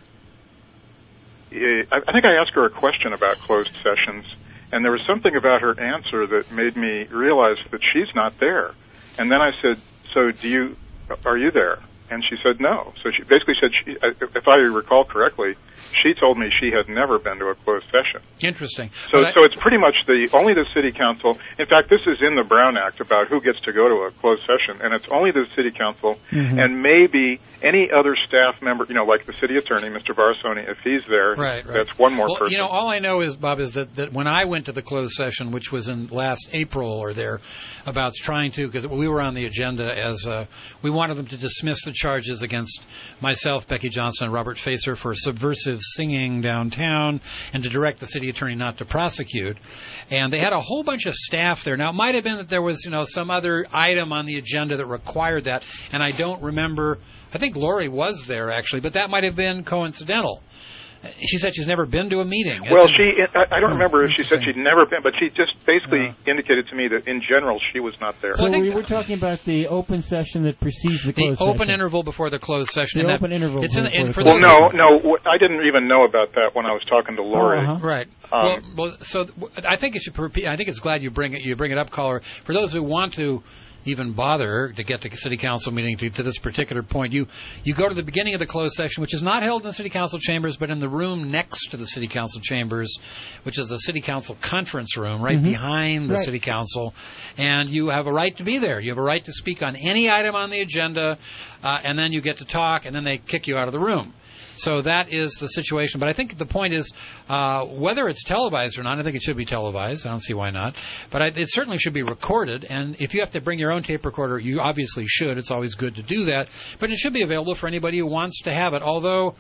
I think I asked her a question about closed sessions, and there was something about her answer that made me realize that she's not there. And then I said, "So are you there?" And she said no. So she basically said, if I recall correctly, she told me she had never been to a closed session. Interesting. So it's pretty much only the city council. In fact, this is in the Brown Act about who gets to go to a closed session, and it's only the city council and maybe any other staff member, like the city attorney, Mr. Barasoni, if he's there. Right. That's one more person. All I know is, Bob, is that when I went to the closed session, which was in last April or thereabouts, because we were on the agenda as we wanted them to dismiss the charges against myself, Becky Johnson, and Robert Facer for subversive singing downtown, and to direct the city attorney not to prosecute. And they had a whole bunch of staff there. Now, it might have been that there was, some other item on the agenda that required that, and I don't remember. I think Lori was there, actually, but that might have been coincidental. She said she's never been to a meeting. Well, I don't remember if she said she'd never been, but she just basically indicated to me that in general she was not there. So we were talking about the open session that precedes the closed session. The open interval before the closed session. The open interval. No, I didn't even know about that when I was talking to Lori. Right. So I think it should. I think it's glad you bring it up, caller. For those who want to even bother to get to city council meeting to this particular point, you go to the beginning of the closed session, which is not held in the city council chambers, but in the room next to the city council chambers, which is the city council conference room right behind the city council, and you have a right to be there. You have a right to speak on any item on the agenda, and then you get to talk, and then they kick you out of the room. So that is the situation. But I think the point is, whether it's televised or not, I think it should be televised. I don't see why not. But it certainly should be recorded. And if you have to bring your own tape recorder, you obviously should. It's always good to do that. But it should be available for anybody who wants to have it. Although,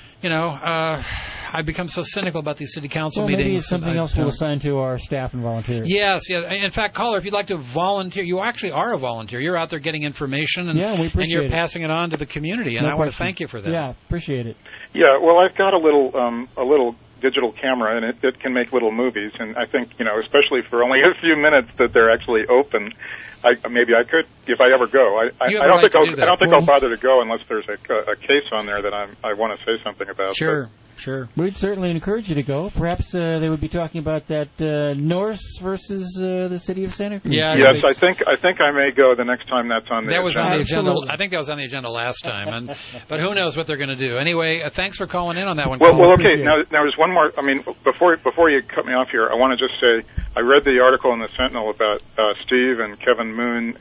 I've become so cynical about these city council meetings. Maybe it's something else we'll assign to our staff and volunteers. Yes. In fact, caller, if you'd like to volunteer, you actually are a volunteer. You're out there getting information, and you're passing it on to the community. And I want to thank you for that. Yeah, appreciate it. Yeah, well, I've got a little digital camera, and it can make little movies. And I think, especially for only a few minutes that they're actually open, maybe I could, if I ever go. I don't think I'll bother to go unless there's a case on there that I want to say something about. Sure. Sure. We'd certainly encourage you to go. Perhaps they would be talking about that Norse versus the city of Santa Cruz. Yeah, yes, I think I may go the next time that's on the agenda. Was on the agenda. I think that was on the agenda last time, but who knows what they're going to do. Anyway, thanks for calling in on that one. Well, okay. Now there's one more. I mean, before you cut me off here, I want to just say I read the article in the Sentinel about Steve and Kevin Moon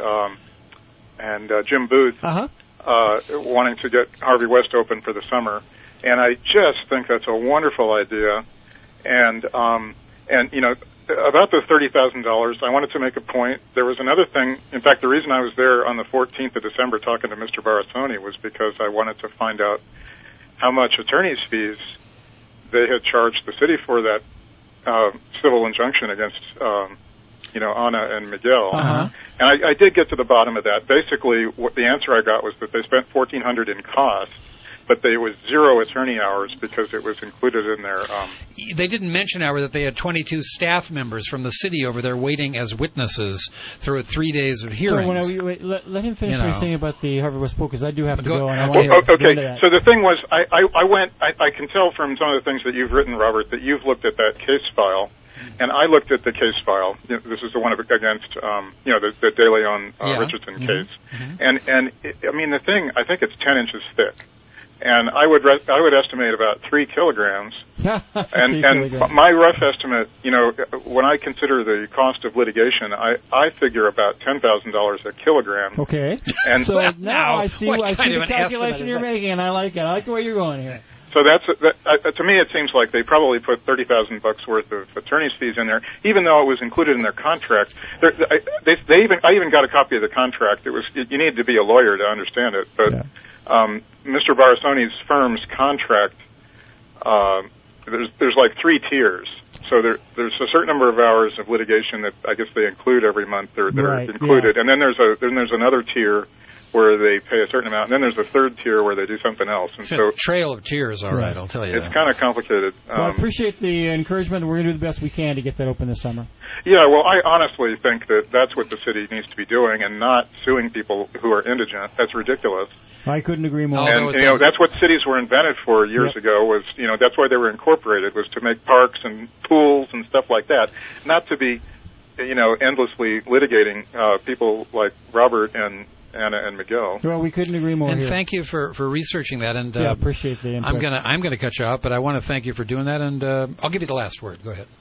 and Jim Booth wanting to get Harvey West open for the summer, and I just think that's a wonderful idea. And you know, about the $30,000, I wanted to make a point. There was another thing. In fact, the reason I was there on the 14th of December talking to Mr. Barassoni was because I wanted to find out how much attorney's fees they had charged the city for that civil injunction against, you know, Ana and Miguel. And I did get to the bottom of that. Basically, what the answer I got was that they spent $1,400 in costs, but there was 0 attorney hours because it was included in their... They didn't mention, however, that they had 22 staff members from the city over there waiting as witnesses through 3 days of hearings. So let him finish what he's saying about the Harvey West Pool, because I do have to go. And I want to go into that. So the thing was, I can tell from some of the things that you've written, Robert, that you've looked at that case file. And I looked at the case file. You know, this is the one against, you know, the De Leon Richardson case. And I mean, the thing, I think it's 10 inches thick. And I would estimate about 3 kilograms. and my rough estimate, you know, when I consider the cost of litigation, I figure about $10,000 a kilogram. Okay. And so now I see the calculation you're making, and I like it. I like the way you're going here. So to me, it seems like they probably put $30,000 worth of attorney's fees in there, even though it was included in their contract. I even got a copy of the contract. You needed to be a lawyer to understand it, but Mr. Barassoni's firm's contract, there's like 3 tiers. So there's a certain number of hours of litigation that I guess they include every month. They're included, and then there's another tier where they pay a certain amount, and then there's a third tier where they do something else. And it's a trail of tears, all right, I'll tell you. It's kind of complicated. Well, I appreciate the encouragement. We're going to do the best we can to get that open this summer. Yeah, well, I honestly think that that's what the city needs to be doing, and not suing people who are indigent. That's ridiculous. I couldn't agree more. And you know, that's what cities were invented for years ago. Was, you know, that's why they were incorporated, was to make parks and pools and stuff like that, not to be, you know, endlessly litigating people like Robert and Ana and Miguel. Well, we couldn't agree more. And thank you for researching that. And I appreciate the input. I'm gonna cut you off, but I want to thank you for doing that. And I'll give you the last word. Go ahead.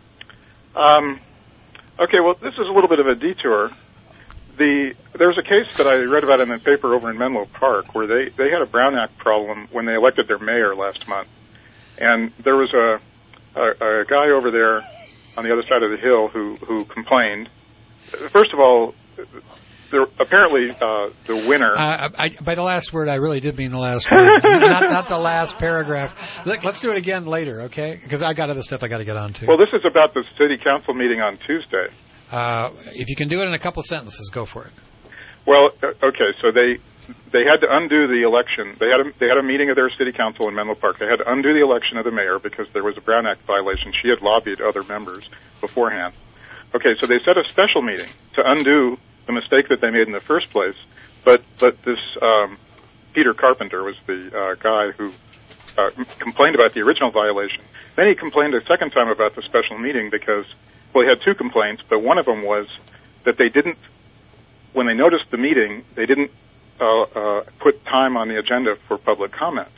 Okay. Well, this is a little bit of a detour. There's a case that I read about in the paper over in Menlo Park where they had a Brown Act problem when they elected their mayor last month, and there was a guy over there on the other side of the hill who complained. First of all, apparently the winner. By the last word, I really did mean the last word, not the last paragraph. Let's do it again later, okay? Because I got other stuff I got to get on to. Well, this is about the city council meeting on Tuesday. If you can do it in a couple sentences, go for it. Well, okay, so they had to undo the election. They had a meeting of their city council in Menlo Park. They had to undo the election of the mayor because there was a Brown Act violation. She had lobbied other members beforehand. Okay, so they set a special meeting to undo the mistake that they made in the first place. But this Peter Carpenter was the guy who complained about the original violation. Then he complained a second time about the special meeting because, well, he had 2 complaints, but one of them was that they didn't, when they noticed the meeting, they didn't put time on the agenda for public comment.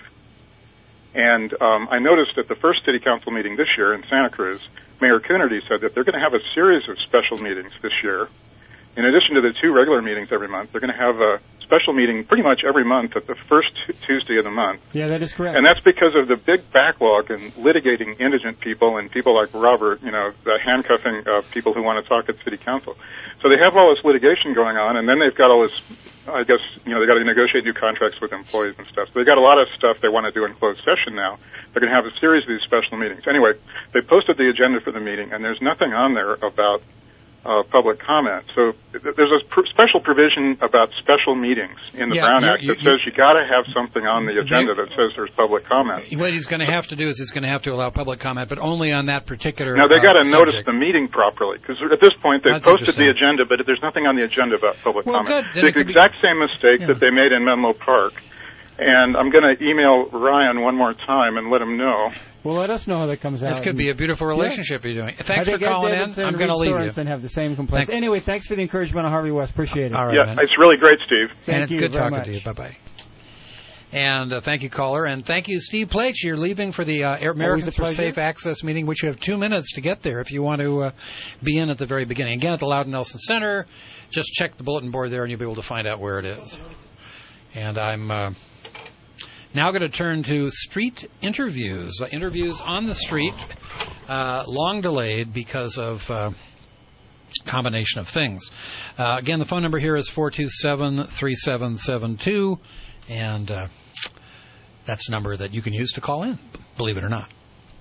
And I noticed at the first city council meeting this year in Santa Cruz, Mayor Coonerty said that they're going to have a series of special meetings this year. In addition to the 2 regular meetings every month, they're going to have a special meeting pretty much every month at the first Tuesday of the month. Yeah, that is correct. And that's because of the big backlog in litigating indigent people and people like Robert, you know, the handcuffing of people who want to talk at city council. So they have all this litigation going on, and then they've got all this, I guess, you know, they've got to negotiate new contracts with employees and stuff. So they've got a lot of stuff they want to do in closed session now. They're going to have a series of these special meetings. Anyway, they posted the agenda for the meeting, and there's nothing on there about public comment. So there's a special provision about special meetings in the Brown Act that says you got to have something on the agenda that says there's public comment. What he's going to have to do is he's going to have to allow public comment, but only on that particular Now, they got to notice the meeting properly, because at this point they've posted the agenda, but there's nothing on the agenda about public comment. Good. The exact same mistake that they made in Menlo Park. And I'm going to email Ryan one more time and let him know. Well, let us know how that comes out. This could be a beautiful relationship you're doing. Thanks for I think calling Ed in. Davidson I'm going to leave you. And have the same complaints. Anyway, thanks for the encouragement on Harvey West. Appreciate it. All right, yeah, man. it's really great, Steve. And it's good talking much. to you. Bye-bye. And thank you, caller. And thank you, Steve Plate. You're leaving for the Americans for Safe Access meeting, which you have 2 minutes to get there if you want to be in at the very beginning. Again, at the Loudon Nelson Center. Just check the bulletin board there, and you'll be able to find out where it is. And I'm now going to turn to street interviews. Interviews on the street, long delayed because of combination of things. Again, the phone number here is 427-3772. And that's a number that you can use to call in, believe it or not.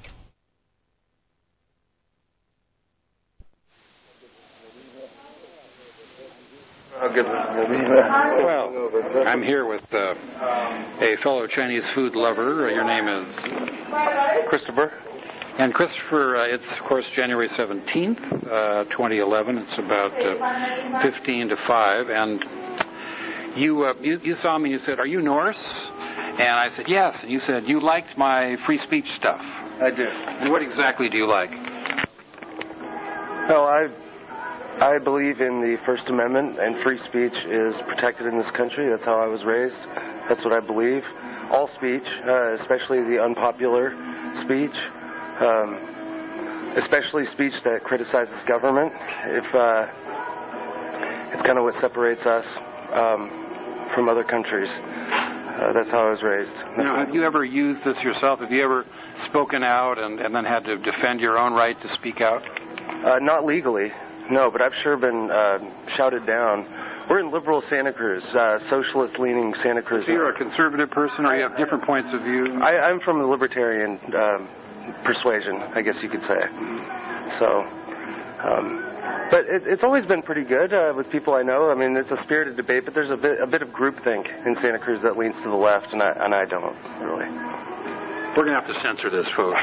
Well, I'm here with a fellow Chinese food lover. Your name is? Christopher. And Christopher, it's, of course, January 17th, 2011. It's about 15 to 5. And you saw me and you said, "Are you Norse?" And I said, "Yes." And you said, "You liked my free speech stuff." I did. And what exactly do you like? Well, I believe in the First Amendment, and free speech is protected in this country. That's how I was raised. That's what I believe. All speech, especially the unpopular speech, especially speech that criticizes government, it's kind of what separates us from other countries. That's how I was raised. Now, have you ever used this yourself? Have you ever spoken out and then had to defend your own right to speak out? Not legally, no, but I've sure been shouted down. We're in liberal Santa Cruz, socialist-leaning Santa Cruz. So you're a conservative person, or you have different points of view? I'm from the libertarian persuasion, I guess you could say. So... but it's always been pretty good with people I know. I mean, it's a spirited debate, but there's a bit of groupthink in Santa Cruz that leans to the left, and I don't, really. We're going to have to censor this, folks.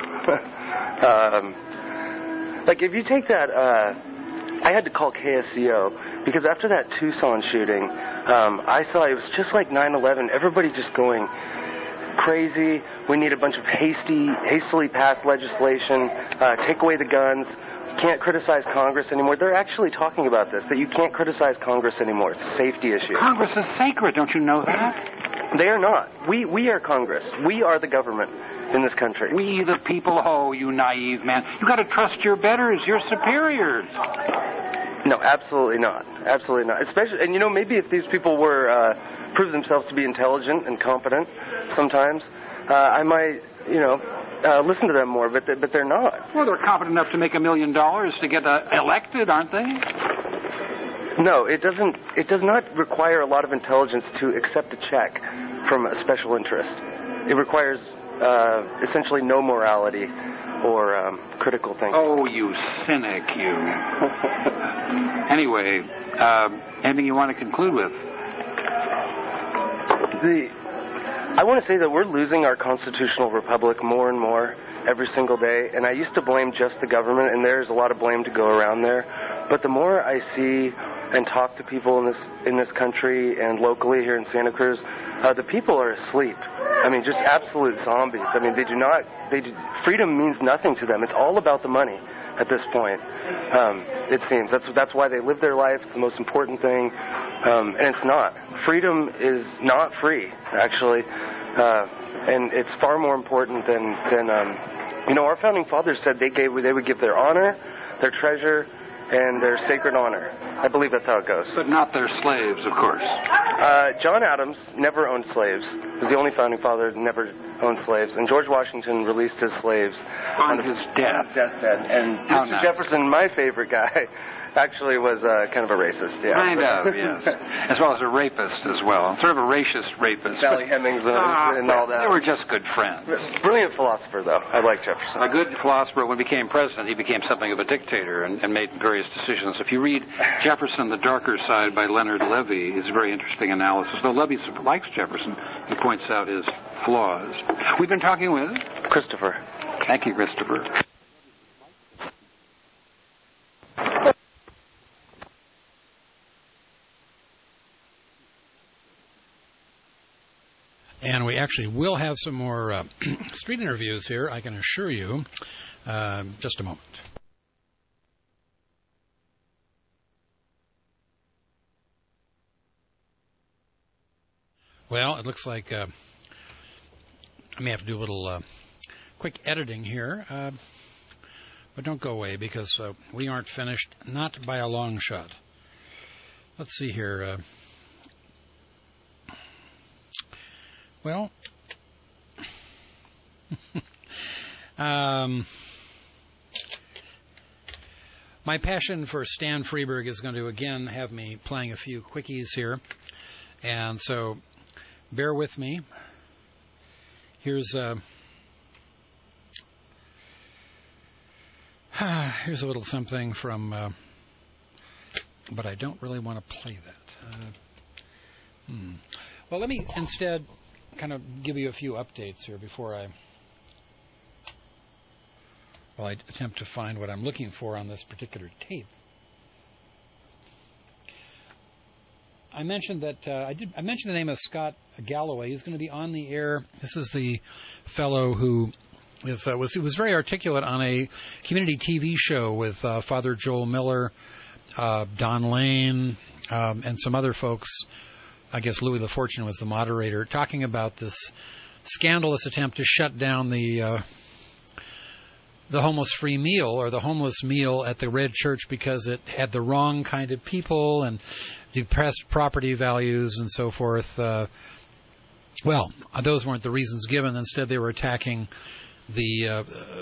Like, if you take that, I had to call KSCO, because after that Tucson shooting, I saw it was just like 9/11, everybody just going crazy. We need a bunch of hastily passed legislation, take away the guns. Can't criticize Congress anymore. They're actually talking about this, that you can't criticize Congress anymore. It's a safety issue. Congress is sacred, don't you know that? They are not. We are Congress. We are the government in this country. We the people, oh, you naive man. You got to trust your betters, your superiors. No, absolutely not. Absolutely not. Especially, and maybe if these people were prove themselves to be intelligent and competent sometimes, I might, listen to them more, but they're not. Well, they're competent enough to make $1 million to get elected, aren't they? No, it doesn't. It does not require a lot of intelligence to accept a check from a special interest. It requires essentially no morality or critical thinking. Oh, you cynic, you. Anyway, anything you want to conclude with? I want to say that we're losing our constitutional republic more and more every single day, and I used to blame just the government, and there's a lot of blame to go around there. But the more I see and talk to people in this country and locally here in Santa Cruz, the people are asleep. I mean, just absolute zombies. I mean, freedom means nothing to them. It's all about the money at this point. It seems that's why they live their life. It's the most important thing, and it's not. Freedom is not free, actually, and it's far more important than our founding fathers said they would give their honor, their treasure, and their sacred honor. I believe that's how it goes. But not their slaves, of course. John Adams never owned slaves. He was the only founding father that never owned slaves. And George Washington released his slaves on his deathbed. And Mr. Jefferson, my favorite guy, actually was kind of a racist. Yeah. Kind of, yes. As well as a rapist as well. Sort of a racist rapist. Sally Hemings and all that. They were just good friends. Brilliant philosopher, though. I like Jefferson. A good philosopher. When he became president, he became something of a dictator and made various decisions. If you read Jefferson, The Darker Side by Leonard Levy, it's a very interesting analysis. Though Levy likes Jefferson, he points out his flaws. We've been talking with Christopher. Thank you, Christopher. actually will have some more street interviews here, I can assure you. Just a moment. Well, it looks like I may have to do a little quick editing here, but don't go away because we aren't finished, not by a long shot. Let's see here. Well, my passion for Stan Freberg is going to again have me playing a few quickies here, and so bear with me. Here's a little something from, but I don't really want to play that. Well, let me instead kind of give you a few updates here before I attempt to find what I'm looking for on this particular tape. I mentioned that I mentioned the name of Scott Galloway. He's going to be on the air. This is the fellow who was very articulate on a community TV show with Father Joel Miller, Don Lane, and some other folks. I guess Louis LaFortune was the moderator, talking about this scandalous attempt to shut down the homeless free meal or the homeless meal at the Red Church because it had the wrong kind of people and depressed property values and so forth. Well, those weren't the reasons given. Instead, they were attacking the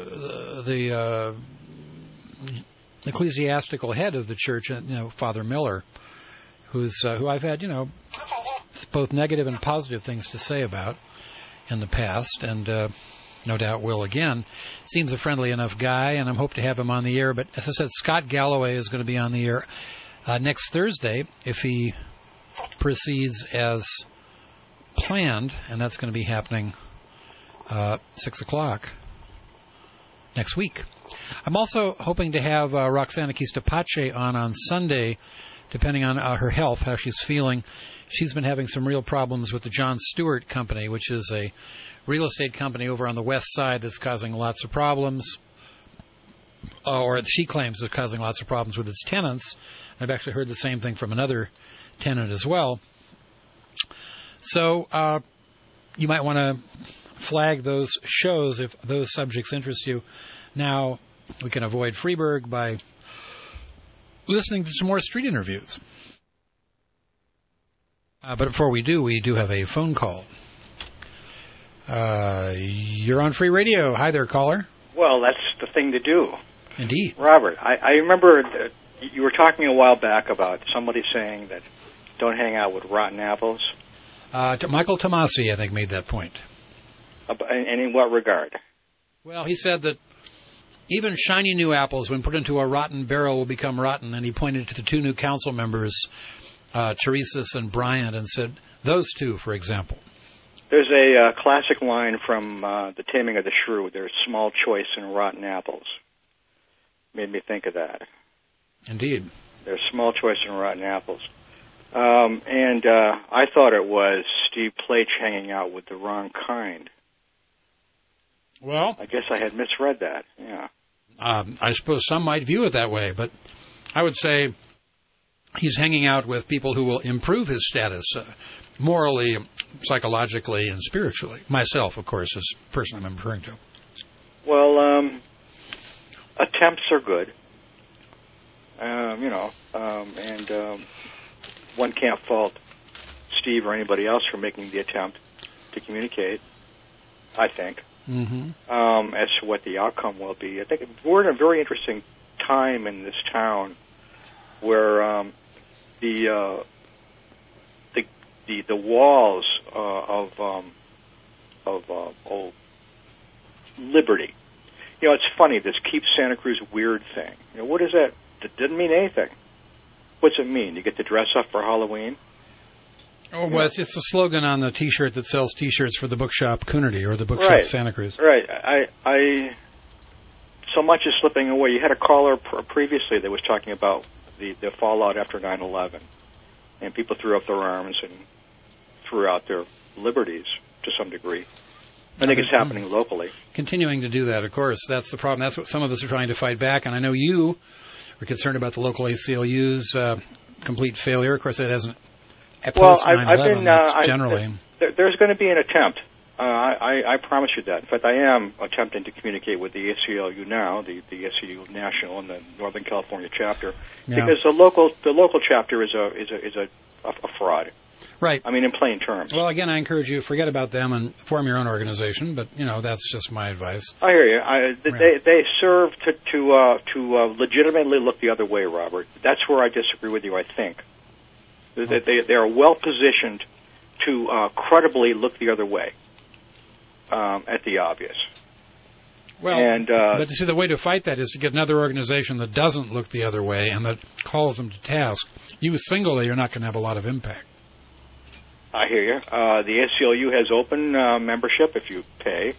ecclesiastical head of the church, Father Miller, who I've had, both negative and positive things to say about in the past, and no doubt will again. Seems a friendly enough guy, and I'm hoping to have him on the air. But as I said, Scott Galloway is going to be on the air next Thursday if he proceeds as planned, and that's going to be happening 6 o'clock next week. I'm also hoping to have Roxana Quistapache on Sunday, depending on her health, how she's feeling. She's been having some real problems with the John Stewart Company, which is a real estate company over on the west side that's causing lots of problems, or she claims is causing lots of problems with its tenants. I've actually heard the same thing from another tenant as well. So you might want to flag those shows if those subjects interest you. Now, we can avoid Freberg by listening to some more street interviews. But before we do have a phone call. You're on Free Radio. Hi there, caller. Well, that's the thing to do. Indeed. Robert, I remember you were talking a while back about somebody saying that don't hang out with rotten apples. Michael Tomasi, I think, made that point. And in what regard? Well, he said that even shiny new apples, when put into a rotten barrel, will become rotten, and he pointed to the two new council members, Teresa's and Bryant, and said, those two, for example. There's a classic line from The Taming of the Shrew. There's small choice in rotten apples. Made me think of that. Indeed. There's small choice in rotten apples. And I thought it was Steve Plage hanging out with the wrong kind. Well, I guess I had misread that, yeah. I suppose some might view it that way, but I would say he's hanging out with people who will improve his status morally, psychologically, and spiritually. Myself, of course, is the person I'm referring to. Well, attempts are good, and one can't fault Steve or anybody else for making the attempt to communicate, I think. Mm-hmm. As to what the outcome will be. I think we're in a very interesting time in this town where the walls of liberty. It's funny, this Keep Santa Cruz Weird thing. What is that? It didn't mean anything. What's it mean? You get to dress up for Halloween? Oh, well, it's a slogan on the T-shirt that sells T-shirts for the bookshop Coonerty or the bookshop Santa Cruz. Right. I so much is slipping away. You had a caller previously that was talking about the fallout after 9/11, and people threw up their arms and threw out their liberties. to some degree. I think it's happening locally. Continuing to do that, of course. That's the problem. That's what some of us are trying to fight back. And I know you are concerned about the local ACLU's complete failure. Of course, it hasn't. Well, I've been generally. There's going to be an attempt. I promise you that. In fact, I am attempting to communicate with the ACLU now, the ACLU National and the Northern California chapter, because the local chapter is a fraud. Right. I mean, in plain terms. Well, again, I encourage you, forget about them and form your own organization, but, that's just my advice. I hear you. They serve to legitimately look the other way, Robert. That's where I disagree with you, I think. They are well-positioned to credibly look the other way at the obvious. Well, but see, the way to fight that is to get another organization that doesn't look the other way and that calls them to task. You singly, you're not going to have a lot of impact. I hear you. The ACLU has open membership if you pay.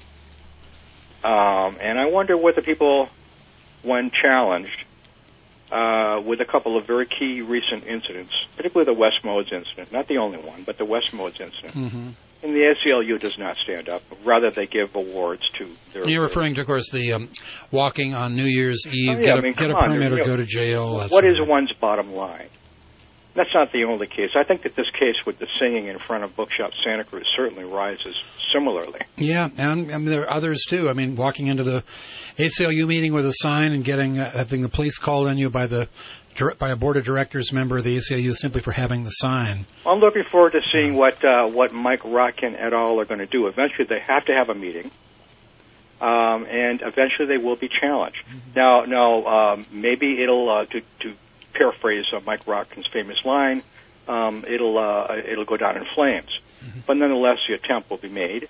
And I wonder whether people, when challenged, with a couple of very key recent incidents, particularly the West Modes incident, not the only one, but the West Modes incident, and the ACLU does not stand up. Rather, they give awards to their... You're referring to, of course, the walking on New Year's Eve, get a permit or go to jail. What is one's bottom line? That's not the only case. I think that this case with the singing in front of Bookshop Santa Cruz certainly rises similarly. Yeah, and I mean, there are others, too. I mean, walking into the ACLU meeting with a sign and having the police called on you by a board of directors member of the ACLU simply for having the sign. I'm looking forward to seeing what Mike Rotkin et al. Are going to do. Eventually, they have to have a meeting, and eventually they will be challenged. Now, maybe it'll to paraphrase Mike Rotkin's famous line, it'll go down in flames. But nonetheless, the attempt will be made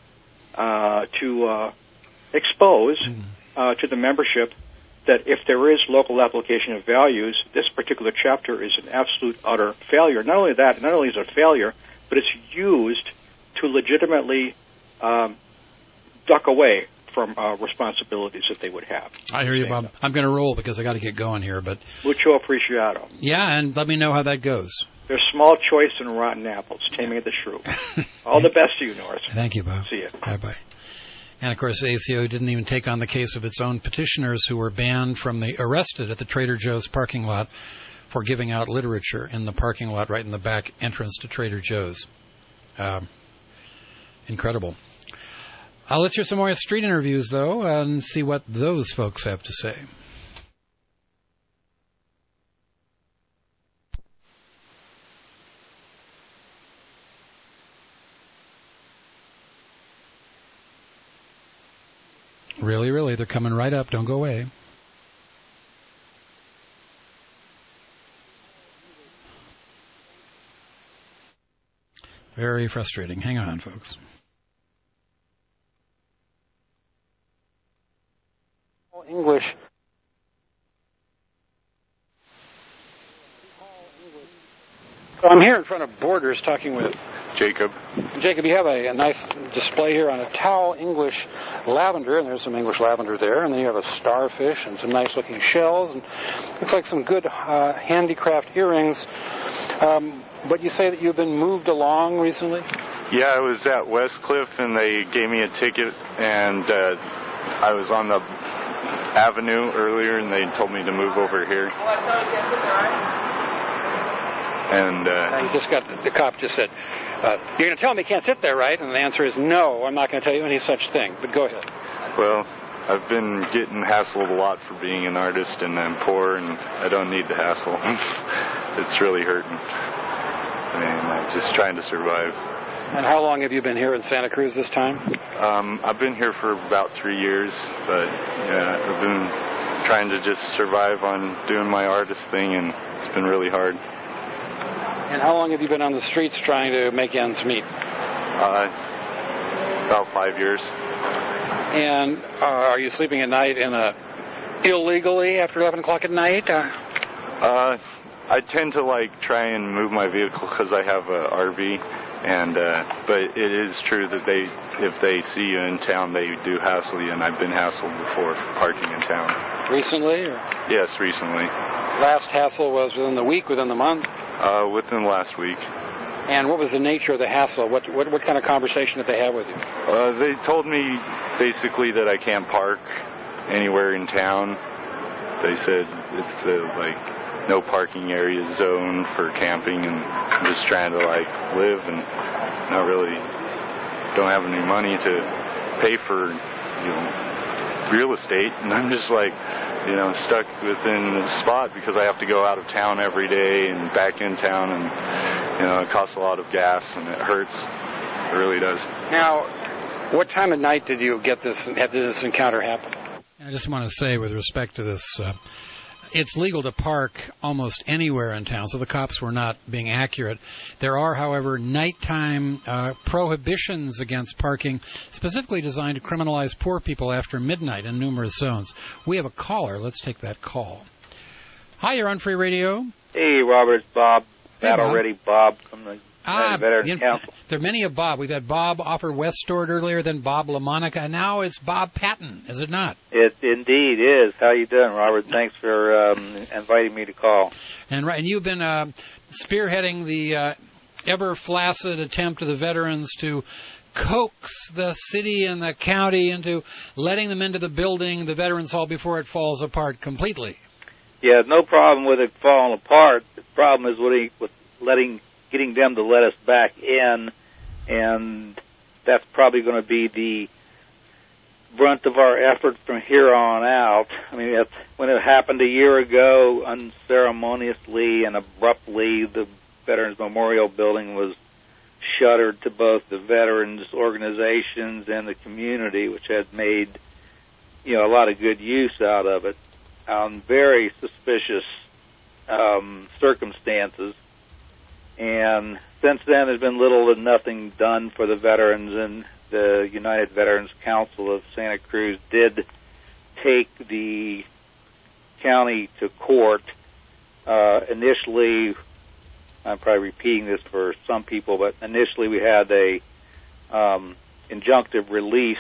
to expose to the membership that if there is local application of values, this particular chapter is an absolute utter failure. Not only that, not only is it a failure, but it's used to legitimately duck away from responsibilities that they would have. I hear you, Bob. I'm going to roll because I got to get going here, but mucho apreciado. Yeah, and let me know how that goes. There's small choice in rotten apples, taming of the shrew. All the best to you, Norris. Thank you, Bob. See you. Bye-bye. And, of course, the ACLU didn't even take on the case of its own petitioners who were arrested at the Trader Joe's parking lot for giving out literature in the parking lot right in the back entrance to Trader Joe's. Incredible. Let's hear some more street interviews, though, and see what those folks have to say. Really, really, they're coming right up. Don't go away. Very frustrating. Hang on, folks. English. So I'm here in front of Borders talking with Jacob. Jacob, you have a nice display here on a towel English lavender, and there's some English lavender there, and then you have a starfish and some nice looking shells, and looks like some good handicraft earrings. But you say that you've been moved along recently? Yeah, I was at Westcliff, and they gave me a ticket, and I was on the avenue earlier, and they told me to move over here. And the cop just said, "You're going to tell him he can't sit there, right?" And the answer is no. I'm not going to tell you any such thing. But go ahead. Well, I've been getting hassled a lot for being an artist, and I'm poor, and I don't need the hassle. It's really hurting, and I'm just trying to survive. And how long have you been here in Santa Cruz this time? I've been here for about 3 years, but I've been trying to just survive on doing my artist thing, and it's been really hard. And how long have you been on the streets trying to make ends meet? About 5 years. And are you sleeping at night illegally after 11 o'clock at night? I tend to try and move my vehicle because I have an RV. But it is true that if they see you in town, they do hassle you, and I've been hassled before for parking in town. Recently? Or? Yes, recently. Last hassle was within the week, within the month? Within last week. And what was the nature of the hassle? What kind of conversation did they have with you? They told me basically that I can't park anywhere in town. They said it's no parking area zone for camping, and I'm just trying to live and not really don't have any money to pay for real estate, and I'm just stuck within the spot because I have to go out of town every day and back in town, and it costs a lot of gas and it hurts. It really does. Now, what time of night did you have this encounter happen? I just want to say, with respect to this, it's legal to park almost anywhere in town, so the cops were not being accurate. There are, however, nighttime prohibitions against parking specifically designed to criminalize poor people after midnight in numerous zones. We have a caller. Let's take that call. Hi, you're on Free Radio. Hey, Robert, it's Bob. Hey, Battle Bob. Ready Bob from the Veterans Council. There are many of Bob. We've had Bob Offer West Stewart earlier, then Bob LaMonica, and now it's Bob Patton, is it not? It indeed is. How you doing, Robert? Thanks for inviting me to call. And you've been spearheading the ever-flaccid attempt of the veterans to coax the city and the county into letting them into the building, the Veterans Hall, before it falls apart completely. Yeah, no problem with it falling apart. The problem is with getting them to let us back in, and that's probably going to be the brunt of our effort from here on out. I mean, when it happened a year ago, unceremoniously and abruptly, the Veterans Memorial Building was shuttered to both the veterans organizations and the community, which had made a lot of good use out of it on very suspicious circumstances. And since then, there's been little to nothing done for the veterans, and the United Veterans Council of Santa Cruz did take the county to court. Initially, I'm probably repeating this for some people, but initially we had a injunctive relief,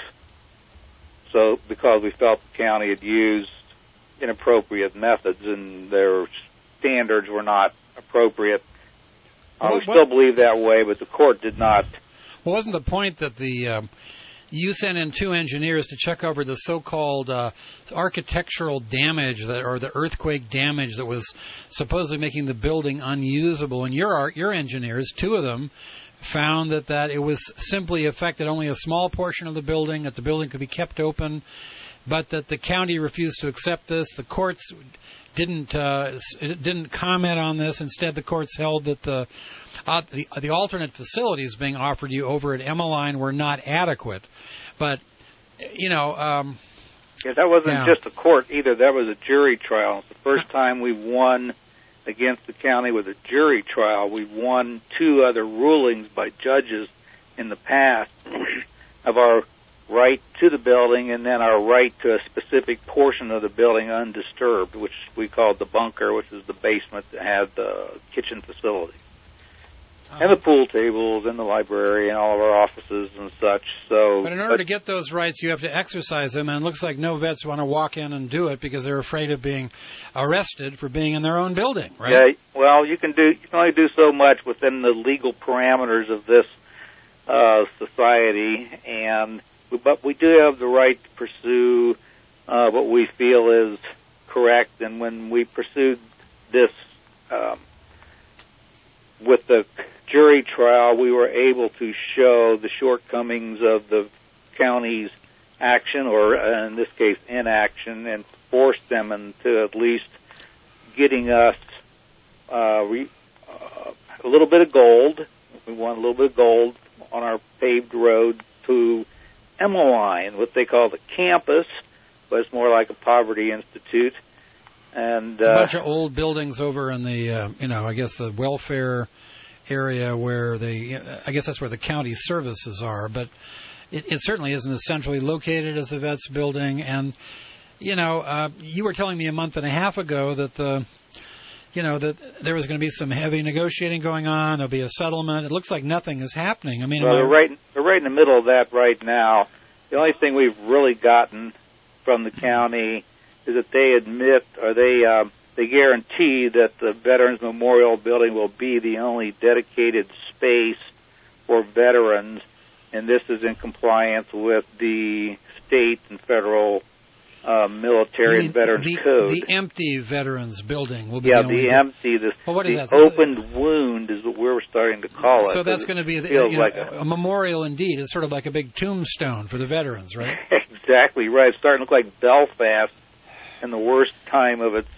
so because we felt the county had used inappropriate methods and their standards were not appropriate. We still believe that way, but the court did not. Well, wasn't the point that you sent in 2 engineers to check over the so-called architectural damage or the earthquake damage that was supposedly making the building unusable? And your engineers, 2 of them, found that it was simply affected only a small portion of the building, that the building could be kept open, but that the county refused to accept this. The courts didn't comment on this. Instead, the courts held that the alternate facilities being offered you over at Emmeline were not adequate. But that wasn't just a court either. That was a jury trial. It's the first time we've won against the county with a jury trial. We've won 2 other rulings by judges in the past of our right to the building and then our right to a specific portion of the building undisturbed, which we called the bunker, which is the basement that had the kitchen facility. And the pool tables and the library and all of our offices and such. But in order to get those rights, you have to exercise them, and it looks like no vets want to walk in and do it because they're afraid of being arrested for being in their own building, right? Yeah, well, you can only do so much within the legal parameters of this society, but we do have the right to pursue what we feel is correct. And when we pursued this with the jury trial, we were able to show the shortcomings of the county's action, or in this case inaction, and force them into at least getting us a little bit of gold. We won a little bit of gold on our paved road to Emmeline, what they call the campus, but it's more like a poverty institute. And a bunch of old buildings over in the, I guess the welfare area where I guess that's where the county services are, but it certainly isn't as centrally located as the Vets building. And, you were telling me a month and a half ago that that there was going to be some heavy negotiating going on. There'll be a settlement. It looks like nothing is happening. I mean, they're right in the middle of that right now. The only thing we've really gotten from the county is that they admit, or they guarantee that the Veterans Memorial Building will be the only dedicated space space for veterans, and this is in compliance with the state and federal military and veterans code. The empty veterans building will be the empty. What is that? Opened wound is what we're starting to call it. So that's going to be a memorial indeed. It's sort of like a big tombstone for the veterans, right? Exactly right. It's starting to look like Belfast in the worst time of its,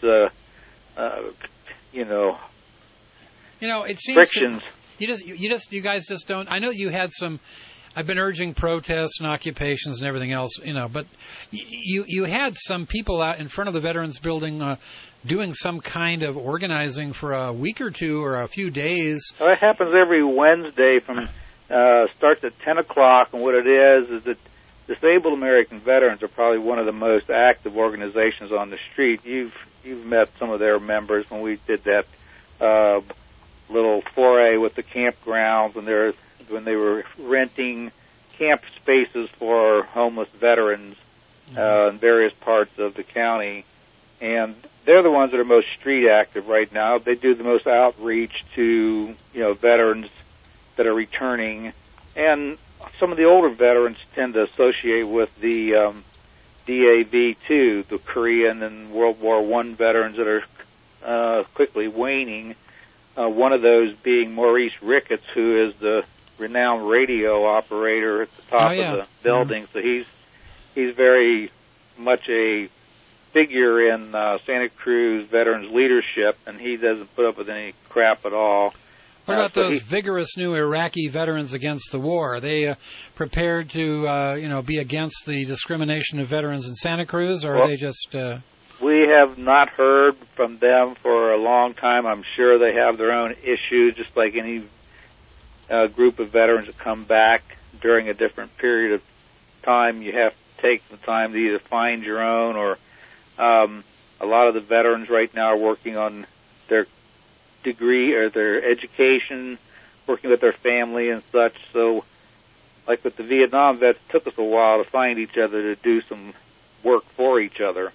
it seems frictions. You guys just don't. I know you had some. I've been urging protests and occupations and everything else, but you had some people out in front of the Veterans Building doing some kind of organizing for a week or two or a few days. Well, it happens every Wednesday from starts at 10 o'clock, and what it is that Disabled American Veterans are probably one of the most active organizations on the street. You've met some of their members when we did that little foray with the campgrounds when they were renting camp spaces for homeless veterans in various parts of the county. And they're the ones that are most street active right now. They do the most outreach to, veterans that are returning. And some of the older veterans tend to associate with the DAV too, the Korean and World War I veterans that are quickly waning. One of those being Maurice Ricketts, who is the renowned radio operator at the top of the building. So he's very much a figure in Santa Cruz veterans leadership, and he doesn't put up with any crap at all. What about those vigorous new Iraqi veterans against the war? Are they prepared to be against the discrimination of veterans in Santa Cruz, or are they just... We have not heard from them for a long time. I'm sure they have their own issues, just like any group of veterans that come back during a different period of time. You have to take the time to either find your own, or a lot of the veterans right now are working on their degree or their education, working with their family and such. So, like with the Vietnam vets, it took us a while to find each other to do some work for each other.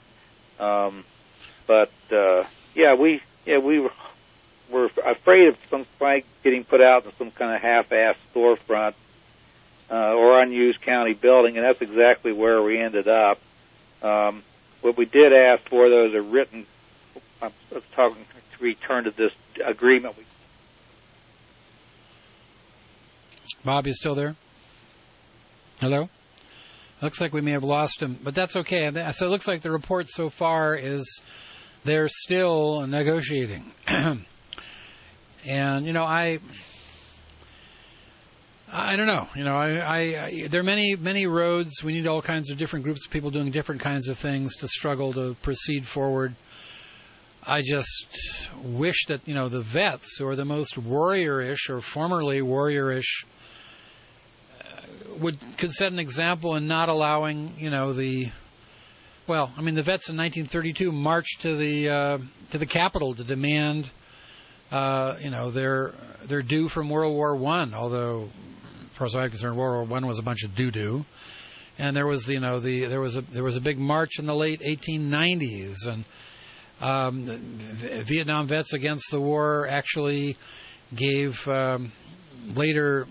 We were afraid of some fight getting put out in some kind of half-assed storefront or unused county building, and that's exactly where we ended up. What we did ask for, though, is a written. I'm talking to return to this agreement. Bob, you still there? Hello? Looks like we may have lost him, but that's okay. So it looks like the report so far is they're still negotiating. And, I don't know. There are many roads. We need all kinds of different groups of people doing different kinds of things to struggle to proceed forward. I just wish that, the vets, who are the most warrior-ish or formerly warrior-ish, could set an example in not allowing, the vets in 1932 marched to the Capitol to demand, their due from World War I. Although, as far as I'm concerned, World War I was a bunch of doo-doo, and there was, there was a big march in the late 1890s, and Vietnam Vets Against the War actually gave later.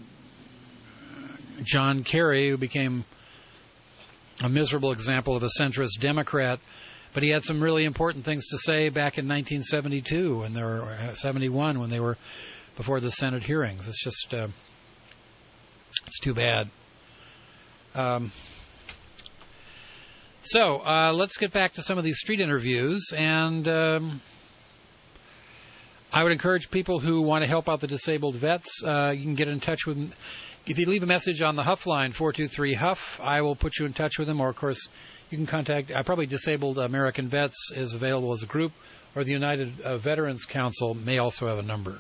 John Kerry, who became a miserable example of a centrist Democrat, but he had some really important things to say back in 1972 and 71 when they were before the Senate hearings. It's just, it's too bad. So let's get back to some of these street interviews, and I would encourage people who want to help out the disabled vets. You can get in touch with them. If you leave a message on the Huff line, 423-HUFF, I will put you in touch with them. Or, of course, you can contact, probably Disabled American Vets is available as a group, or the United Veterans Council may also have a number.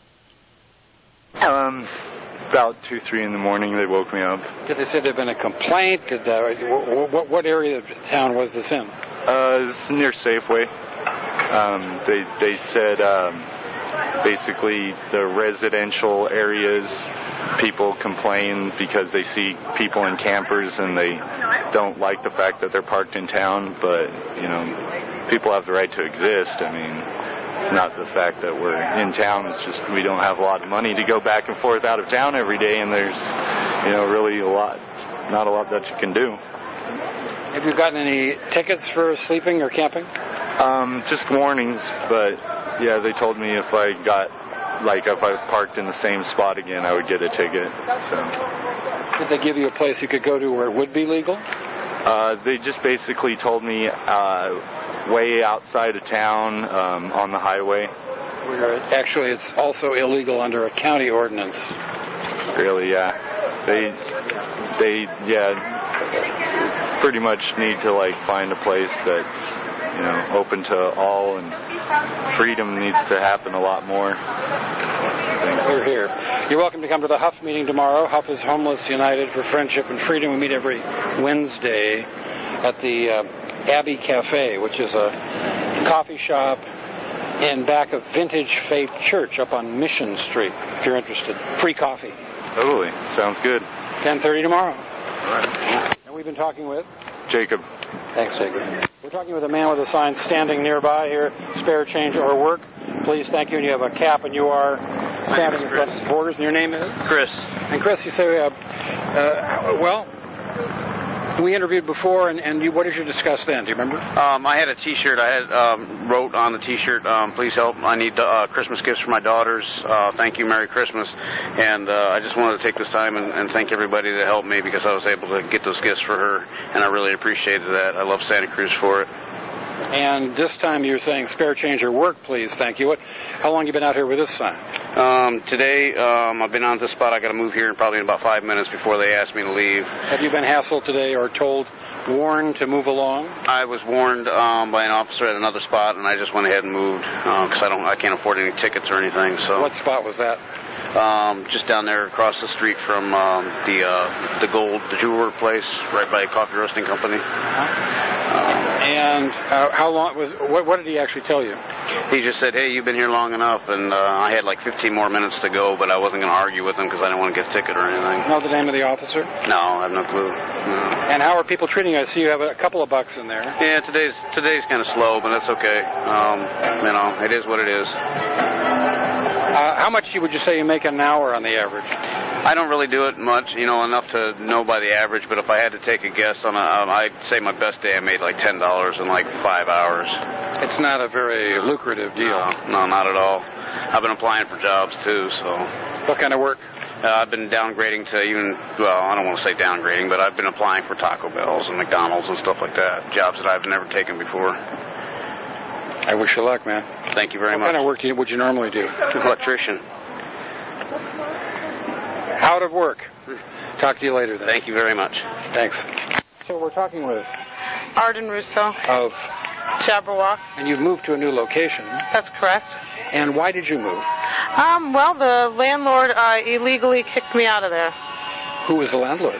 About 2, 3 in the morning, they woke me up. Did they say there had been a complaint? What area of town was this in? This is near Safeway. They said basically the residential areas, people complain because they see people in campers and they don't like the fact that they're parked in town, but people have the right to exist. I mean, It's not the fact that we're in town. It's just we don't have a lot of money to go back and forth out of town every day, and there's, really not a lot that you can do. Have you gotten any tickets for sleeping or camping? Just warnings, but yeah, they told me if I parked in the same spot again, I would get a ticket. So. Did they give you a place you could go to where it would be legal? They just basically told me way outside of town on the highway. Actually, it's also illegal under a county ordinance. Really, yeah. They pretty much need to find a place that's open to all, and freedom needs to happen a lot more. We're here. You're welcome to come to the Huff meeting tomorrow. Huff is Homeless United for Friendship and Freedom. We meet every Wednesday at the Abbey Cafe, which is a coffee shop in back of Vintage Faith Church up on Mission Street, if you're interested. Free coffee. Totally. Sounds good. 10:30 tomorrow. All right. And we've been talking with? Jacob. Thanks, Jacob. We're talking with a man with a sign standing nearby here, spare change or work. Please, thank you. And you have a cap, and you are standing in front of the borders, and your name is? Chris. And Chris, you say, we interviewed before, and what did you discuss then? Do you remember? I had a T-shirt. I had wrote on the T-shirt, please help. I need Christmas gifts for my daughters. Thank you, Merry Christmas. And I just wanted to take this time and thank everybody that helped me, because I was able to get those gifts for her, and I really appreciated that. I love Santa Cruz for it. And this time you're saying spare change or work, please, thank you. How long have you been out here with this sign? Today, I've been on this spot. I got to move here probably in about 5 minutes before they ask me to leave. Have you been hassled today or warned to move along? I was warned by an officer at another spot, and I just went ahead and moved because I can't afford any tickets or anything. So. What spot was that? Just down there across the street from the jeweler place, right by a coffee roasting company. And how long what did he actually tell you? He just said, hey, you've been here long enough, and I had 15 more minutes to go, but I wasn't going to argue with him because I didn't want to get a ticket or anything. Know the name of the officer? No, I have no clue. No. And how are people treating you? I see you have a couple of bucks in there. Yeah, today's kind of slow, but that's okay. It is what it is. How much would you say you make an hour on the average? I don't really do it much, enough to know by the average, but if I had to take a guess I'd say my best day I made $10 in 5 hours. It's not a very lucrative deal. No, not at all. I've been applying for jobs too, so. What kind of work? I've been downgrading to I don't want to say downgrading, but I've been applying for Taco Bells and McDonald's and stuff like that, jobs that I've never taken before. I wish you luck, man. Thank you very much. What kind of work would you normally do? Electrician. Out of work. Talk to you later then. Thank you very much. Thanks. So we're talking with Arden Russo of Jabberwock. And you've moved to a new location. That's correct. And why did you move? The landlord illegally kicked me out of there. Who was the landlord?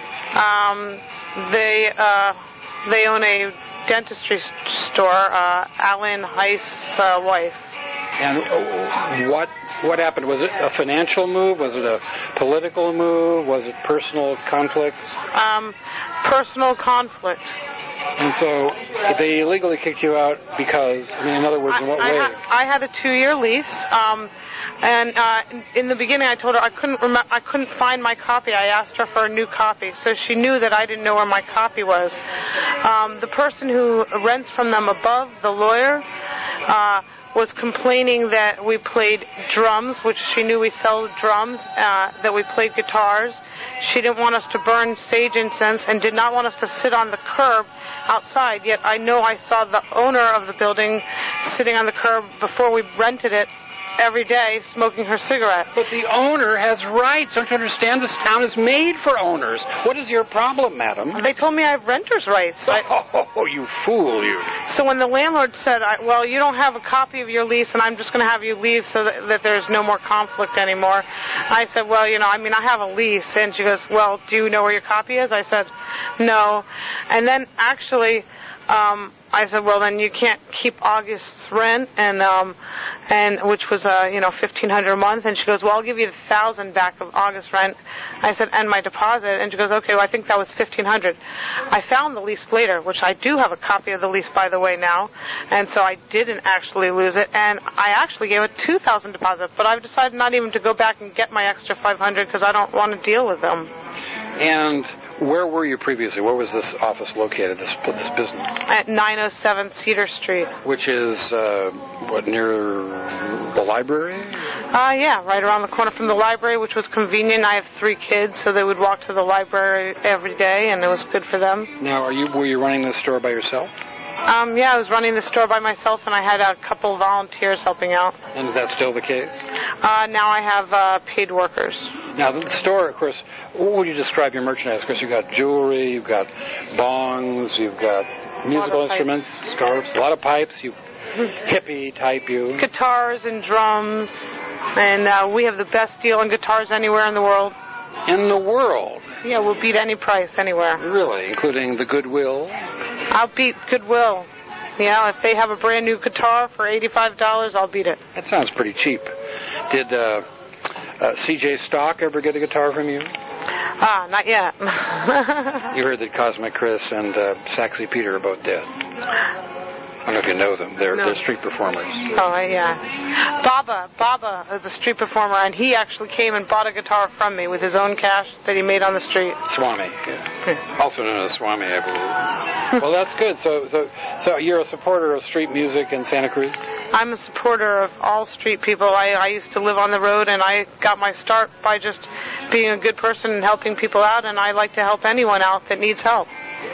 They own a dentistry store, Alan Heist's wife. And what happened? Was it a financial move? Was it a political move? Was it personal conflicts? Personal conflict. And so they illegally kicked you out because, in other words, in what way? I had a 2-year lease, and in the beginning I told her I couldn't find my copy. I asked her for a new copy, so she knew that I didn't know where my copy was. The person who rents from them above, the lawyer, was complaining that we played drums, which she knew we sell drums, that we played guitars. She didn't want us to burn sage incense and did not want us to sit on the curb outside, yet I know I saw the owner of the building sitting on the curb before we rented it every day smoking her cigarette. But the owner has rights. Don't you understand? This town is made for owners. What is your problem, madam? They told me I have renter's rights. Oh, you fool, you. So when the landlord said, you don't have a copy of your lease and I'm just going to have you leave so that there's no more conflict anymore, I said, I have a lease. And she goes, well, do you know where your copy is? I said, no. And then actually I said, well, then you can't keep August's rent, and which was $1,500 a month. And she goes, well, I'll give you $1,000 back of August rent. I said, and my deposit. And she goes, okay, well, I think that was $1,500. I found the lease later, which I do have a copy of the lease, by the way, now, and so I didn't actually lose it. And I actually gave a $2,000 deposit, but I've decided not even to go back and get my extra $500 because I don't want to deal with them. And where were you previously? Where was this office located, this business? At 907 Cedar Street. Which is, near the library? Yeah, right around the corner from the library, which was convenient. I have 3 kids, so they would walk to the library every day, and it was good for them. Now, were you running this store by yourself? Yeah, I was running the store by myself, and I had a couple of volunteers helping out. And is that still the case? Now I have paid workers. Now, the store, of course, what would you describe your merchandise? Of course, you've got jewelry, you've got bongs, you've got musical instruments, scarves, a lot of pipes, hippie type you. Guitars and drums, and we have the best deal on guitars anywhere in the world. In the world? Yeah, we'll beat any price anywhere. Really? Including the Goodwill? I'll beat Goodwill. Yeah, if they have a brand new guitar for $85, I'll beat it. That sounds pretty cheap. Did C.J. Stock ever get a guitar from you? Not yet. You heard that Cosmic Chris and Saxy Peter are both dead. I don't know if you know them. They're street performers. Oh, yeah. Baba is a street performer, and he actually came and bought a guitar from me with his own cash that he made on the street. Swami, yeah. Also known as Swami, I believe. Well, that's good. So you're a supporter of street music in Santa Cruz? I'm a supporter of all street people. I used to live on the road, and I got my start by just being a good person and helping people out, and I like to help anyone out that needs help.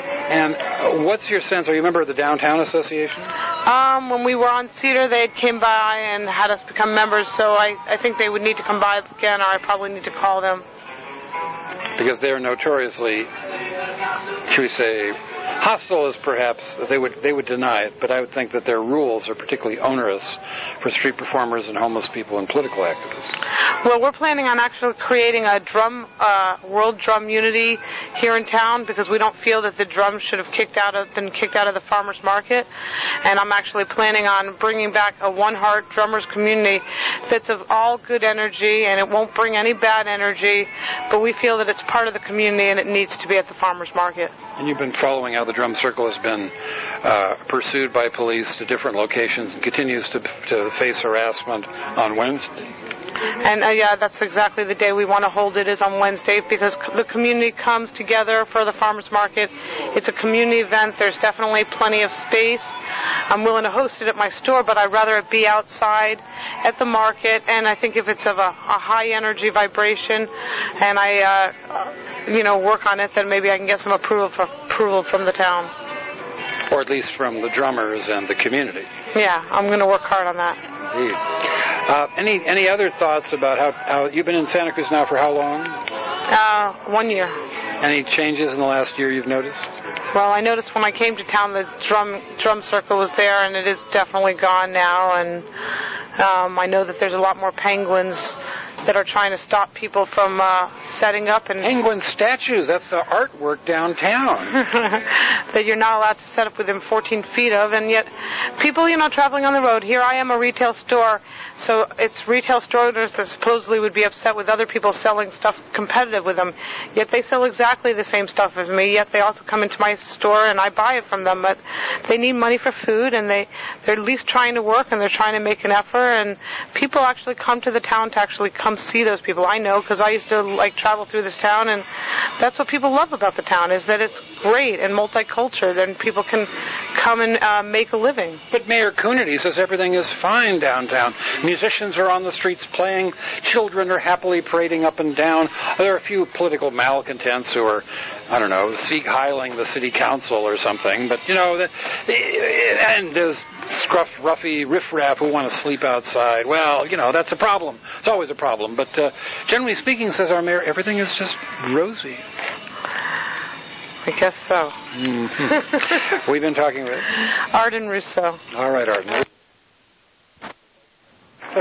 And what's your sense? Are you a member of the Downtown Association? When we were on Cedar, they came by and had us become members, so I think they would need to come by again, or I probably need to call them. Because they're notoriously, should we say, hostile is perhaps, they would deny it, but I would think that their rules are particularly onerous for street performers and homeless people and political activists. Well, we're planning on actually creating a World Drum Unity here in town because we don't feel that the drums should have been kicked out of the farmers market. And I'm actually planning on bringing back a One Heart Drummers community that's of all good energy, and it won't bring any bad energy, but we feel that it's part of the community and it needs to be at the farmers market. And you've been following how the Drum Circle has been pursued by police to different locations and continues to face harassment on Wednesday. And yeah, that's exactly the day we want to hold it, is on Wednesday, because the community comes together for the farmers market. It's a community event. There's definitely plenty of space. I'm willing to host it at my store, but I'd rather it be outside at the market. And I think if it's of a high energy vibration, and I work on it, then maybe I can get some approval from the town. Or at least from the drummers and the community. Yeah, I'm going to work hard on that. Indeed. Any other thoughts about how you've been in Santa Cruz now for how long? 1 year. Any changes in the last year you've noticed? Well, I noticed when I came to town the drum circle was there, and it is definitely gone now. And I know that there's a lot more penguins that are trying to stop people from setting up. And penguin statues, that's the artwork downtown. That you're not allowed to set up within 14 feet of. And yet people, traveling on the road. Here I am, a retail store. So it's retail store owners that supposedly would be upset with other people selling stuff competitive with them. Yet they sell exactly the same stuff as me. Yet they also come into my store and I buy it from them. But they need money for food, and they're at least trying to work, and they're trying to make an effort. And people actually come to the town to actually come see those people. I know, because I used to travel through this town, and that's what people love about the town, is that it's great and multicultural, and people can come and make a living. But Mayor Coonerty says everything is fine downtown. Musicians are on the streets playing. Children are happily parading up and down. There are a few political malcontents who are, Sieg Heiling the city council or something. But, and there's scruff, ruffy, riffraff who want to sleep outside. Well, that's a problem. It's always a problem. But generally speaking, says our mayor, everything is just rosy. I guess so. Mm-hmm. We've been talking with Arden Russo. All right, Arden.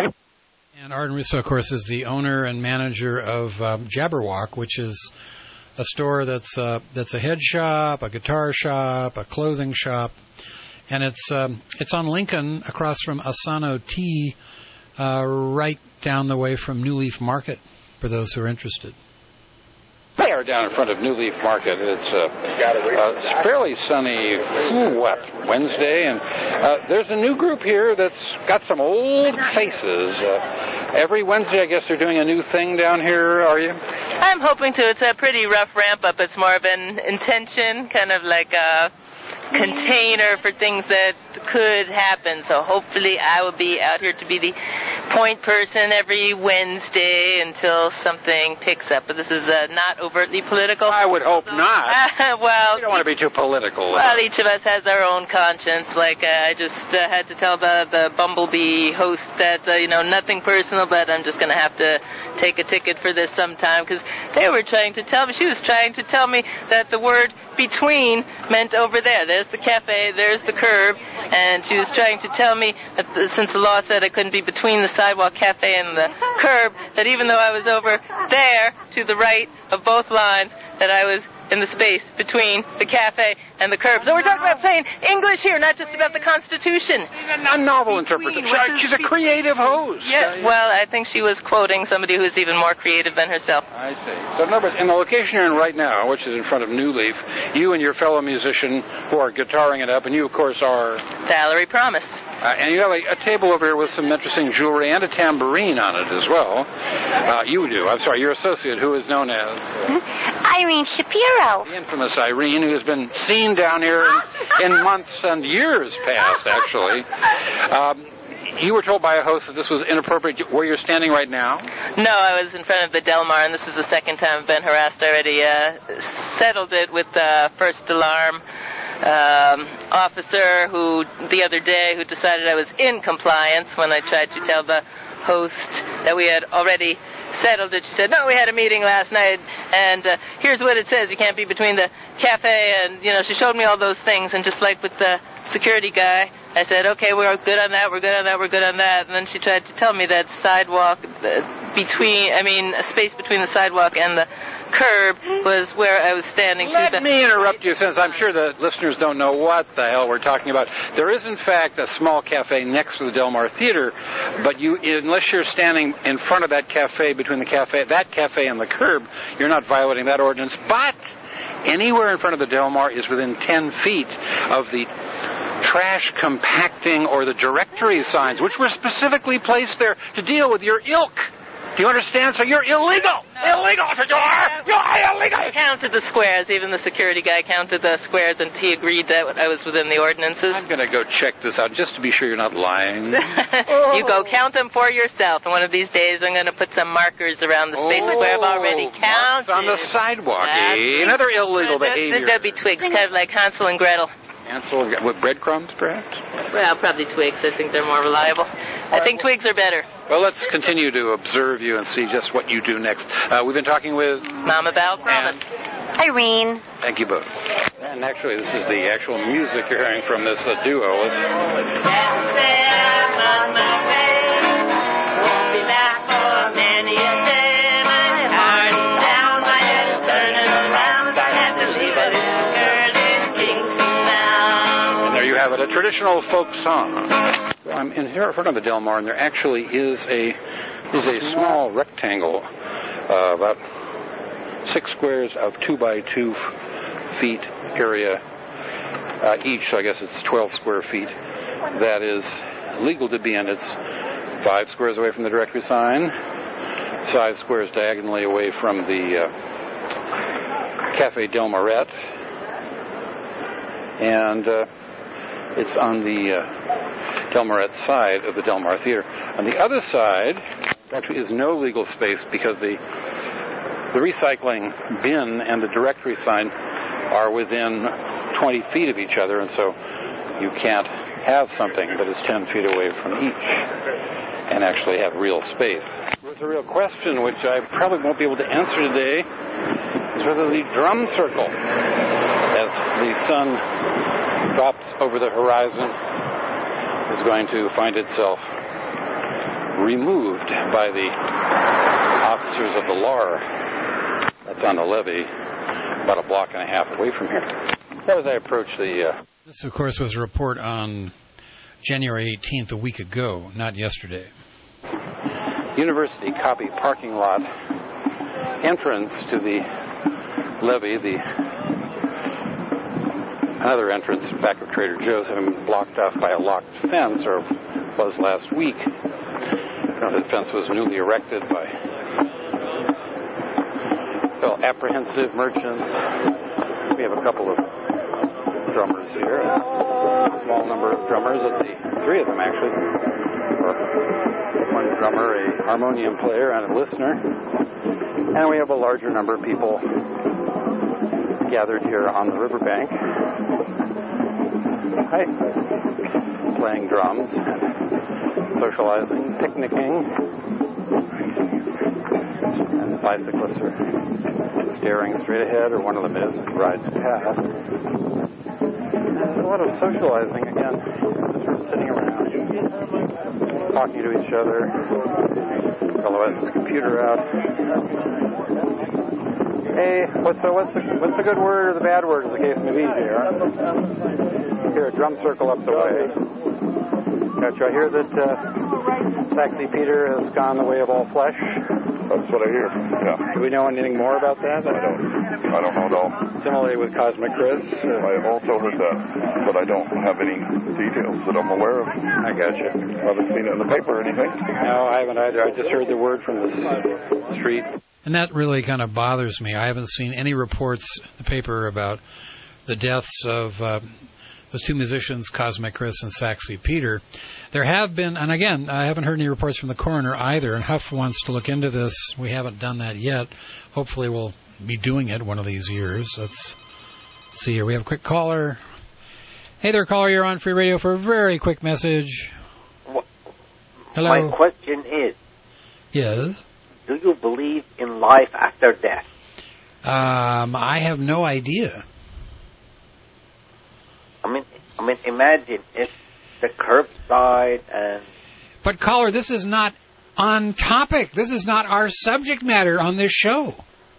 And Arden Russo, of course, is the owner and manager of Jabberwock, which is a store that's a head shop, a guitar shop, a clothing shop, and it's on Lincoln across from Asano Tea, right down the way from New Leaf Market, for those who are interested. We are down in front of New Leaf Market. It's fairly sunny, Wednesday, and there's a new group here that's got some old faces. Every Wednesday, I guess they're doing a new thing down here, are you? I'm hoping to. It's a pretty rough ramp-up. It's more of an intention, kind of like a container for things that could happen. So hopefully I will be out here to be the point person every Wednesday until something picks up. But this is not overtly political. I would hope not. Well, you don't want to be too political. Well, each of us has our own conscience. Like I just had to tell the Bumblebee host that nothing personal, but I'm just going to have to take a ticket for this sometime, because they were trying to tell me, she was trying to tell me that the word between meant over there. There's the cafe, there's the curb, and she was trying to tell me that since the law said I couldn't be between the sidewalk, cafe, and the curb, that even though I was over there to the right of both lines, that I was in the space between the cafe and the curb. So we're talking about plain English here, not just about the Constitution. A novel interpreter. She's a creative host. Yeah, well, I think she was quoting somebody who's even more creative than herself. I see. So, no, but in the location you're in right now, which is in front of New Leaf, you and your fellow musician who are guitaring it up, and you, of course, are... Valerie Promise. And you have a table over here with some interesting jewelry and a tambourine on it as well. You do. I'm sorry, your associate, who is known as... Irene Shapiro. The infamous Irene, who has been seen down here in months and years past, actually. You were told by a host that this was inappropriate where you're standing right now? No, I was in front of the Del Mar, and this is the second time I've been harassed. I already settled it with the first alarm officer who, the other day, who decided I was in compliance when I tried to tell the host that we had already settled it. She said, no, we had a meeting last night, and here's what it says. You can't be between the cafe and, she showed me all those things, and just like with the security guy, I said, okay, we're good on that, we're good on that, we're good on that, and then she tried to tell me that sidewalk a space between the sidewalk and the curb was where I was standing. Let me interrupt you, since I'm sure the listeners don't know what the hell we're talking about. There is, in fact, a small cafe next to the Del Mar Theater, but unless you're standing in front of that cafe, between that cafe and the curb, you're not violating that ordinance. But anywhere in front of the Del Mar is within 10 feet of the trash compacting or the directory signs, which were specifically placed there to deal with your ilk. Do you understand? So you're illegal! Illegal! You're illegal! I counted the squares. Even the security guy counted the squares, and he agreed that I was within the ordinances. I'm going to go check this out just to be sure you're not lying. You go count them for yourself, and one of these days I'm going to put some markers around the spaces where I've already counted. On the sidewalk. Another illegal behavior. There'll be twigs, kind of like Hansel and Gretel. With breadcrumbs, perhaps? Well, probably twigs. I think they're more reliable. I think twigs are better. Well, let's continue to observe you and see just what you do next. We've been talking with... Mama Val Promise. Irene. Thank you both. And actually, this is the actual music you're hearing from this duo. You have it, a traditional folk song. I'm in here in front of the Del Mar, and there actually is a small rectangle, about 6 squares of 2 by 2 feet area each. So I guess it's 12 square feet. That is legal to be in. It's 5 squares away from the directory sign, 5 squares diagonally away from the Cafe Del Maret, and it's on the Del Maret side of the Del Mar Theater. On the other side, actually, is no legal space because the recycling bin and the directory sign are within 20 feet of each other, and so you can't have something that is 10 feet away from each and actually have real space. There's a real question, which I probably won't be able to answer today, is whether the drum circle, as the sun drops over the horizon, is going to find itself removed by the officers of the LAR. That's on the levee. about a block and a half away from here. So as I approach the... This, of course, was a report on January 18th, a week ago, not yesterday. University Copy parking lot entrance to the levee, another entrance back of Trader Joe's, having been blocked off by a locked fence, or was last week. The fence was newly erected by apprehensive merchants. We have a couple of drummers here, a small number of drummers, three of them actually, or one drummer, a harmonium player, and a listener, and we have a larger number of people gathered here on the riverbank, playing drums, socializing, picnicking, and the bicyclists are staring straight ahead, or one of them is, rides past. There's a lot of socializing again, just sort of sitting around, talking to each other. The fellow has his computer out. Hey, what's the good word or the bad word, as the case may be here? Here, a drum circle up the way. Gotcha. I hear that Saxy Peter has gone the way of all flesh. That's what I hear. Yeah. Do we know anything more about that? I don't know at all. Similarly with Cosmic Chris. I also heard that, but I don't have any details that I'm aware of. I gotcha. I haven't seen it in the paper or anything. No, I haven't either. I just heard the word from the street. And that really kind of bothers me. I haven't seen any reports in the paper about the deaths of those two musicians, Cosmic Chris and Saxy Peter. There have been, and again, I haven't heard any reports from the coroner either, and Huff wants to look into this. We haven't done that yet. Hopefully we'll be doing it one of these years. Let's see here. We have a quick caller. Hey there, caller. You're on Free Radio for a very quick message. Hello. My question is... Yes? Do you believe in life after death? I have no idea. I mean, imagine if the curbside and... But, caller, this is not on topic. This is not our subject matter on this show.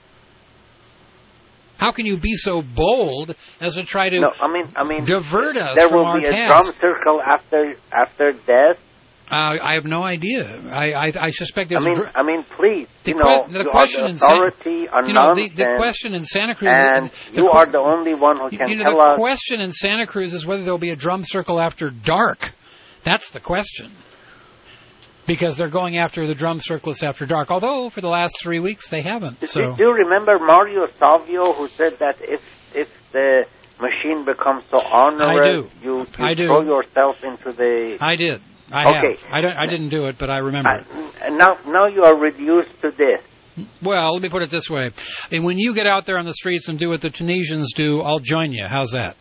How can you be so bold as to try to divert us from our task? There will be a drum circle after death. I have no idea. I suspect there's. Please. The question in the question in Santa Cruz, and you are the only one who can tell us. The question in Santa Cruz is whether there'll be a drum circle after dark. That's the question. Because they're going after the drum circles after dark. Although for the last 3 weeks they haven't. Do you remember Mario Savio, who said that if the machine becomes so onerous, you throw yourself into the... I did. I didn't do it, but I remember. Now you are reduced to this. Well, let me put it this way. When you get out there on the streets and do what the Tunisians do, I'll join you. How's that?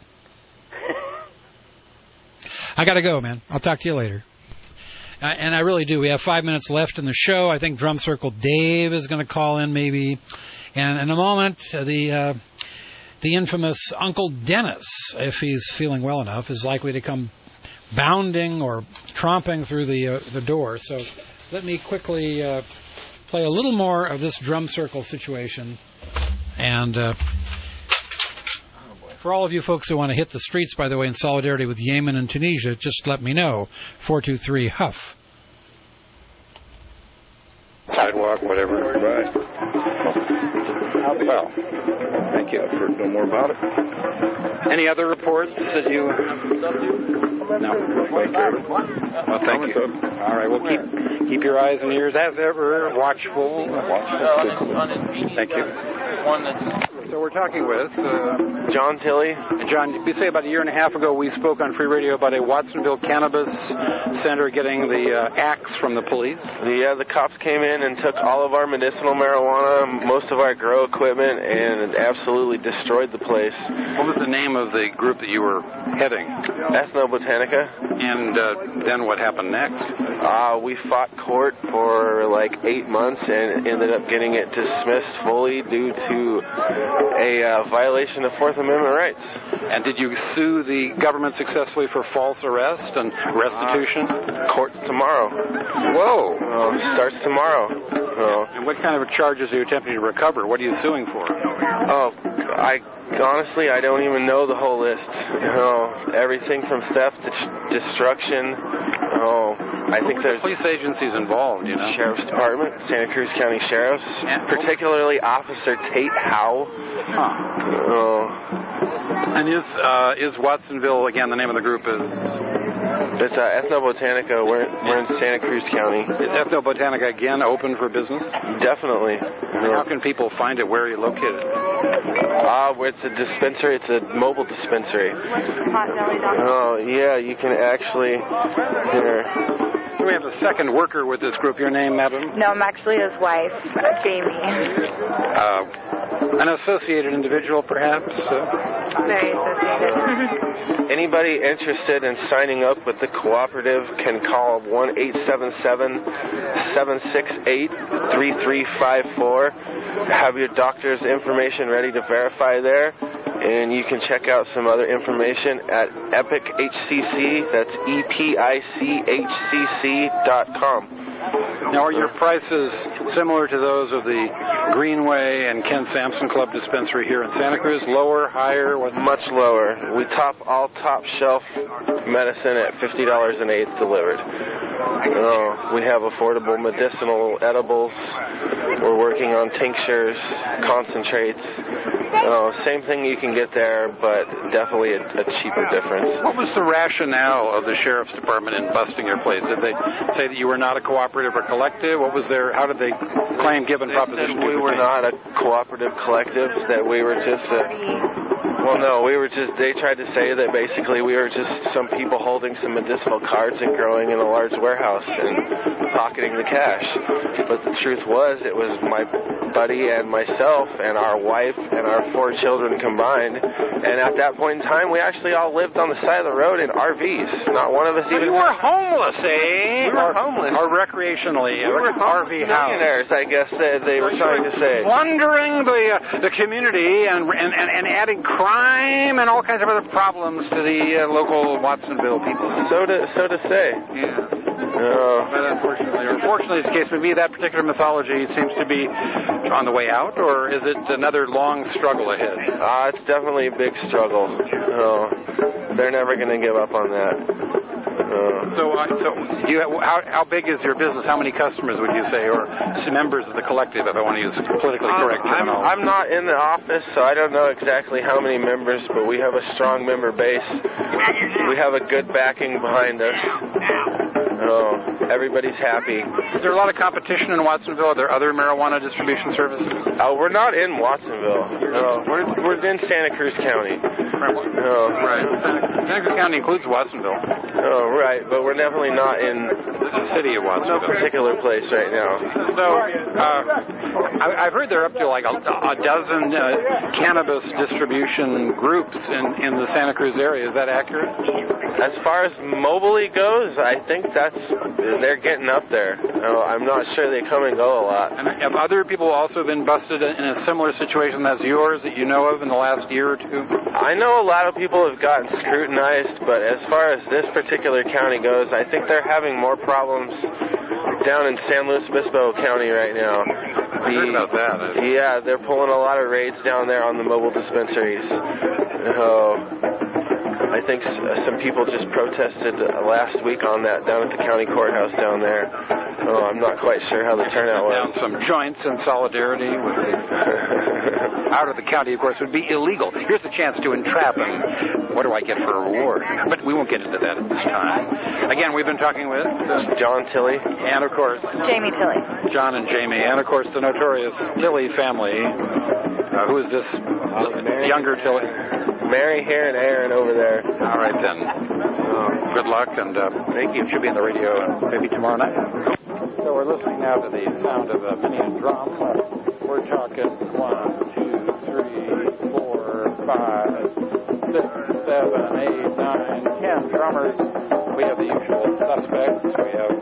I got to go, man. I'll talk to you later. And I really do. We have 5 minutes left in the show. I think Drum Circle Dave is going to call in maybe. And in a moment, the infamous Uncle Dennis, if he's feeling well enough, is likely to come bounding or tromping through the door. So let me quickly play a little more of this drum circle situation. And for all of you folks who want to hit the streets, by the way, in solidarity with Yemen and Tunisia, just let me know. 423-HUFF. Sidewalk, whatever. Right. Well, thank you. I've heard no more about it. Any other reports that you... No. Well, thank you. All right, well, keep your eyes and ears, as ever, watchful. Thank you. So we're talking with John Tilley. John, you say about a year and a half ago we spoke on Free Radio about a Watsonville cannabis center getting the axe from the police. The cops came in and took all of our medicinal marijuana, most of our grow equipment, and absolutely destroyed the place. What was the name of the group that you were heading? Ethnobotanica. And then what happened next? We fought court for like 8 months and ended up getting it dismissed fully due to a violation of Fourth Amendment rights. And did you sue the government successfully for false arrest and restitution? Court's tomorrow. Whoa. Starts tomorrow. And what kind of charges are you attempting to recover? What are you suing for? Honestly, I don't even know the whole list. Everything from theft to destruction. I think there's police agencies involved, Sheriff's Department, Santa Cruz County Sheriffs, particularly Officer Tate Howe. And is Watsonville, again, the name of the group is? It's Ethnobotanica. We're in Santa Cruz County. Is Ethnobotanica, again, open for business? Definitely. How can people find it? Where are you located? It's a dispensary. It's a mobile dispensary. Yeah, you can actually... Here. We have a second worker with this group. Your name, madam? No, I'm actually his wife, Jamie. An associated individual, perhaps? Very associated. Anybody interested in signing up with the cooperative can call 1-877-768-3354. Have your doctor's information ready to verify there. And you can check out some other information at EPICHCC, that's EPICHCC.com. Now, are your prices similar to those of the Greenway and Ken Sampson Club dispensary here in Santa Cruz? Lower, higher? Much lower. We top all top shelf medicine at $50 an eighth delivered. We have affordable medicinal edibles. We're working on tinctures, concentrates. Same thing you can get there, but definitely a cheaper difference. What was the rationale of the Sheriff's Department in busting your place? Did they say that you were not a cooperative or collective? How did they claim given proposition? We were not a cooperative collective, that we were just they tried to say that basically we were just some people holding some medicinal cards and growing in a large warehouse and pocketing the cash. But the truth was, it was my buddy and myself and our wife and our 4 children combined. And at that point in time, we actually all lived on the side of the road in RVs. Not one of us even... You were homeless, eh? We were homeless. Or recreationally. We were RV millionaires, I guess they were trying to say. Plundering the community and adding crime and all kinds of other problems to the local Watsonville people. So to say. Yeah. But unfortunately, the case may be that particular mythology seems to be on the way out, or is it another long struggle ahead? It's definitely a big struggle. They're never going to give up on that. How big is your business? How many customers would you say, or members of the collective, if I want to use politically correct terminology? I'm not in the office, so I don't know exactly how many members, but we have a strong member base. We have a good backing behind us. Everybody's happy. Is there a lot of competition in Watsonville? Are there other marijuana distribution services? We're not in Watsonville. No, we're in Santa Cruz County. Right. Santa Cruz County includes Watsonville. Oh, right, but we're definitely not in the city of Watsonville. No particular place right now. So, I've heard there are up to like a dozen cannabis distribution groups in the Santa Cruz area. Is that accurate? As far as mobilely goes, I think they're getting up there. I'm not sure they come and go a lot. And have other people also been busted in a similar situation as yours that you know of in the last year or two? I know a lot of people have gotten scrutinized, but as far as this particular county goes, I think they're having more problems down in San Luis Obispo County right now. I heard about that. Yeah, they're pulling a lot of raids down there on the mobile dispensaries. I think some people just protested last week on that down at the county courthouse down there. I'm not quite sure how the turnout was. Some joints in solidarity with out of the county, of course, would be illegal. Here's the chance to entrap him. What do I get for a reward? But we won't get into that at this time. Again, we've been talking with John Tilley. And, of course, Jamie Tilley. John and Jamie. And, of course, the notorious Tilley family. Who is this younger Tilley? Mary here and Aaron over there. All right, then. Good luck, and thank you. It should be in the radio maybe tomorrow night. So we're listening now to the sound of a mini drum. We're talking 1, 2, 3, 4, 5, 6, 7, 8, 9, 10 drummers. We have the usual suspects. We have,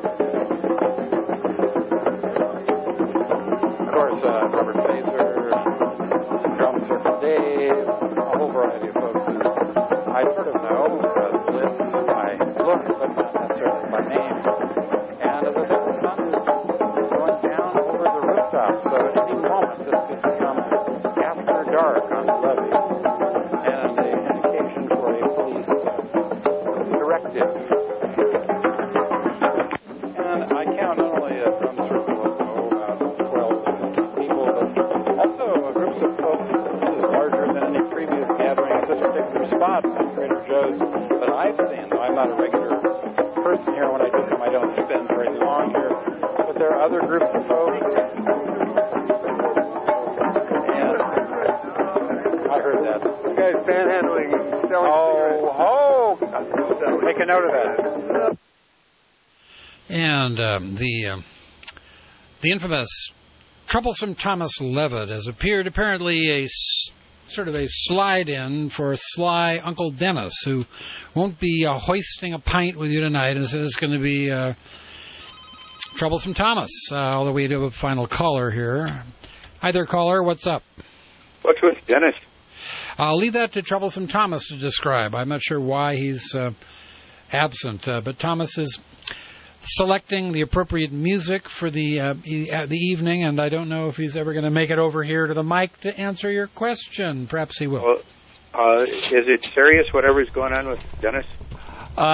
of course, Robert Fazer, Drum Circus Dave, a whole variety. but not necessarily by name. And as I said, the sun is going down over the rooftop, so at any moment this could become after dark on the levee, and an indication for a police directive. And I count not only a drum circle of 12 people, but also groups of folks larger than any previous gathering at this particular spot at Trader Joe's that I've seen. Though I'm not a regular person here. When I do come, I don't spend very long here. But there are other groups of folks. And I heard that. This guy's panhandling, selling cigarettes. Make a note of that. And the infamous Troublesome Thomas Levitt has appeared apparently sort of a slide-in for sly Uncle Dennis, who won't be hoisting a pint with you tonight, and said it's going to be Troublesome Thomas, although we do have a final caller here. Hi there, caller. What's up? What's with Dennis? I'll leave that to Troublesome Thomas to describe. I'm not sure why he's absent, but Thomas is selecting the appropriate music for the evening, and I don't know if he's ever going to make it over here to the mic to answer your question. Perhaps he will. Well, is it serious, whatever's going on with Dennis?